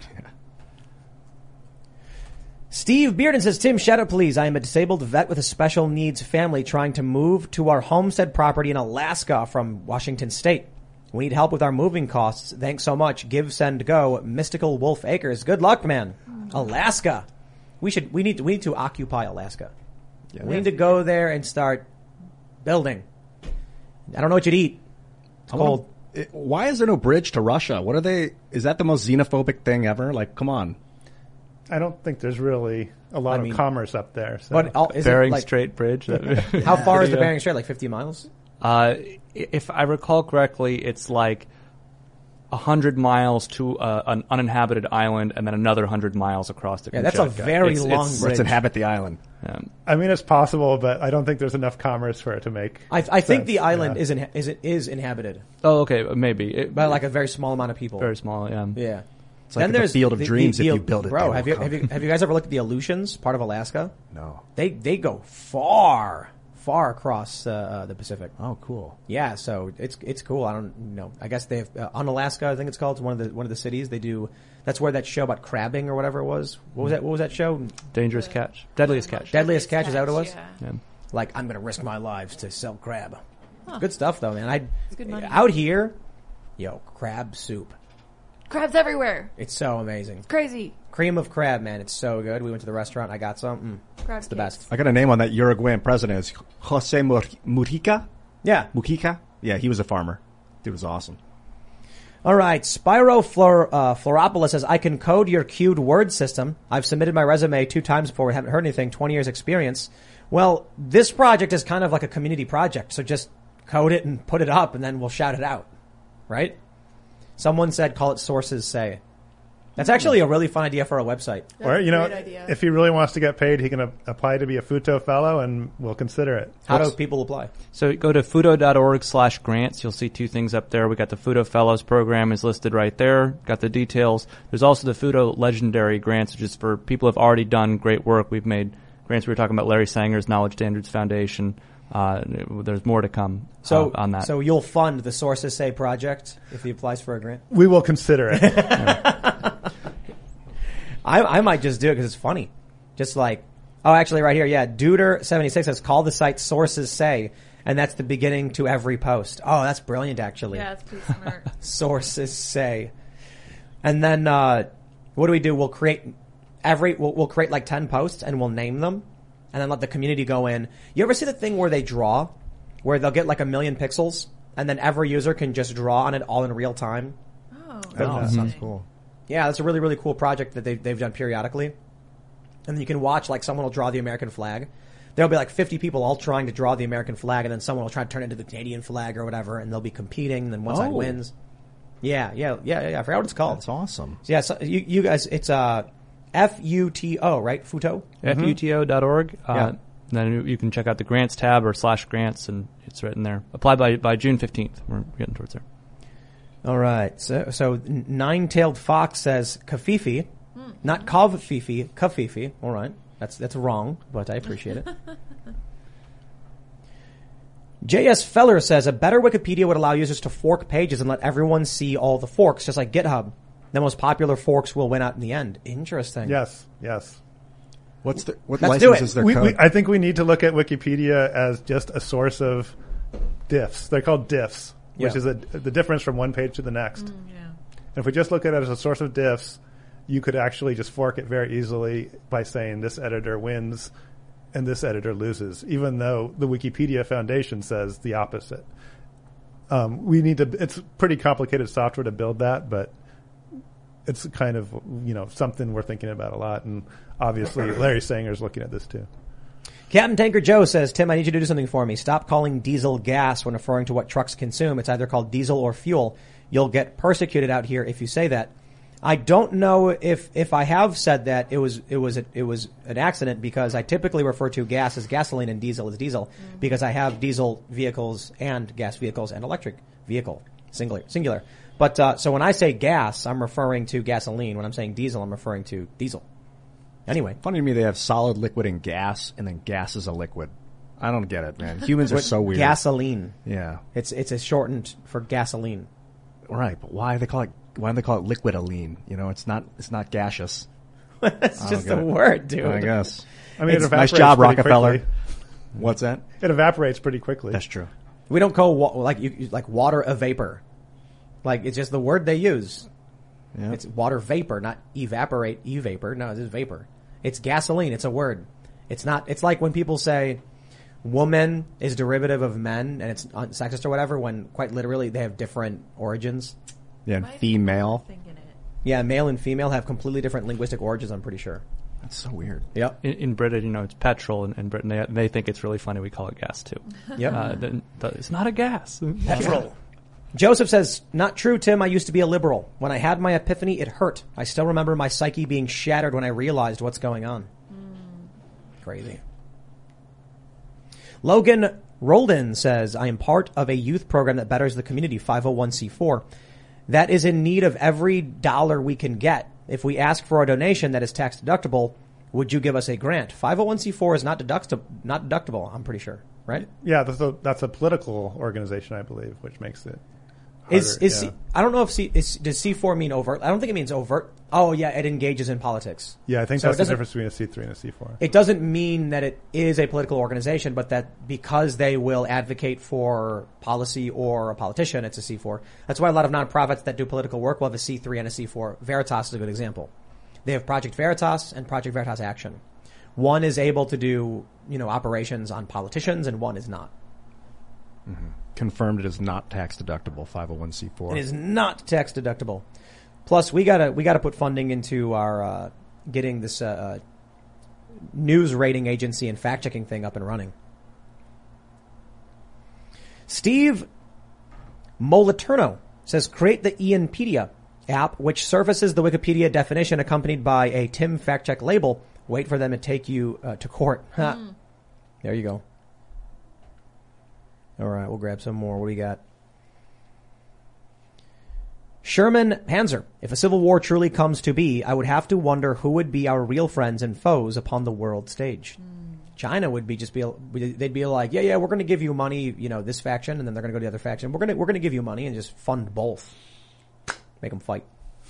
Steve Bearden says, Tim, shout out please. I am a disabled vet with a special needs family trying to move to our homestead property in Alaska from Washington State. We need help with our moving costs. Thanks so much. Give, send, go. Mystical Wolf Acres. Good luck, man. Alaska. We need to occupy Alaska. Yeah, We need to go there and start building. I don't know what you'd eat. It's cold. Why is there no bridge to Russia? What are they? Is that the most xenophobic thing ever? Like, come on. I don't think there's really a lot of commerce up there. So. But is Bering it like, Strait Bridge. how far is the Bering Strait? Like 50 miles? If I recall correctly, it's like 100 miles to an uninhabited island, and then another 100 miles across the. Yeah, that's a Kamchatka. very long it's- bridge. Let's inhabit the island. I mean, it's possible, but I don't think there's enough commerce for it to make. I think sense. the island Yeah. is inhabited Oh, okay, maybe by like a very small amount of people. very small. Yeah. Yeah. It's like the field of dreams if you build it. Bro, have you guys ever looked at the Aleutians, part of Alaska? No. They go far across the Pacific. Oh, cool. Yeah, so it's cool. I don't know. I guess they have on Alaska. I think it's called. It's one of the cities. They do. That's where that show about crabbing or whatever it was. What was that show? Dangerous Catch. Deadliest Catch. Deadliest Catch. Is that what it was? Yeah. Like, I'm gonna risk my lives to sell crab. Good stuff though, man. It's good money. Out here, crab soup. Crabs everywhere. It's so amazing. It's crazy. Cream of crab, man. It's so good. We went to the restaurant. I got some. Crab It's the cakes. best. I got a name on that Uruguayan president. It's Jose Mujica. Yeah. Mujica? Yeah, he was a farmer. Dude was awesome. All right. Spyro Floropoulos says, I can code your queued word system. I've submitted my resume 2 times before. We haven't heard anything. 20 years experience. Well, this project is kind of like a community project. So just code it and put it up and then we'll shout it out. Right? Someone said, call it Sources Say. That's actually a really fun idea for a website. Or, That's a great idea. if he really wants to get paid, he can apply to be a Futo fellow and we'll consider it. How do people apply? So go to futo.org/grants. You'll see 2 things up there. We got the Futo Fellows program is listed right there. Got the details. There's also the Futo Legendary Grants, which is for people who have already done great work. We've made grants. We were talking about Larry Sanger's Knowledge Standards Foundation. There's more to come on that. So you'll fund the Sources Say project if he applies for a grant? We will consider it. I might just do it because it's funny. Just like, actually right here, yeah, Duder76 says, call the site Sources Say, and that's the beginning to every post. Oh, that's brilliant, actually. Yeah, it's pretty smart. Sources Say. And then, what do? We'll create we'll create like 10 posts and we'll name them and then let the community go in. You ever see the thing where they draw, where they'll get like 1 million pixels and then every user can just draw on it all in real time? Oh, That sounds cool. Yeah, that's a really, really cool project that they've done periodically. And then you can watch, like, someone will draw the American flag. There'll be like 50 people all trying to draw the American flag, and then someone will try to turn it into the Canadian flag or whatever, and they'll be competing, and then one side wins. Yeah. I forgot what it's called. That's awesome. So yeah, so you guys, it's FUTO, right? Futo? FUTO.org. Yeah. Then you can check out the grants tab or /grants, and it's written there. Apply by June 15th. We're getting towards there. All right. So Nine-Tailed Fox says Kafifi, not Kavfifi, Kafifi. All right. That's wrong, but I appreciate it. J.S. Feller says a better Wikipedia would allow users to fork pages and let everyone see all the forks, just like GitHub. The most popular forks will win out in the end. Interesting. Yes. What Let's license do it. is their code? I think we need to look at Wikipedia as just a source of diffs. They're called diffs, which is the difference from one page to the next. yeah. And if we just look at it as a source of diffs, you could actually just fork it very easily by saying this editor wins and this editor loses, even though the Wikipedia Foundation says the opposite. It's pretty complicated software to build that, but it's kind of, something we're thinking about a lot. And obviously Larry Sanger's looking at this too. Captain Tanker Joe says, Tim, I need you to do something for me. Stop calling diesel gas when referring to what trucks consume. It's either called diesel or fuel. You'll get persecuted out here if you say that. I don't know if I have said that it was an accident, because I typically refer to gas as gasoline and diesel as diesel, because I have diesel vehicles and gas vehicles and electric vehicle singular. But so when I say gas, I'm referring to gasoline. When I'm saying diesel, I'm referring to diesel. Anyway, Funny to me, they have solid, liquid, and gas, and then gas is a liquid. I don't get it, man. Humans are so weird. gasoline. Yeah. It's a shortened for gasoline. Right, but why do they call it liquidoline? It's not gaseous. It's just get a it. word, dude. I guess. I mean, it Nice evaporates job, pretty Rockefeller. quickly. What's that? It evaporates pretty quickly. That's true. We don't call like water a vapor. Like, it's just the word they use. Yeah. It's water vapor, not evaporate, e-vapor. No, it's just vapor. It's gasoline. It's a word. It's not, it's like when people say woman is derivative of men and it's sexist or whatever, when quite literally they have different origins. Yeah, and Might be female. thinking it. Yeah, male and female have completely different linguistic origins, I'm pretty sure. That's so weird. Yep. In Britain, it's petrol. In Britain, they think it's really funny we call it gas too. Yep. It's not a gas. Petrol. Joseph says, not true, Tim. I used to be a liberal. When I had my epiphany, it hurt. I still remember my psyche being shattered when I realized what's going on. Crazy. Logan Roldan says, I am part of a youth program that betters the community, 501c4. that is in need of every dollar we can get. If we ask for a donation that is tax deductible, would you give us a grant? 501c4 is not deductible, I'm pretty sure, right? Yeah, that's a political organization, I believe, which makes it harder. I don't know if does C4 mean overt? I don't think it means overt. Oh yeah, it engages in politics. Yeah, I think So that's it the doesn't- difference between a C3 and a C4. It doesn't mean that it is a political organization, but that because they will advocate for policy or a politician, it's a C4. That's why a lot of nonprofits that do political work will have a C3 and a C4. Veritas is a good example. They have Project Veritas and Project Veritas Action. One is able to do, operations on politicians, and one is not. Confirmed it is not tax deductible, 501c4. It is not tax deductible. Plus, we gotta put funding into our getting this news rating agency and fact checking thing up and running. Steve Moliterno says, create the Ianpedia app, which surfaces the Wikipedia definition accompanied by a Tim fact check label. Wait for them to take you to court. There you go. All right, we'll grab some more. What do we got? Sherman Panzer. If a civil war truly comes to be, I would have to wonder who would be our real friends and foes upon the world stage. China would they'd be like, yeah, we're going to give you money, this faction, and then they're going to go to the other faction. We're going to give you money and just fund both. Make them fight.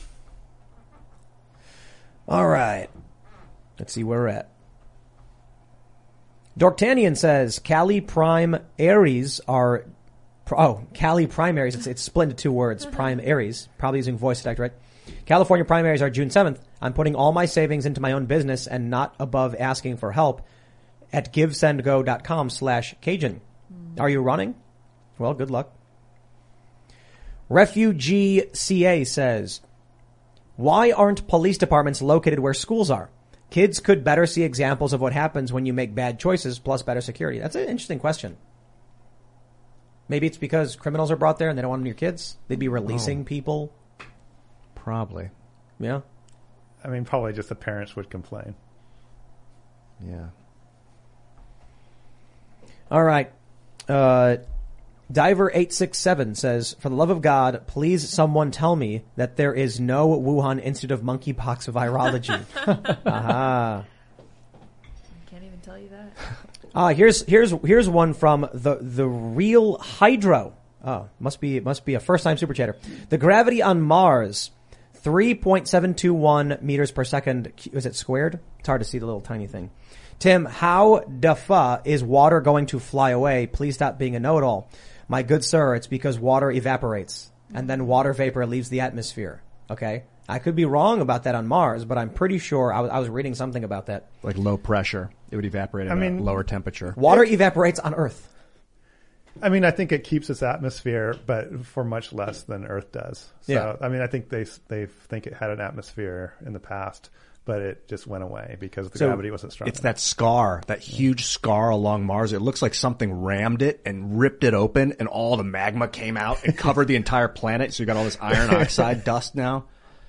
All right. Let's see where we're at. Dorktanian says Cali Prime Aries are Cali primaries. It's split into two words. Prime Aries. Probably using voice detect, right? California primaries are June 7th. I'm putting all my savings into my own business and not above asking for help at givesendgo.com/Cajun. Are you running? Well, good luck. Refugee CA says, why aren't police departments located where schools are? Kids could better see examples of what happens when you make bad choices, plus better security. That's an interesting question. Maybe it's because criminals are brought there and they don't want them near kids. They'd be releasing people. Probably. Yeah. I mean, probably just the parents would complain. Yeah. All right. Diver867 says, for the love of God, please someone tell me that there is no Wuhan Institute of Monkeypox Virology. Aha. I can't even tell you that. Here's one from the real Hydro. Oh, must be a first time super chatter. The gravity on Mars, 3.721 meters per second. Is it squared? It's hard to see the little tiny thing. Tim, how the fuck is water going to fly away? Please stop being a know-it-all. My good sir, it's because water evaporates and then water vapor leaves the atmosphere. Okay? I could be wrong about that on Mars, but I'm pretty sure I was reading something about that. Like low pressure. It would evaporate at a lower temperature. Water evaporates on Earth. I mean, I think it keeps its atmosphere, but for much less than Earth does. So, Yeah. I mean, I think they think it had an atmosphere in the past, but it just went away because the gravity wasn't strong It's enough. that scar, that huge scar along Mars. It looks like something rammed it and ripped it open and all the magma came out and covered the entire planet. So you got all this iron oxide dust now.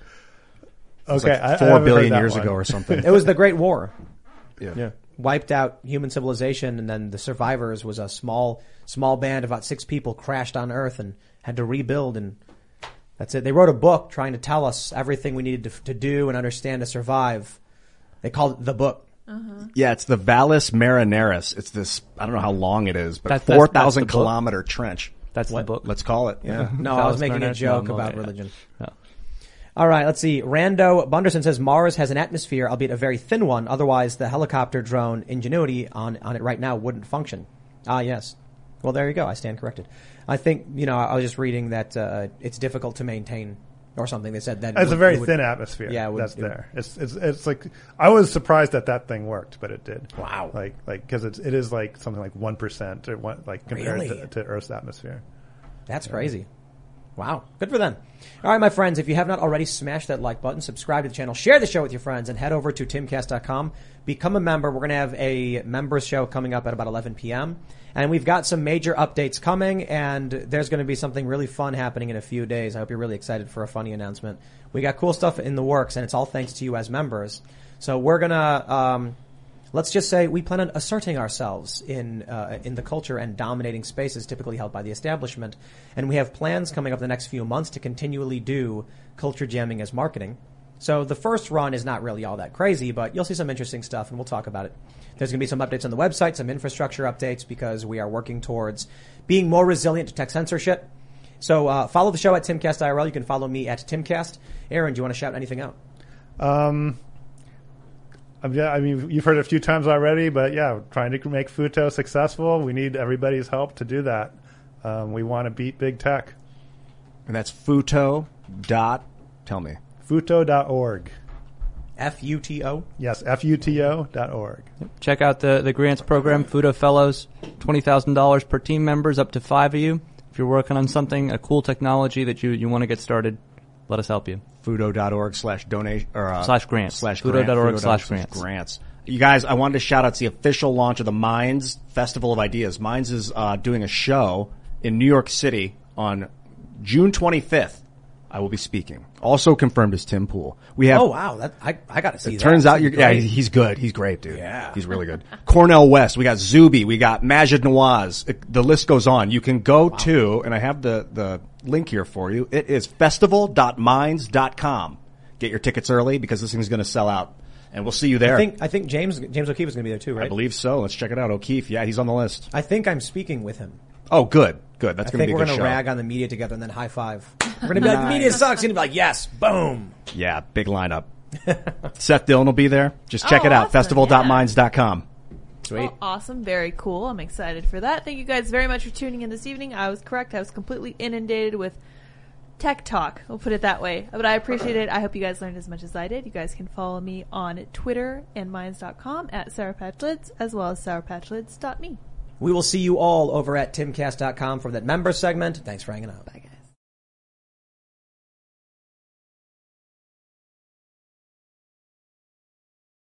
It's Okay, like I 4 haven't billion heard that years one. ago or something. It was the Great War. Yeah. Wiped out human civilization, and then the survivors was a small band, about 6 people crashed on Earth and had to rebuild, and that's it. They wrote a book trying to tell us everything we needed to do and understand to survive. They called it The Book. Yeah, it's the Valles Marineris. It's this, I don't know how long it is, but That's the 4,000 book? kilometer trench. That's the book. Let's call it. Yeah. No, I was Valles making a Marineris? joke No, about yeah. religion. No. All right, let's see. Rando Bunderson says Mars has an atmosphere, albeit a very thin one. Otherwise, the helicopter drone Ingenuity on it right now wouldn't function. Ah, yes. Well, there you go. I stand corrected. I think, I was just reading that it's difficult to maintain or something. They said that It's a very thin atmosphere. Yeah, that's there. It's like I was surprised that thing worked, but it did. Wow. Like because it is like something like 1% or one compared Really? to Earth's atmosphere. That's crazy. Wow. Good for them. All right, my friends, if you have not already, smash that like button, subscribe to the channel, share the show with your friends, and head over to timcast.com. Become a member. We're going to have a members show coming up at about 11 p.m. And we've got some major updates coming, and there's going to be something really fun happening in a few days. I hope you're really excited for a funny announcement. We got cool stuff in the works, and it's all thanks to you as members. So we're going to let's just say we plan on asserting ourselves in the culture and dominating spaces typically held by the establishment. And we have plans coming up the next few months to continually do culture jamming as marketing. So the first run is not really all that crazy, but you'll see some interesting stuff, and we'll talk about it. There's going to be some updates on the website, some infrastructure updates, because we are working towards being more resilient to tech censorship. So follow the show at Timcast IRL. You can follow me at Timcast. Aaron, do you want to shout anything out? I mean, you've heard it a few times already, but yeah, trying to make Futo successful. We need everybody's help to do that. We want to beat big tech. And that's Futo. Tell me. Futo.org. Futo? Yes, futo.org. Check out the grants program, Futo Fellows, $20,000 per team members, up to 5 of you. If you're working on something, a cool technology that you want to get started, let us help you. Futo.org/donation or slash grants. Futo.org/grants. You guys, I wanted to shout out, it's the official launch of the Minds Festival of Ideas. Minds is doing a show in New York City on June 25th. I will be speaking. Also confirmed is Tim Pool. We have. Oh wow, I got to see that. It turns out great. he's good. He's great, dude. Yeah. He's really good. Cornell West. We got Zuby. We got Majid Nawaz. The list goes on. You can go to, and I have the link here for you. It is festival.minds.com. Get your tickets early because this thing's going to sell out. And we'll see you there. I think James O'Keefe is going to be there too, right? I believe so. Let's check it out. O'Keefe. Yeah, he's on the list. I think I'm speaking with him. Oh, good. Good. That's going to be a good show. I think we're going to rag on the media together and then high five. We're going to be like, the media sucks. He's going to be like, yes, boom. Yeah, big lineup. Seth Dillon will be there. Just check it out. Awesome. Festival.minds.com. Sweet. Oh, awesome. Very cool. I'm excited for that. Thank you guys very much for tuning in this evening. I was correct. I was completely inundated with tech talk. We'll put it that way. But I appreciate it. I hope you guys learned as much as I did. You guys can follow me on Twitter and minds.com at SourPatchLids as well as sourpatchlids.me. We will see you all over at timcast.com for that member segment. Thanks for hanging out. Bye, guys.